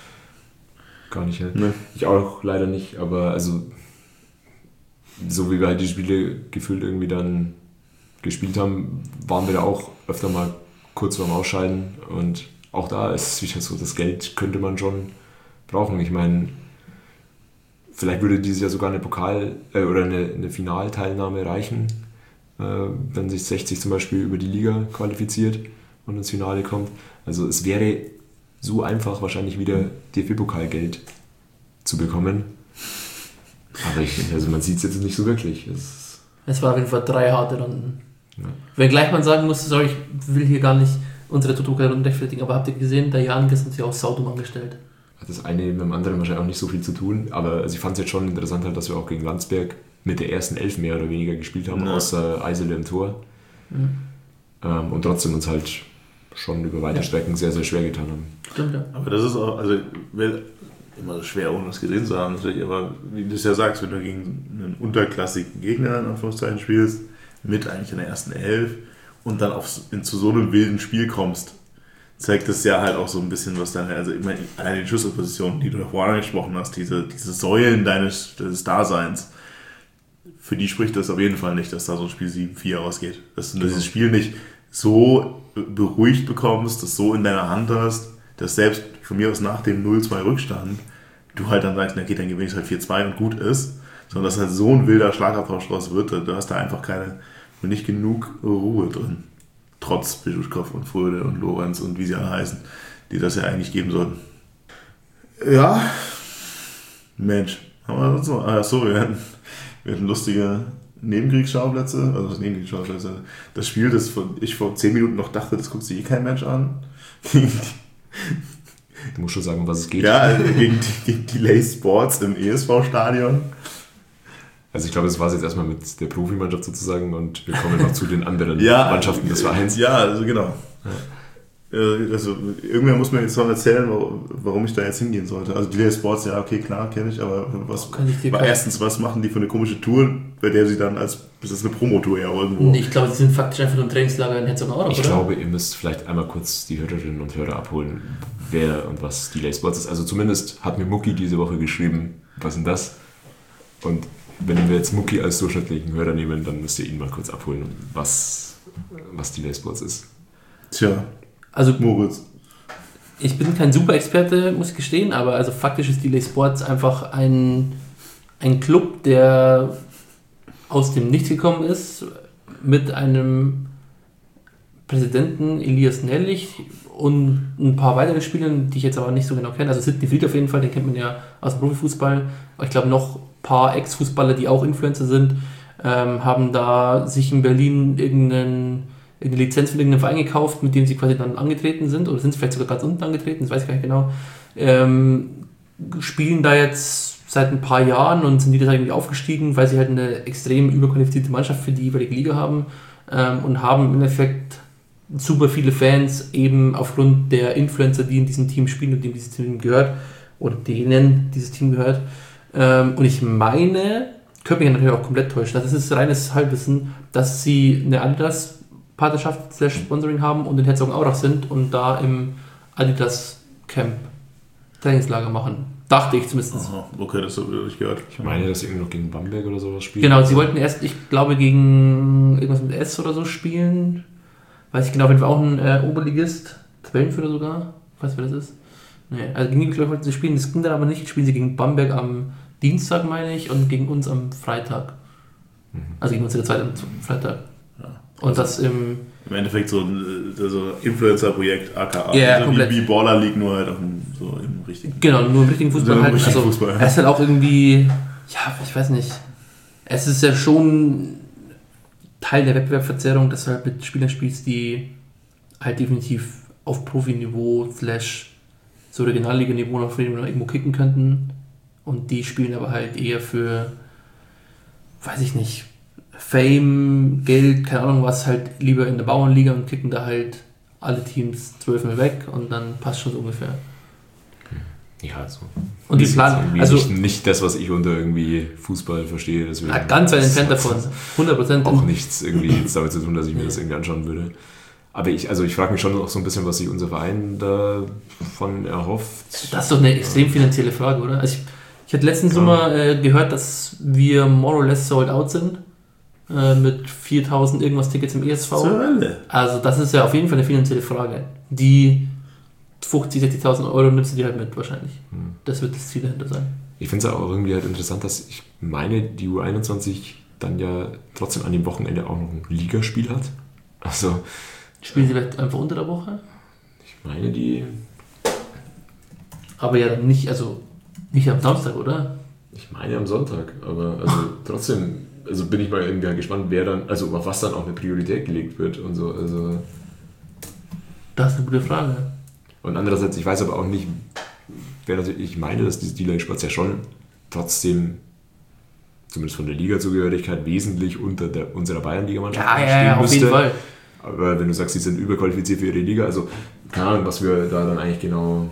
[SPEAKER 3] Gar nicht, ja. Nee. Ich auch leider nicht, aber also so wie wir halt die Spiele gefühlt irgendwie dann gespielt haben, waren wir da auch öfter mal kurz vorm Ausscheiden und auch da ist es wieder so, das Geld könnte man schon brauchen. Ich meine, vielleicht würde dieses Jahr sogar eine Pokal- äh, oder eine, eine Finalteilnahme reichen, äh, wenn sich sechzig zum Beispiel über die Liga qualifiziert und ins Finale kommt. Also es wäre so einfach, wahrscheinlich wieder D F B-Pokalgeld zu bekommen. Aber ich, also man sieht es jetzt nicht so wirklich. Es,
[SPEAKER 4] es war auf jeden Fall drei harte Runden.
[SPEAKER 3] Ja.
[SPEAKER 4] Wenngleich man sagen muss, sorry, ich will hier gar nicht unsere Toto-Pokal-Runden rechtfertigen, aber habt ihr gesehen, der Jan gestern sich auch saudumm angestellt.
[SPEAKER 3] Hat das eine mit dem anderen wahrscheinlich auch nicht so viel zu tun, aber also ich fand es jetzt schon interessant, halt, dass wir auch gegen Landsberg mit der ersten Elf mehr oder weniger gespielt haben, ja. außer Eisele im Tor.
[SPEAKER 4] Mhm.
[SPEAKER 3] Ähm, und trotzdem uns halt schon über weite
[SPEAKER 4] ja.
[SPEAKER 3] Strecken sehr, sehr schwer getan haben.
[SPEAKER 4] Stimmt, ja.
[SPEAKER 2] Aber das ist auch, also immer so schwer, ohne das gesehen zu haben, natürlich, aber wie du es ja sagst, wenn du gegen einen unterklassigen Gegner in Anführungszeichen spielst, mit eigentlich in der ersten Elf und dann auf, in, zu so einem wilden Spiel kommst, zeigt das ja halt auch so ein bisschen, was dann, also ich meine, alleine die Schlüsselpositionen, die du davor angesprochen hast, diese, diese Säulen deines, deines Daseins, für die spricht das auf jeden Fall nicht, dass da so ein Spiel sieben vier ausgeht. Dass du genau. dieses Spiel nicht so beruhigt bekommst, das so in deiner Hand hast, dass selbst von mir aus nach dem null zwei Rückstand du halt dann sagst, na geht, dann gewinne ich halt vier zwei und gut ist, sondern dass halt so ein wilder Schlagabtausch draus wird, du hast da einfach keine, nicht genug Ruhe drin. Trotz Besuschkow und Fröde und Lorenz und wie sie alle heißen, die das ja eigentlich geben sollten. Ja, Mensch, haben wir sonst noch? Ah, so, wir hatten, wir hatten lustige Nebenkriegsschauplätze, also das Nebenkriegsschauplätze. Das Spiel, das von, ich vor zehn Minuten noch dachte, das guckt sich eh kein Mensch an.
[SPEAKER 3] Du musst schon sagen, um was es geht.
[SPEAKER 2] Ja, also gegen, gegen Delay Sports im E S V-Stadion.
[SPEAKER 3] Also ich glaube, das war es jetzt erstmal mit der Profimannschaft sozusagen und wir kommen noch zu den anderen
[SPEAKER 2] ja,
[SPEAKER 3] Mannschaften des Vereins.
[SPEAKER 2] Ja, also genau. Ja. Also irgendwer muss mir jetzt noch erzählen, warum ich da jetzt hingehen sollte. Also Delay Sports, ja okay, klar, kenne ich, aber was
[SPEAKER 4] Kann ich dir
[SPEAKER 2] aber erstens, was machen die für eine komische Tour, bei der sie dann als, das ist eine Promotour ja irgendwo.
[SPEAKER 4] Ich glaube, sie sind faktisch einfach nur im Trainingslager in Herzogenaurach,
[SPEAKER 3] Ich
[SPEAKER 4] oder?
[SPEAKER 3] glaube, ihr müsst vielleicht einmal kurz die Hörerinnen und Hörer abholen, wer und was Delay Sports ist. Also zumindest hat mir Mucki diese Woche geschrieben, was ist denn das? Und wenn wir jetzt Mucki als durchschnittlichen Hörer nehmen, dann müsst ihr ihn mal kurz abholen, was, was Delay Sports ist.
[SPEAKER 2] Tja,
[SPEAKER 4] also
[SPEAKER 2] Moritz.
[SPEAKER 4] Ich bin kein Super-Experte, muss ich gestehen, aber also faktisch ist Delay Sports einfach ein, ein Club, der aus dem Nichts gekommen ist, mit einem Präsidenten Elias Nellich und ein paar weitere Spielern, die ich jetzt aber nicht so genau kenne. Also Sidney Fried auf jeden Fall, den kennt man ja aus dem Profifußball. Aber ich glaube noch ein paar Ex-Fußballer, die auch Influencer sind, ähm, haben da sich in Berlin irgendeinen, irgendeine Lizenz von irgendeinem Verein gekauft, mit dem sie quasi dann angetreten sind, oder sind sie vielleicht sogar ganz unten angetreten, das weiß ich gar nicht genau. Ähm, spielen da jetzt seit ein paar Jahren und sind die da irgendwie aufgestiegen, weil sie halt eine extrem überqualifizierte Mannschaft für die jeweilige Liga haben ähm, und haben im Endeffekt super viele Fans, eben aufgrund der Influencer, die in diesem Team spielen und dem dieses Team gehört, oder denen dieses Team gehört. Ähm, und ich meine, könnte mich natürlich auch komplett täuschen, das ist reines Halbwissen, dass sie eine Adidas-Partnerschaft slash Sponsoring haben und in Herzogenaurach sind und da im Adidas-Camp Trainingslager machen. Dachte ich zumindest.
[SPEAKER 2] Aha, okay, das habe ich gehört.
[SPEAKER 3] Ich meine, dass sie irgendwie noch gegen Bamberg oder sowas spielen.
[SPEAKER 4] Genau, sie wollten erst, ich glaube, gegen irgendwas mit S oder so spielen. Weiß ich genau, auf jeden Fall auch ein äh, Oberligist, Tabellenführer sogar. Weißt du, wer das ist? Nee, also gegen die, glaube ich, wollten sie spielen, das ging dann aber nicht. Spielen sie gegen Bamberg am Dienstag, meine ich, und gegen uns am Freitag. Also gegen uns der zweite Freitag.
[SPEAKER 2] Ja.
[SPEAKER 4] Und das im...
[SPEAKER 2] Im Endeffekt so ein so Influencer-Projekt, aka
[SPEAKER 4] Ja,
[SPEAKER 2] so
[SPEAKER 4] komplett.
[SPEAKER 2] wie, wie Baller League, nur halt auch im, so im richtigen.
[SPEAKER 4] Genau, nur im richtigen Fußball
[SPEAKER 2] Nur im
[SPEAKER 4] halt.
[SPEAKER 2] richtigen
[SPEAKER 4] Also
[SPEAKER 2] Fußball.
[SPEAKER 4] es ist halt auch irgendwie, ja, ich weiß nicht. Es ist ja schon Teil der Wettbewerbsverzerrung, dass du halt mit Spielern spielst, die halt definitiv auf Profiniveau slash so Regionalliga-Niveau noch irgendwo kicken könnten. Und die spielen aber halt eher für, weiß ich nicht, Fame, Geld, keine Ahnung was, halt lieber in der Bauernliga und kicken da halt alle Teams zwölfmal weg und dann passt schon so ungefähr.
[SPEAKER 3] Ja, so.
[SPEAKER 4] Und die
[SPEAKER 3] Das ist
[SPEAKER 4] Plan,
[SPEAKER 3] irgendwie
[SPEAKER 4] also
[SPEAKER 3] nicht, nicht das, was ich unter irgendwie Fußball verstehe. Deswegen
[SPEAKER 4] ja, ganz weit entfernt davon, hundert Prozent.
[SPEAKER 3] auch nichts irgendwie jetzt damit zu tun, dass ich mir das irgendwie anschauen würde. Aber ich, also ich frage mich schon noch so ein bisschen, was sich unser Verein davon erhofft.
[SPEAKER 4] Das ist doch eine extrem finanzielle Frage, oder? Also ich, ich hatte letzten
[SPEAKER 3] Ja.
[SPEAKER 4] Sommer äh, gehört, dass wir more or less sold out sind. Äh, mit viertausend irgendwas Tickets im E S V.
[SPEAKER 2] Zur Hölle.
[SPEAKER 4] Also das ist ja auf jeden Fall eine finanzielle Frage. Die fünfzig, sechzigtausend Euro nimmst du dir halt mit wahrscheinlich.
[SPEAKER 3] Hm.
[SPEAKER 4] Das wird das Ziel dahinter sein.
[SPEAKER 3] Ich finde es auch irgendwie halt interessant, dass ich meine, die U einundzwanzig dann ja trotzdem an dem Wochenende auch noch ein Ligaspiel hat. Also
[SPEAKER 4] Spielen sie vielleicht einfach unter der Woche?
[SPEAKER 3] ich meine, die,
[SPEAKER 4] Aber ja dann nicht, also nicht am Samstag, oder?
[SPEAKER 3] ich meine am Sonntag, aber also trotzdem, also bin ich mal irgendwie halt gespannt, wer dann, also auf was dann auch eine Priorität gelegt wird und so, also
[SPEAKER 4] Das ist eine gute Frage.
[SPEAKER 3] und andererseits, ich weiß aber auch nicht, wer natürlich, ich meine, dass diese Dealer Sports ja schon trotzdem, zumindest von der Liga-Zugehörigkeit, wesentlich unter der, unserer Bayernligamannschaft
[SPEAKER 4] Ja, ja,
[SPEAKER 3] stehen
[SPEAKER 4] ja, auf
[SPEAKER 3] müsste.
[SPEAKER 4] jeden Fall.
[SPEAKER 3] Aber wenn du sagst, die sind überqualifiziert für ihre Liga, also keine Ahnung, was wir da dann eigentlich genau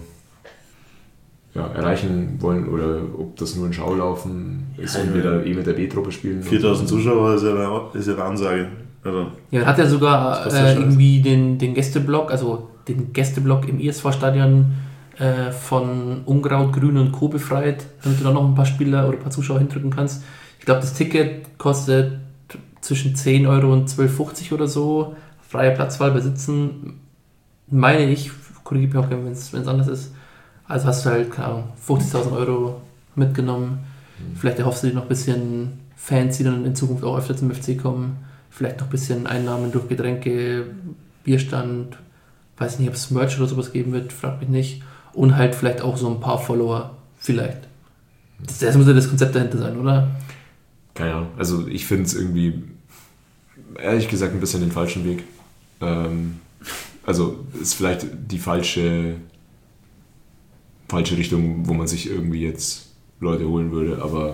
[SPEAKER 3] ja, erreichen wollen oder ob das nur ein Schaulaufen ist
[SPEAKER 2] Ja,
[SPEAKER 3] und
[SPEAKER 2] ja.
[SPEAKER 3] wir da eh mit der B-Truppe spielen.
[SPEAKER 2] viertausend Zuschauer ist ja eine, ist ja eine Ansage. Also,
[SPEAKER 4] Ja, man hat ja sogar
[SPEAKER 2] Das kostet
[SPEAKER 4] äh,
[SPEAKER 2] Scheiß.
[SPEAKER 4] irgendwie den, den Gästeblock, also den Gästeblock im E S V-Stadion äh, von Unkraut, Grün und Co. befreit, damit du da noch ein paar Spieler oder ein paar Zuschauer hindrücken kannst. Ich glaube, das Ticket kostet zwischen zehn Euro und zwölf Euro fünfzig oder so. Freie Platzwahl besitzen, meine ich, korrigiere mich auch gerne, wenn es anders ist. Also hast du halt, keine Ahnung, fünfzigtausend Euro mitgenommen. Vielleicht erhoffst du dir noch ein bisschen Fans, die dann in Zukunft auch öfter zum F C kommen. Vielleicht noch ein bisschen Einnahmen durch Getränke, Bierstand. Weiß nicht, ob es Merch oder sowas geben wird, frag mich nicht. Und halt vielleicht auch so ein paar Follower, vielleicht. Das, das muss ja das Konzept dahinter sein, oder?
[SPEAKER 3] Keine Ahnung, also ich finde es irgendwie, ehrlich gesagt, ein bisschen den falschen Weg. Ähm, also ist vielleicht die falsche, falsche Richtung, wo man sich irgendwie jetzt Leute holen würde, aber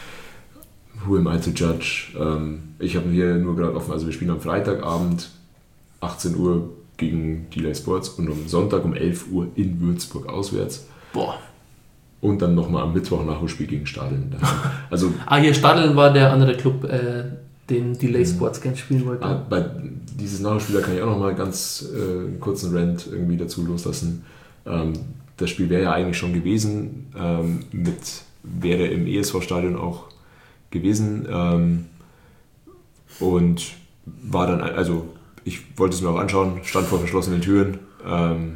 [SPEAKER 3] who am I to judge? Ähm, ich habe hier nur gerade offen, also wir spielen am Freitagabend achtzehn Uhr gegen Delay Sports und am Sonntag um elf Uhr in Würzburg auswärts
[SPEAKER 4] Boah.
[SPEAKER 3] und dann nochmal am Mittwoch Nachholspiel gegen Stadeln. Also
[SPEAKER 4] Ah, hier Stadeln war der andere Club, äh, den Delay Sports gerne spielen wollte.
[SPEAKER 3] Ah, bei dieses Nachholspiel, da kann ich auch noch mal ganz äh, einen kurzen Rant irgendwie dazu loslassen. Ähm, das Spiel wäre ja eigentlich schon gewesen, ähm, mit, wäre im E S V-Stadion auch gewesen ähm, und war dann, also ich wollte es mir auch anschauen, stand vor verschlossenen Türen, ähm,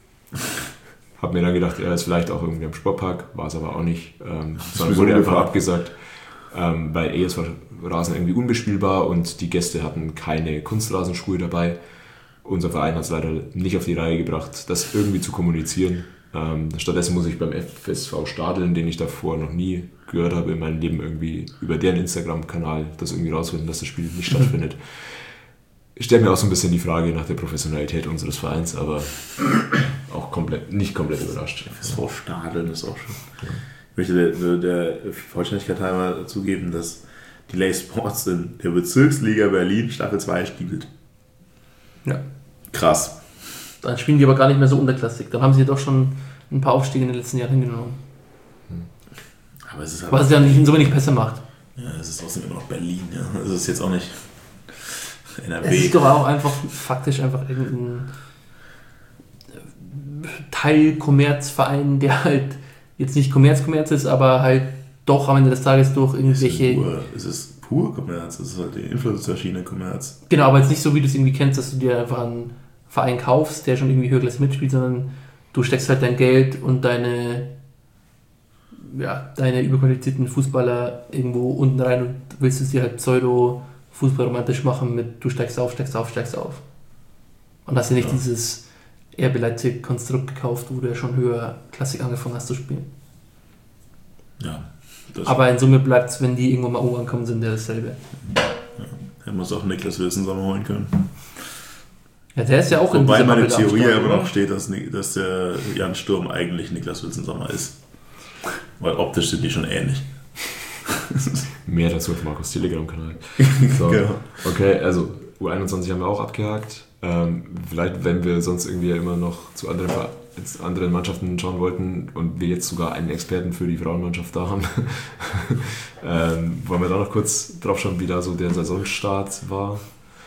[SPEAKER 3] habe mir dann gedacht, er ist vielleicht auch irgendwie am Sportpark, war es aber auch nicht, ähm, sondern wurde einfach abgesagt, ähm, weil E S V-Rasen irgendwie unbespielbar und die Gäste hatten keine Kunstrasenschuhe dabei. Unser Verein hat es leider nicht auf die Reihe gebracht, das irgendwie zu kommunizieren. Ähm, stattdessen muss ich beim F S V Stadeln, den ich davor noch nie gehört habe in meinem Leben, irgendwie über deren Instagram-Kanal das irgendwie rausfinden, dass das Spiel nicht stattfindet. Ich stelle mir auch so ein bisschen die Frage nach der Professionalität unseres Vereins, aber auch komplett, nicht komplett überrascht.
[SPEAKER 2] F S V Stadeln ist auch schon. Ich möchte der, der Vollständigkeit halber zugeben, dass Delay Sports in der Bezirksliga Berlin Staffel zwei spielt.
[SPEAKER 4] Ja.
[SPEAKER 2] Krass.
[SPEAKER 4] Dann spielen die aber gar nicht mehr so unterklassig. Dann haben sie doch schon ein paar Aufstiege in den letzten Jahren hingenommen.
[SPEAKER 2] Aber es ist halt
[SPEAKER 4] Was es ja nicht, so wenig besser macht.
[SPEAKER 2] ja, es ist trotzdem immer noch Berlin. Ja. Es ist jetzt auch nicht N R W.
[SPEAKER 4] Es ist doch auch einfach faktisch einfach irgendein Teil-Kommerzverein, der halt jetzt nicht Kommerz-Kommerz ist, aber halt doch am Ende des Tages durch
[SPEAKER 2] es, ist
[SPEAKER 4] irgendwelche...
[SPEAKER 2] pur, es ist pur Kommerz. Es ist halt die Influencer-Schiene Kommerz.
[SPEAKER 4] Genau, aber jetzt nicht so, wie du es irgendwie kennst, dass du dir einfach einen Verein kaufst, der schon irgendwie höherklassig mitspielt, sondern du steckst halt dein Geld und deine ja, deine überqualifizierten Fußballer irgendwo unten rein und willst es dir halt pseudo-fußballromantisch machen mit du steigst auf, steigst auf, steigst auf. Und hast dir nicht ja. dieses R B Leipzig-Konstrukt gekauft, wo du ja schon höher Klassik angefangen hast zu spielen.
[SPEAKER 2] Ja.
[SPEAKER 4] Aber in Summe bleibt es, wenn die irgendwann mal oben ankommen, sind ja dasselbe.
[SPEAKER 2] Ja. Hätten wir uns auch Niklas Wilson holen können.
[SPEAKER 4] Ja, der ist ja auch
[SPEAKER 2] Wobei
[SPEAKER 4] in
[SPEAKER 2] meine Theorie ja immer noch steht, dass, dass der Jan Sturm eigentlich Niklas Wilson ist. Weil optisch sind die schon ähnlich.
[SPEAKER 3] Mehr dazu auf Markus Telegram-Kanal. So. Genau. Okay, also U einundzwanzig haben wir auch abgehakt. Ähm, vielleicht, wenn wir sonst irgendwie immer noch zu anderen, anderen Mannschaften schauen wollten und wir jetzt sogar einen Experten für die Frauenmannschaft da haben, ähm, wollen wir da noch kurz drauf schauen, wie da so der Saisonstart war.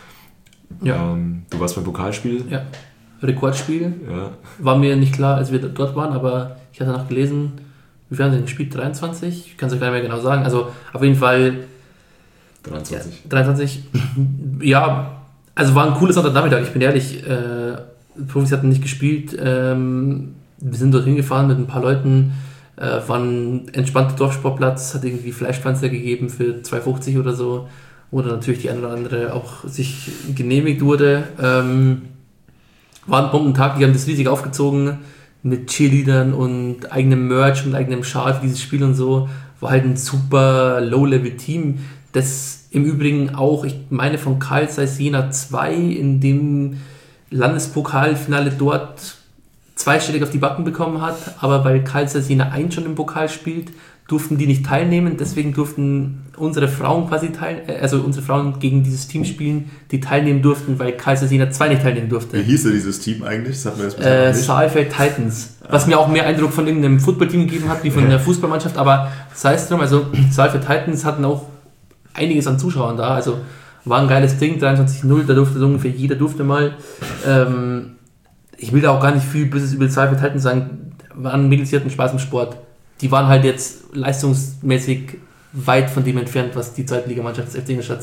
[SPEAKER 4] Ja.
[SPEAKER 3] Ähm, du warst beim Pokalspiel.
[SPEAKER 4] Ja, Rekordspiel.
[SPEAKER 3] Ja.
[SPEAKER 4] War mir nicht klar, als wir dort waren, aber ich hatte danach gelesen, wie viel haben sie denn gespielt? dreiundzwanzig? Ich kann es euch gar nicht mehr genau sagen. Also auf jeden Fall
[SPEAKER 3] dreiundzwanzig.
[SPEAKER 4] Ja, dreiundzwanzig. Ja, also war ein cooles Sonntagnachmittag, ich bin ehrlich. Äh, Profis hatten nicht gespielt. Ähm, wir sind dort hingefahren mit ein paar Leuten. Äh, war ein entspannter Dorfsportplatz, hat irgendwie Fleischpanzer gegeben für zwei fünfzig oder so. Oder natürlich die eine oder andere auch sich genehmigt wurde. Ähm, war ein Bombentag, die haben das riesig aufgezogen mit Cheerleadern und eigenem Merch und eigenem Schal für dieses Spiel und so. War halt ein super Low-Level-Team, das im Übrigen auch, ich meine von Carl Zeiss Jena zwei in dem Landespokalfinale dort zweistellig auf die Backen bekommen hat, aber weil Carl Zeiss Jena eins schon im Pokal spielt, durften die nicht teilnehmen, deswegen durften unsere Frauen quasi teilnehmen, also unsere Frauen gegen dieses Team spielen, die teilnehmen durften, weil Carl Zeiss Jena zwei nicht teilnehmen durfte.
[SPEAKER 2] Wie hieß denn dieses Team eigentlich? Das hatten wir jetzt
[SPEAKER 4] äh, Saalfeld Titans, ah. was mir auch mehr Eindruck von irgendeinem Footballteam gegeben hat, wie von der Fußballmannschaft, aber sei es drum, also Saalfeld Titans hatten auch einiges an Zuschauern da, also war ein geiles Ding, dreiundzwanzig null, da durfte so ungefähr jeder durfte mal. Ähm, ich will da auch gar nicht viel Böses über Saalfeld Titans sagen, waren Mädels, die hatten Spaß im Sport. Die waren halt jetzt leistungsmäßig weit von dem entfernt, was die Zweitligamannschaft des F C Ingolstadt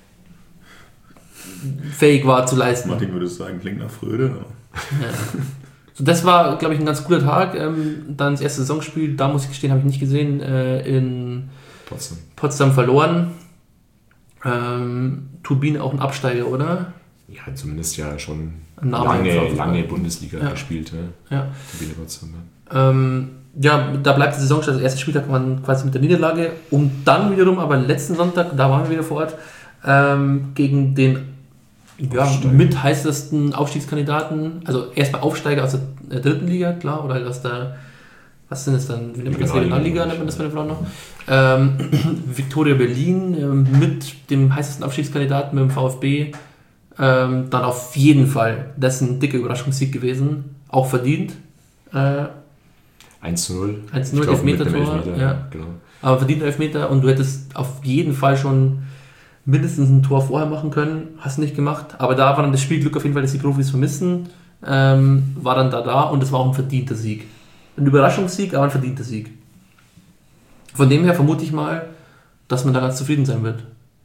[SPEAKER 4] fähig war zu leisten.
[SPEAKER 2] Martin würde sagen, klingt nach Fröde.
[SPEAKER 4] Ja. So, das war, glaube ich, ein ganz cooler Tag. Ähm, dann das erste Saisonspiel, da muss ich gestehen, habe ich nicht gesehen, äh, in
[SPEAKER 3] Potsdam,
[SPEAKER 4] Potsdam verloren. Ähm, Turbine auch ein Absteiger, oder?
[SPEAKER 3] Ja, zumindest ja schon
[SPEAKER 4] Name
[SPEAKER 3] lange, lange Bundesliga
[SPEAKER 4] ja.
[SPEAKER 3] gespielt.
[SPEAKER 4] Ja.
[SPEAKER 3] Ja. Turbine Potsdam,
[SPEAKER 4] ja. Ähm, ja, da bleibt die Saison, also der erste Spieltag man quasi mit der Niederlage und dann wiederum, aber letzten Sonntag, da waren wir wieder vor Ort, ähm, gegen den ja, mit heißesten Aufstiegskandidaten, also erstmal Aufsteiger aus der dritten Liga, klar, oder halt aus der, was sind es dann, wie nennt man das, Regionalliga, nennt man das bei den Frauen noch, ähm, Viktoria Berlin ähm, mit dem heißesten Aufstiegskandidaten, mit dem VfB, ähm, dann auf jeden Fall, das ist ein dicker Überraschungssieg gewesen, auch verdient, äh,
[SPEAKER 3] eins zu null.
[SPEAKER 4] eins zu null, Elfmeter-Tor. Elfmeter, ja. Genau. Aber verdient Elfmeter und du hättest auf jeden Fall schon mindestens ein Tor vorher machen können. Hast nicht gemacht. Aber da war dann das Spielglück auf jeden Fall, dass die Profis vermissen. Ähm, war dann da da und es war auch ein verdienter Sieg. Ein Überraschungssieg, aber ein verdienter Sieg. Von dem her vermute ich mal, dass man da ganz zufrieden sein wird.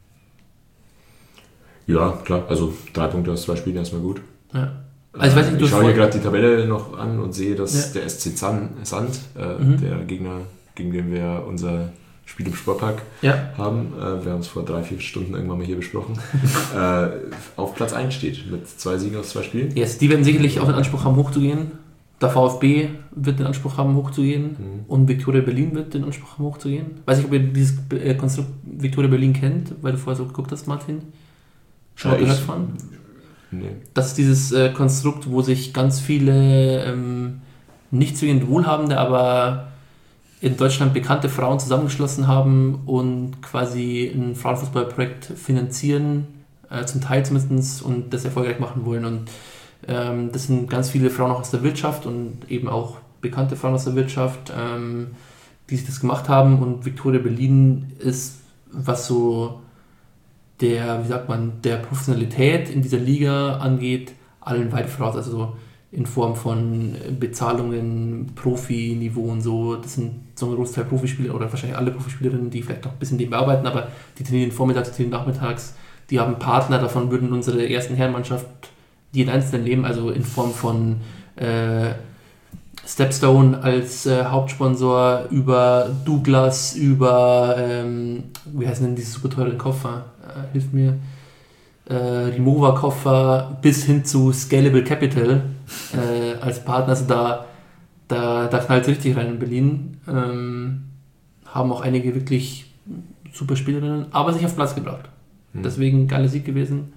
[SPEAKER 3] Ja, klar. Also drei Punkte aus zwei Spielen erstmal gut.
[SPEAKER 4] Ja. Also ich weiß nicht,
[SPEAKER 3] ich schaue hier gerade die Tabelle noch an und sehe, dass ja. der S C Sand, äh,
[SPEAKER 4] mhm.
[SPEAKER 3] der Gegner, gegen den wir unser Spiel im Sportpark ja. haben, äh, wir haben es vor drei, vier Stunden irgendwann mal hier besprochen, äh, auf Platz eins steht mit zwei Siegen aus zwei Spielen.
[SPEAKER 4] Yes, die werden sicherlich auch den Anspruch haben, hochzugehen. Der VfB wird den Anspruch haben, hochzugehen mhm. und Viktoria Berlin wird den Anspruch haben, hochzugehen. Weiß nicht, ob ihr dieses Konstrukt Viktoria Berlin kennt, weil du vorher so geguckt hast, Martin. Schon mal ja, gehört von? Nee. Das ist dieses äh, Konstrukt, wo sich ganz viele ähm, nicht zwingend wohlhabende, aber in Deutschland bekannte Frauen zusammengeschlossen haben und quasi ein Frauenfußballprojekt finanzieren, äh, zum Teil zumindest, und das erfolgreich machen wollen. Und ähm, das sind ganz viele Frauen auch aus der Wirtschaft und eben auch bekannte Frauen aus der Wirtschaft, ähm, die sich das gemacht haben. Und Viktoria Berlin ist, was so der, wie sagt man, der Professionalität in dieser Liga angeht, allen weit voraus, also so in Form von Bezahlungen, Profi-Niveau und so. Das sind so ein Großteil Profispieler oder wahrscheinlich alle Profispielerinnen, die vielleicht noch ein bisschen nebenbei arbeiten, aber die trainieren vormittags, die trainieren nachmittags, die haben Partner, davon würden unsere ersten Herrenmannschaft jeden einzelnen leben, also in Form von äh, Stepstone als äh, Hauptsponsor, über Douglas, über, ähm, wie heißen denn diese super teuren Koffer? Äh, hilf mir. Äh, Rimowa-Koffer bis hin zu Scalable Capital äh, als Partner. Also da, da, da knallt es richtig rein in Berlin. Ähm, haben auch einige wirklich super Spielerinnen, aber sich auf den Platz gebracht. Mhm. Deswegen geiler Sieg gewesen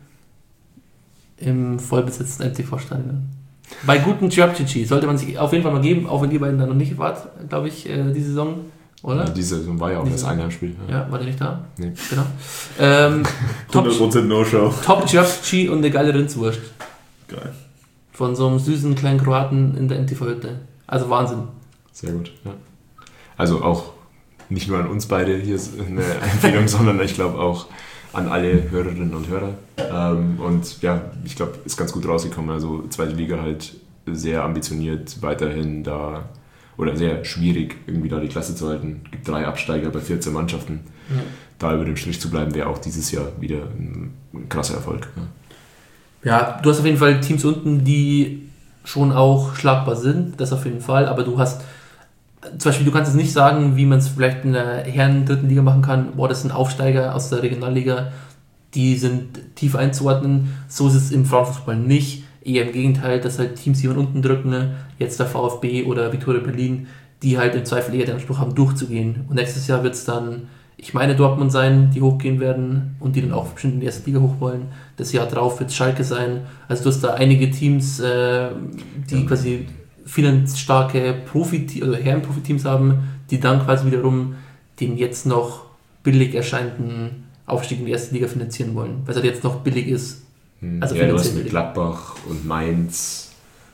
[SPEAKER 4] im vollbesetzten M T V-Stadion. Bei guten Chirapchichi sollte man sich auf jeden Fall mal geben, auch wenn die beiden da noch nicht wart, glaube ich, äh, die Saison, oder?
[SPEAKER 3] Ja, diese Saison war ja auch
[SPEAKER 4] Diese
[SPEAKER 3] das Einheimspiel.
[SPEAKER 4] Ja. ja, war der nicht da?
[SPEAKER 3] Nee.
[SPEAKER 4] Genau. Ähm,
[SPEAKER 2] hundert Prozent No-Show.
[SPEAKER 4] Top Chirapchichi und eine geile Rindswurst.
[SPEAKER 2] Geil.
[SPEAKER 4] Von so einem süßen kleinen Kroaten in der M T V-Hütte. Also Wahnsinn.
[SPEAKER 3] Sehr gut, ja. Also auch nicht nur an uns beide hier ist eine Empfehlung, sondern ich glaube auch an alle Hörerinnen und Hörer. Ähm, und ja, ich glaube, ist ganz gut rausgekommen. Also zweite Liga halt sehr ambitioniert, weiterhin da, oder sehr schwierig, irgendwie da die Klasse zu halten. Es gibt drei Absteiger bei vierzehn Mannschaften. Ja. Da über dem Strich zu bleiben, wäre auch dieses Jahr wieder ein, ein krasser Erfolg. Ja.
[SPEAKER 4] ja, du hast auf jeden Fall Teams unten, die schon auch schlagbar sind, das auf jeden Fall, aber du hast zum Beispiel, du kannst es nicht sagen, wie man es vielleicht in der Herren dritten Liga machen kann. Boah, das sind Aufsteiger aus der Regionalliga, die sind tief einzuordnen. So ist es im Frauenfußball nicht. Eher im Gegenteil, dass halt Teams, die von unten drücken, jetzt der VfB oder Viktoria Berlin, die halt im Zweifel eher den Anspruch haben, durchzugehen. Und nächstes Jahr wird es dann, ich meine, Dortmund sein, die hochgehen werden und die dann auch bestimmt in die erste Liga hoch wollen. Das Jahr drauf wird es Schalke sein. Also du hast da einige Teams, äh, die ja. quasi finanzstarke Profi- oder Herren-Profiteams haben, die dann quasi wiederum den jetzt noch billig erscheinenden Aufstieg in die erste Liga finanzieren wollen, weil es halt jetzt noch billig ist.
[SPEAKER 3] Also ja, du hast mit Gladbach und Mainz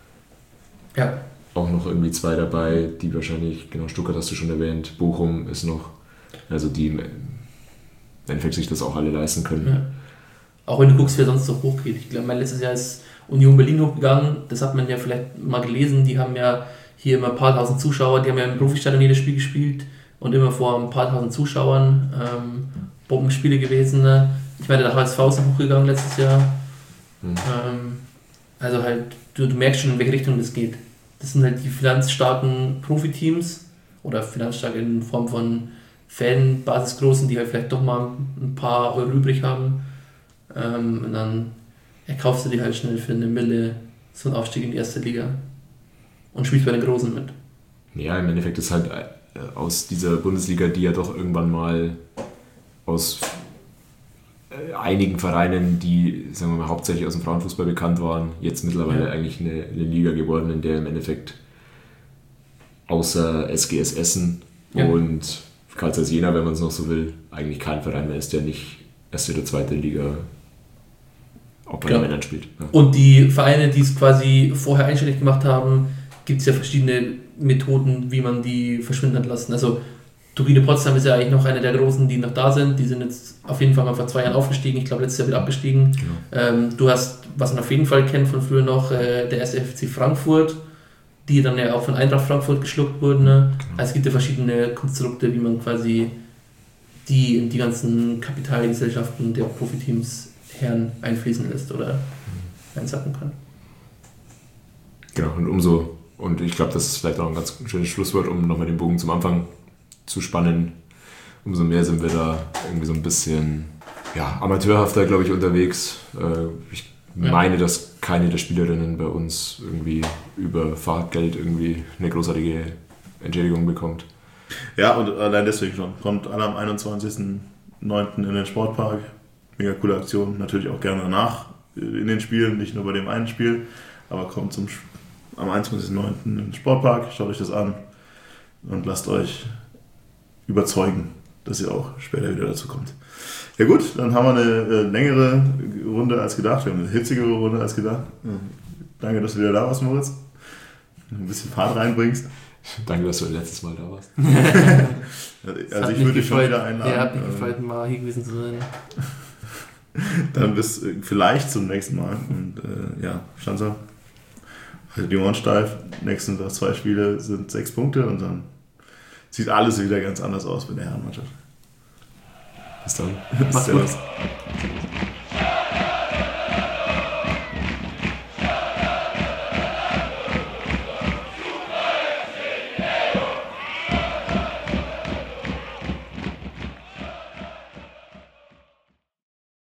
[SPEAKER 4] ja.
[SPEAKER 3] auch noch irgendwie zwei dabei, die wahrscheinlich, genau, Stuttgart hast du schon erwähnt, Bochum ist noch, also die im Endeffekt sich das auch alle leisten können.
[SPEAKER 4] Ja. Auch wenn du guckst, wer sonst so hoch geht. Ich glaube, mein letztes Jahr ist Union Berlin hochgegangen, das hat man ja vielleicht mal gelesen, die haben ja hier immer ein paar tausend Zuschauer, die haben ja im Profistadion jedes Spiel gespielt und immer vor ein paar tausend Zuschauern, ähm, Bombenspiele gewesen. Ne? Ich meine, der H S V ist hochgegangen letztes Jahr. Mhm. Ähm, also halt, du, du merkst schon, in welche Richtung das geht. Das sind halt die finanzstarken Profiteams oder finanzstark in Form von Fanbasisgroßen, die halt vielleicht doch mal ein paar Euro übrig haben. Ähm, und dann erkaufst du die halt schnell für eine Mille so einen Aufstieg in die erste Liga und spielst bei den Großen mit.
[SPEAKER 3] Ja, im Endeffekt ist halt aus dieser Bundesliga, die ja doch irgendwann mal aus einigen Vereinen, die, sagen wir mal, hauptsächlich aus dem Frauenfußball bekannt waren, jetzt mittlerweile ja. eigentlich eine, eine Liga geworden, in der im Endeffekt außer S G S Essen ja. und Karl Zeiss Jena, wenn man es noch so will, eigentlich kein Verein mehr ist, der nicht erste oder zweite Liga auch bei den Männern spielt. Ja.
[SPEAKER 4] Und die Vereine, die es quasi vorher einstellig gemacht haben, gibt es ja verschiedene Methoden, wie man die verschwinden hat lassen. Also Turbine Potsdam ist ja eigentlich noch eine der großen, die noch da sind. Die sind jetzt auf jeden Fall mal vor zwei Jahren aufgestiegen. Ich glaube, letztes Jahr wieder abgestiegen. Genau. Ähm, du hast, was man auf jeden Fall kennt von früher noch, äh, der S F C Frankfurt, die dann ja auch von Eintracht Frankfurt geschluckt wurden. Ne? Genau. Also es gibt ja verschiedene Konstrukte, wie man quasi die in die ganzen Kapitalgesellschaften der Profiteams Herren einfließen lässt oder einsacken kann.
[SPEAKER 3] Genau, und umso, und ich glaube, das ist vielleicht auch ein ganz schönes Schlusswort, um nochmal den Bogen zum Anfang zu spannen, umso mehr sind wir da irgendwie so ein bisschen ja, amateurhafter, glaube ich, unterwegs. Ich ja. meine, dass keine der Spielerinnen bei uns irgendwie über Fahrgeld irgendwie eine großartige Entschädigung bekommt.
[SPEAKER 2] Ja, und allein deswegen schon. Kommt alle am einundzwanzigsten neunten in den Sportpark. Mega coole Aktion. Natürlich auch gerne danach in den Spielen, nicht nur bei dem einen Spiel. Aber kommt zum, am einundzwanzigsten neunten in den Sportpark, schaut euch das an und lasst euch überzeugen, dass ihr auch später wieder dazu kommt. Ja gut, dann haben wir eine äh, längere Runde als gedacht. Wir haben eine hitzigere Runde als gedacht. Danke, dass du wieder da warst, Moritz. Ein bisschen Fahrt reinbringst.
[SPEAKER 3] Danke, dass du letztes Mal da warst.
[SPEAKER 2] Also ich würde dich schon wieder einladen.
[SPEAKER 4] Ja, hat mich gefreut, mal hier gewesen zu sein.
[SPEAKER 2] Dann bis äh, vielleicht zum nächsten Mal. Und äh, ja, Schanzer, halt die Ohren steif. Nächsten zwei Spiele sind sechs Punkte und dann sieht alles wieder ganz anders aus bei der Herrenmannschaft.
[SPEAKER 3] Bis dann.
[SPEAKER 4] Mach's gut.